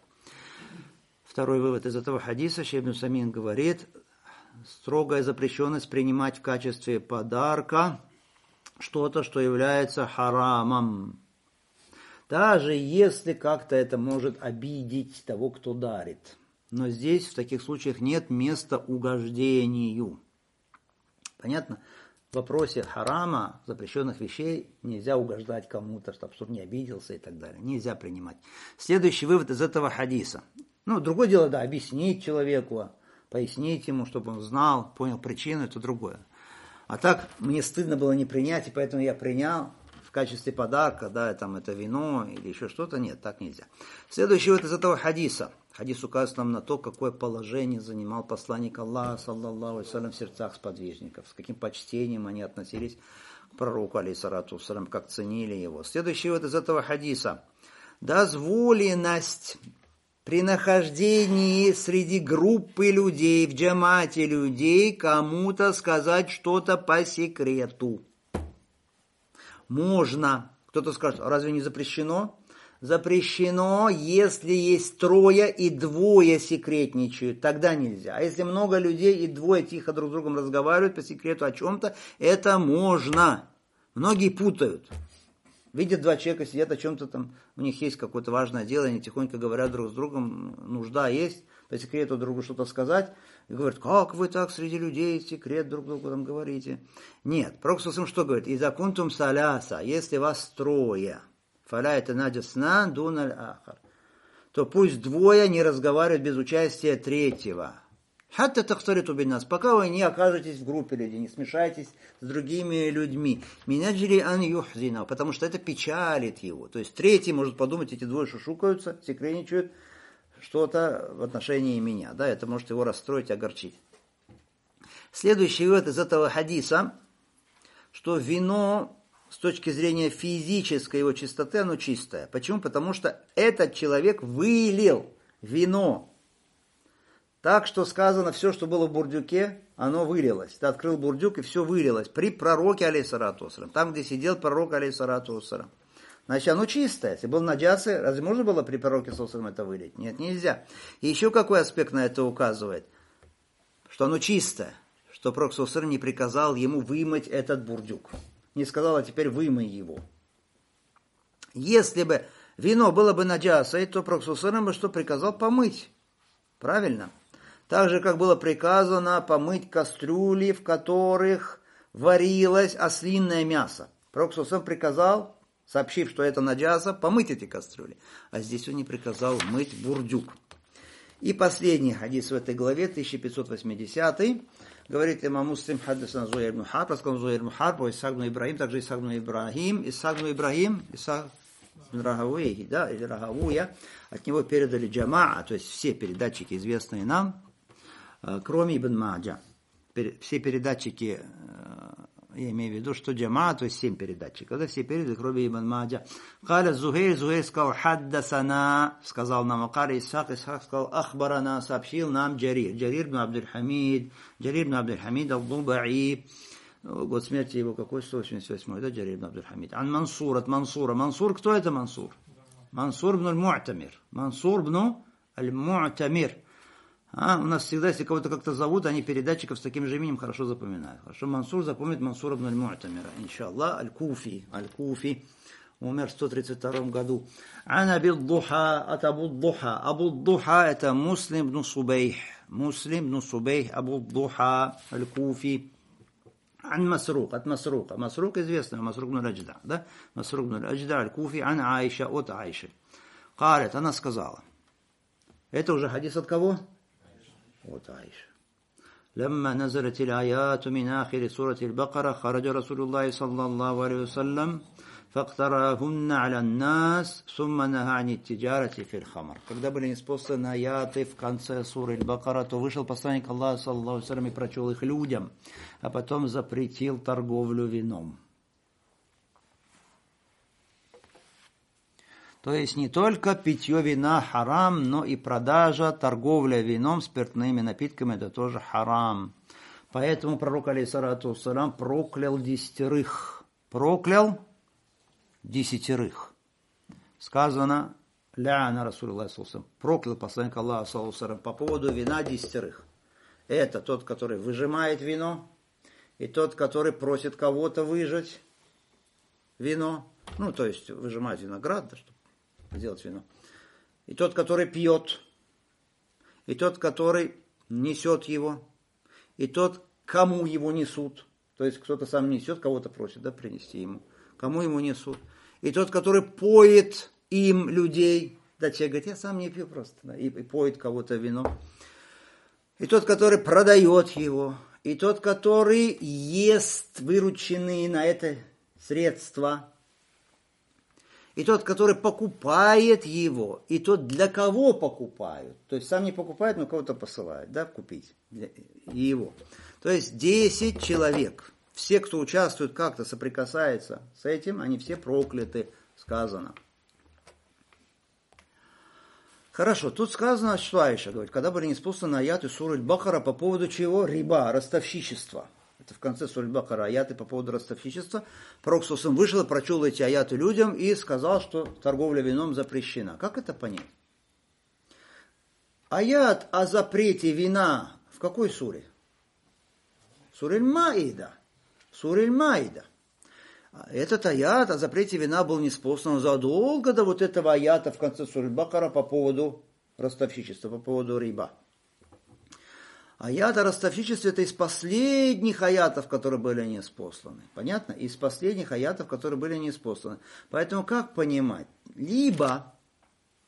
Второй вывод из этого хадиса, Шейх ибн Усаймин говорит, строгая запрещенность принимать в качестве подарка что-то, что является харамом. Даже если как-то это может обидеть того, кто дарит. Но здесь в таких случаях нет места угождению. Понятно? В вопросе харама, запрещенных вещей, нельзя угождать кому-то, чтобы он не обиделся и так далее. Нельзя принимать. Следующий вывод из этого хадиса. Ну, другое дело, да, объяснить человеку, пояснить ему, чтобы он знал, понял причину, это другое. А так, мне стыдно было не принять, и поэтому я принял. В качестве подарка, да, там это вино или еще что-то, нет, так нельзя. Следующий вот из этого хадиса. Хадис указывает нам на то, какое положение занимал посланник Аллаха, саллаллаху алейхи ва саллям, в сердцах сподвижников, с каким почтением они относились к пророку, алейхиссалату вассалям, как ценили его. Следующий вот из этого хадиса. Дозволенность при нахождении среди группы людей, в джамате людей, кому-то сказать что-то по секрету. Можно. Кто-то скажет, разве не запрещено? Запрещено, если есть трое и двое секретничают. Тогда нельзя. А если много людей и двое тихо друг с другом разговаривают по секрету о чем-то, это можно. Многие путают. Видят два человека, сидят о чем-то там, у них есть какое-то важное дело, они тихонько говорят друг с другом, нужда есть, по секрету другу что-то сказать. И говорят, как вы так среди людей секрет друг другу там говорите? Нет, пророк сам что говорит? «Иза кунтум саляса», если вас трое, «фаля это наджасна дуналь ахар». то пусть двое не разговаривают без участия третьего. Хатта тахтариту бин-нас, пока вы не окажетесь в группе людей, не смешаетесь с другими людьми. Минаджри ан юхзина, потому что это печалит его. То есть третий может подумать, эти двое шушукаются, секретничают что-то в отношении меня. Да, это может его расстроить, огорчить. Следующий вывод из этого хадиса, что вино с точки зрения физической его чистоты, оно чистое. Почему? Потому что этот человек вылил вино. Так что сказано, все, что было в бурдюке, оно вылилось. Ты открыл бурдюк, и все вылилось. При пророке, алейхиссалату вассалям. Там, где сидел пророк, алейхиссалату вассалям. Значит, оно чистое. Если был наджасы, разве можно было при пророке, саллаллаху алейхи ва саллям, это вылить? Нет, нельзя. И еще какой аспект на это указывает? Что оно чистое. Что пророк, саллаллаху алейхи ва саллям, не приказал ему вымыть этот бурдюк. Не сказал, а теперь вымой его. Если бы вино было бы наджасой, то пророк, саллаллаху алейхи ва саллям, что приказал помыть. Правильно? Так же, как было приказано помыть кастрюли, в которых варилось ослинное мясо. Пророк саллаллаху алейхи ва саллям приказал, сообщив, что это наджаса, помыть эти кастрюли. А здесь он не приказал мыть бурдюк. И последний хадис в этой главе, тысяча пятьсот восьмидесятый, говорит имам Муслим, хаддасана Зуайр ибн Харб, рассказал Зуайр ибн Харб, Исхак ибн Ибрахим, также Исхак ибн Ибрахим, Исхак ибн Ибрахим, Исхак ибн Рахавуя, да, или Рахавуя, от него передали джамаа, то есть все передатчики, известные нам, кроме Ибн Маджа. Все передатчики, я имею в виду, что джамаа, то есть семь передатчиков, да, все передали, кроме Ибн Маджа. Каля Зухейр, Зухейр сказал, хаддасана, сказал нам, Акари Исхак, Исхак сказал, ахбарана, сообщил нам Джарир, Джарир ибн Абдуль-Хамид, Джарир ибн Абдуль-Хамид, Абдул-Баи, год смерти его какой, сто восемьдесят восьмой, да, Джарир ибн Абдуль-Хамид. Ан Мансур, от Мансура. Мансур, кто это Мансур? Мансур ибн Аль-Му'тамир. Мансур ибн Аль-Му'тамир. А, у нас всегда, если кого-то как-то зовут, они передатчиков с таким же именем хорошо запоминают. Хорошо, Мансур запомнит Мансур ибн Аль-Му'тамира. Иншаллах, Аль-Куфи. Аль-Куфи. Умер в сто тридцать втором году. Ан Аби-д-Духа, от Абу-д-Духа. Абу-д-Духа это Муслим ибн Субейх. Муслим ибн Субейх, Абу-д-Духа, Аль-Куфи. Ан Масрук, от Масрука. Масрук известный, Масрук ибн Аль-Аджда. Да? Масрук ибн Аль-Аджда, Аль-Куфи, ан Аиша, от Аиши. Карет, она сказала. Это уже хадис от кого? От Аиши. لما نزلت الآيات من آخر سورة البقرة خرج رسول الله صلى الله عليه وسلم فاقترأهن على الناس ثم نهى عن التجارة في الخمر. Когда были ниспосланы аяты в конце суры Аль-Бакара, то вышел посланник Аллаха саллаллаху алейхи ва саллям и прочел их людям, а потом запретил торговлю вином. То есть не только питье вина харам, но и продажа, торговля вином, спиртными напитками, это тоже харам. Поэтому пророк, алейхиссалату вассалям, проклял десятерых. Проклял десятерых. Сказано, ля'ана Расулуллах саллаллаху алейхи ва саллям, проклял посланник Аллаха саллаллаху алейхи ва саллям по поводу вина десятерых. Это тот, который выжимает вино, и тот, который просит кого-то выжать вино. Ну, то есть выжимать виноград, да, чтобы сделать вино. И тот, который пьет, и тот, который несет его, и тот, кому его несут. То есть кто-то сам несет, кого-то просит, да, принести ему. Кому ему несут. И тот, который поет им людей. Да, человек говорит, я сам не пью просто. Да, и, и поет кого-то вино. И тот, который продает его. И тот, который ест вырученные на это средства. И тот, который покупает его, и тот, для кого покупают. То есть сам не покупает, но кого-то посылает, да, купить его. То есть десять человек. Все, кто участвует, как-то соприкасается с этим, они все прокляты, сказано. Хорошо, тут сказано, что Аиша говорит, когда были ниспосланы аяты суры Аль-Бакара по поводу чего? Риба, ростовщичества. Это в конце суры Аль-Бакара аяты по поводу ростовщичества. Пророк саллаллаху вышел и прочел эти аяты людям и сказал, что торговля вином запрещена. Как это понять? Аят о запрете вина в какой суре? Суре Аль-Маида. Суре Аль-Маида. Этот аят о запрете вина был ниспослан задолго до вот этого аята в конце суры Аль-Бакара по поводу ростовщичества, по поводу риба. Аят о ростовщичестве это из последних аятов, которые были ниспосланы. Понятно? Из последних аятов, которые были ниспосланы. Поэтому как понимать? Либо,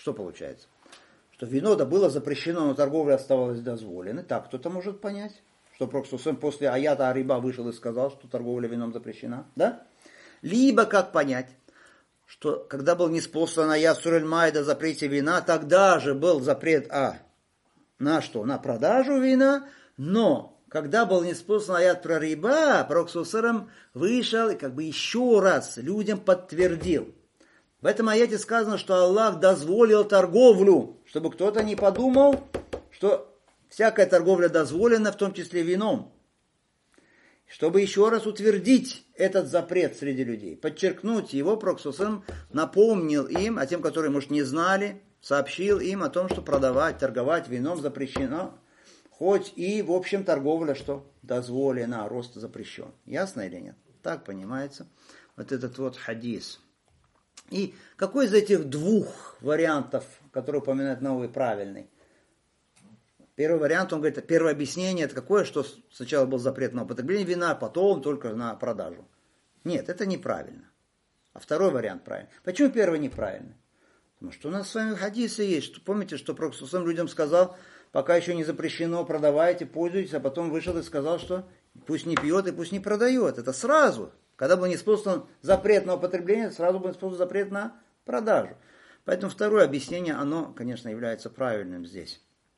Что получается? Что вино-то было запрещено, но торговля оставалась дозволенной. Так кто-то может понять, что Пророк после аята о-риба вышел и сказал, что торговля вином запрещена. Да? Либо как понять, что когда был ниспослан аят сура Аль-Маида о запрете вина, тогда же был запрет а, на что? На продажу вина, но когда был ниспослан аят про риба, Пророк вышел и как бы еще раз людям подтвердил. В этом аяте сказано, что Аллах дозволил торговлю, чтобы кто-то не подумал, что всякая торговля дозволена, в том числе вином. Чтобы еще раз утвердить этот запрет среди людей, подчеркнуть его, Пророк напомнил им, а тем, которые, может, не знали, сообщил им о том, что продавать, торговать вином запрещено, хоть и, в общем, торговля, что дозволена, а рост запрещен. Ясно или нет? Так понимается вот этот вот хадис. И какой из этих двух вариантов, которые упоминает Навави, правильный? Первый вариант, он говорит, первое объяснение, это какое, что сначала был запрет на употребление вина, а потом только на продажу. Нет, это неправильно. А второй вариант правильный. Почему первый неправильный? Потому что у нас с вами хадисы есть. Что, помните, что Пророк людям сказал, пока еще не запрещено, продавайте, пользуйтесь, а потом вышел и сказал, что пусть не пьет и пусть не продает. Это сразу. Когда был неспослан запрет на употребление, сразу был неспослан запрет на продажу. Поэтому второе объяснение, оно, конечно, является правильным здесь.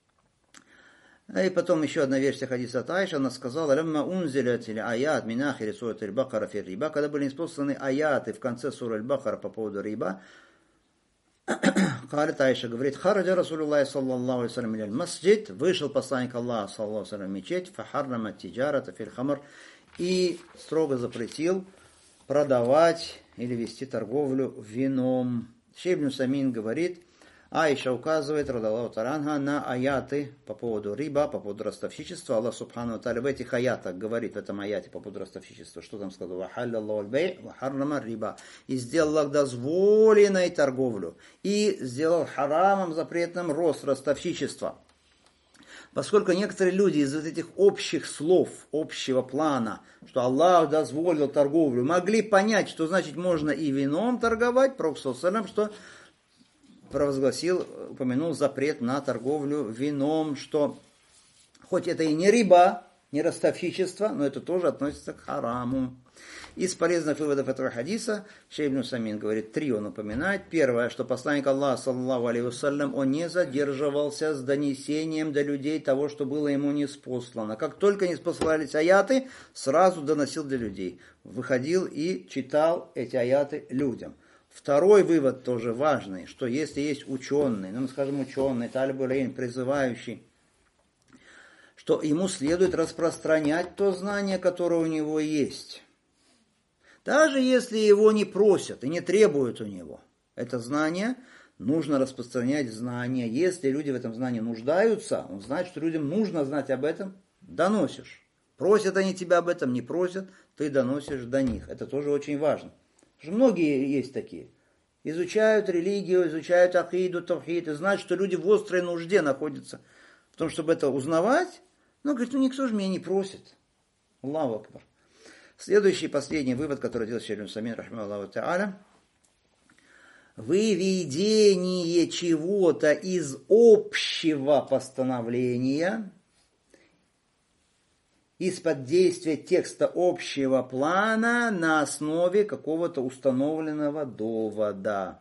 И потом еще одна версия хадиса от Айши, она сказала, «Лямма унзилят или аят минахири сурат аль-Бакара фир риба», когда были неспосланы аяты в конце суры аль-Бакара по поводу риба, Харит Айша говорит, «Хараджа Расулуллах саллаллаху алейхи салям иля масджид», вышел посланник Аллаха саллаллаху алейхи салям в мечеть, «Фахаррама тиджарата фил хамр», и строго запретил продавать или вести торговлю вином. Шейх ибн Усаймин говорит, Айша указывает, радаллаху таранха, на аяты по поводу риба, по поводу ростовщичества. Аллах субхану ва тааля в этих аятах говорит, в этом аяте по поводу ростовщичества, что там сказал? «Вахаллаллаху аль-бей' ва харрама риба». И сделал Аллах дозволенной торговлю. И сделал харамом, запретным рост ростовщичества. Поскольку некоторые люди из этих общих слов, общего плана, что Аллах дозволил торговлю, могли понять, что значит можно и вином торговать, Пророк саллаллаху, что провозгласил, упомянул запрет на торговлю вином, что хоть это и не риба, не ростовщичество, но это тоже относится к хараму. Из полезных выводов этого хадиса Шейх ибн Усаймин говорит, три он упоминает. Первое, что посланник Аллаха, саллаллаху алейхи вассалям, он не задерживался с донесением до людей того, что было ему ниспослано. Как только ниспослались аяты, сразу доносил до людей. Выходил и читал эти аяты людям. Второй вывод тоже важный, что если есть ученый, ну, мы скажем ученый, талиб иль-илм, призывающий, что ему следует распространять то знание, которое у него есть. Даже если его не просят и не требуют у него это знание, нужно распространять знание. Если люди в этом знании нуждаются, он знает, что людям нужно знать об этом, доносишь. Просят они тебя об этом, не просят, ты доносишь до них. Это тоже очень важно. Потому что многие есть такие. Изучают религию, изучают акиду, тавхид, и знают, что люди в острой нужде находятся в том, чтобы это узнавать. Но говорит, ну никто же меня не просит. Аллаху акбар. Следующий, последний вывод, который делает Шейх ибн Усаймин, рахмахуллаху тааля. Выведение чего-то из общего постановления, из-под действия текста общего плана на основе какого-то установленного довода.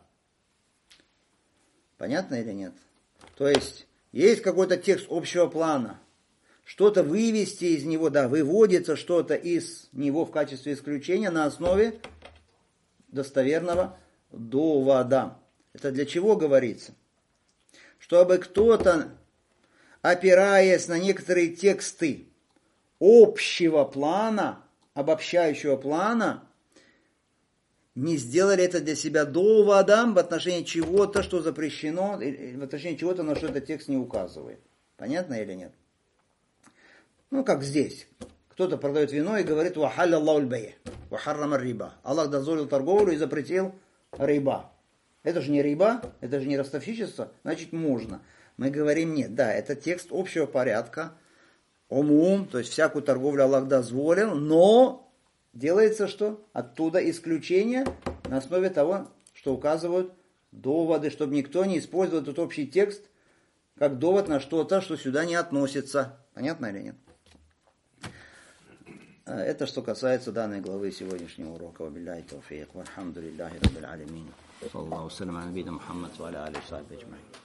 Понятно или нет? То есть, есть какой-то текст общего плана, что-то вывести из него, да, выводится что-то из него в качестве исключения на основе достоверного довода. Это для чего говорится? Чтобы кто-то, опираясь на некоторые тексты общего плана, обобщающего плана, не сделали это для себя доводом в отношении чего-то, что запрещено, в отношении чего-то, на что этот текст не указывает. Понятно или нет? Ну, как здесь. Кто-то продает вино и говорит, «Вахаллаллаху аль-бей' ва харрама риба». Аллах дозволил торговлю и запретил риба. Это же не риба, это же не ростовщичество, значит можно. Мы говорим, нет, да, это текст общего порядка, омум, то есть всякую торговлю Аллах дозволил, но делается что? Оттуда исключение на основе того, что указывают доводы, чтобы никто не использовал этот общий текст как довод на что-то, что сюда не относится. Понятно или нет? Это что касается данной главы сегодняшнего урока. Вабилляхи тауфик. Вальхамдулиллахи раббил алямин. Саллаллаху салям аля набийина Мухаммад ва аля алихи ва сахбихи аджмаин.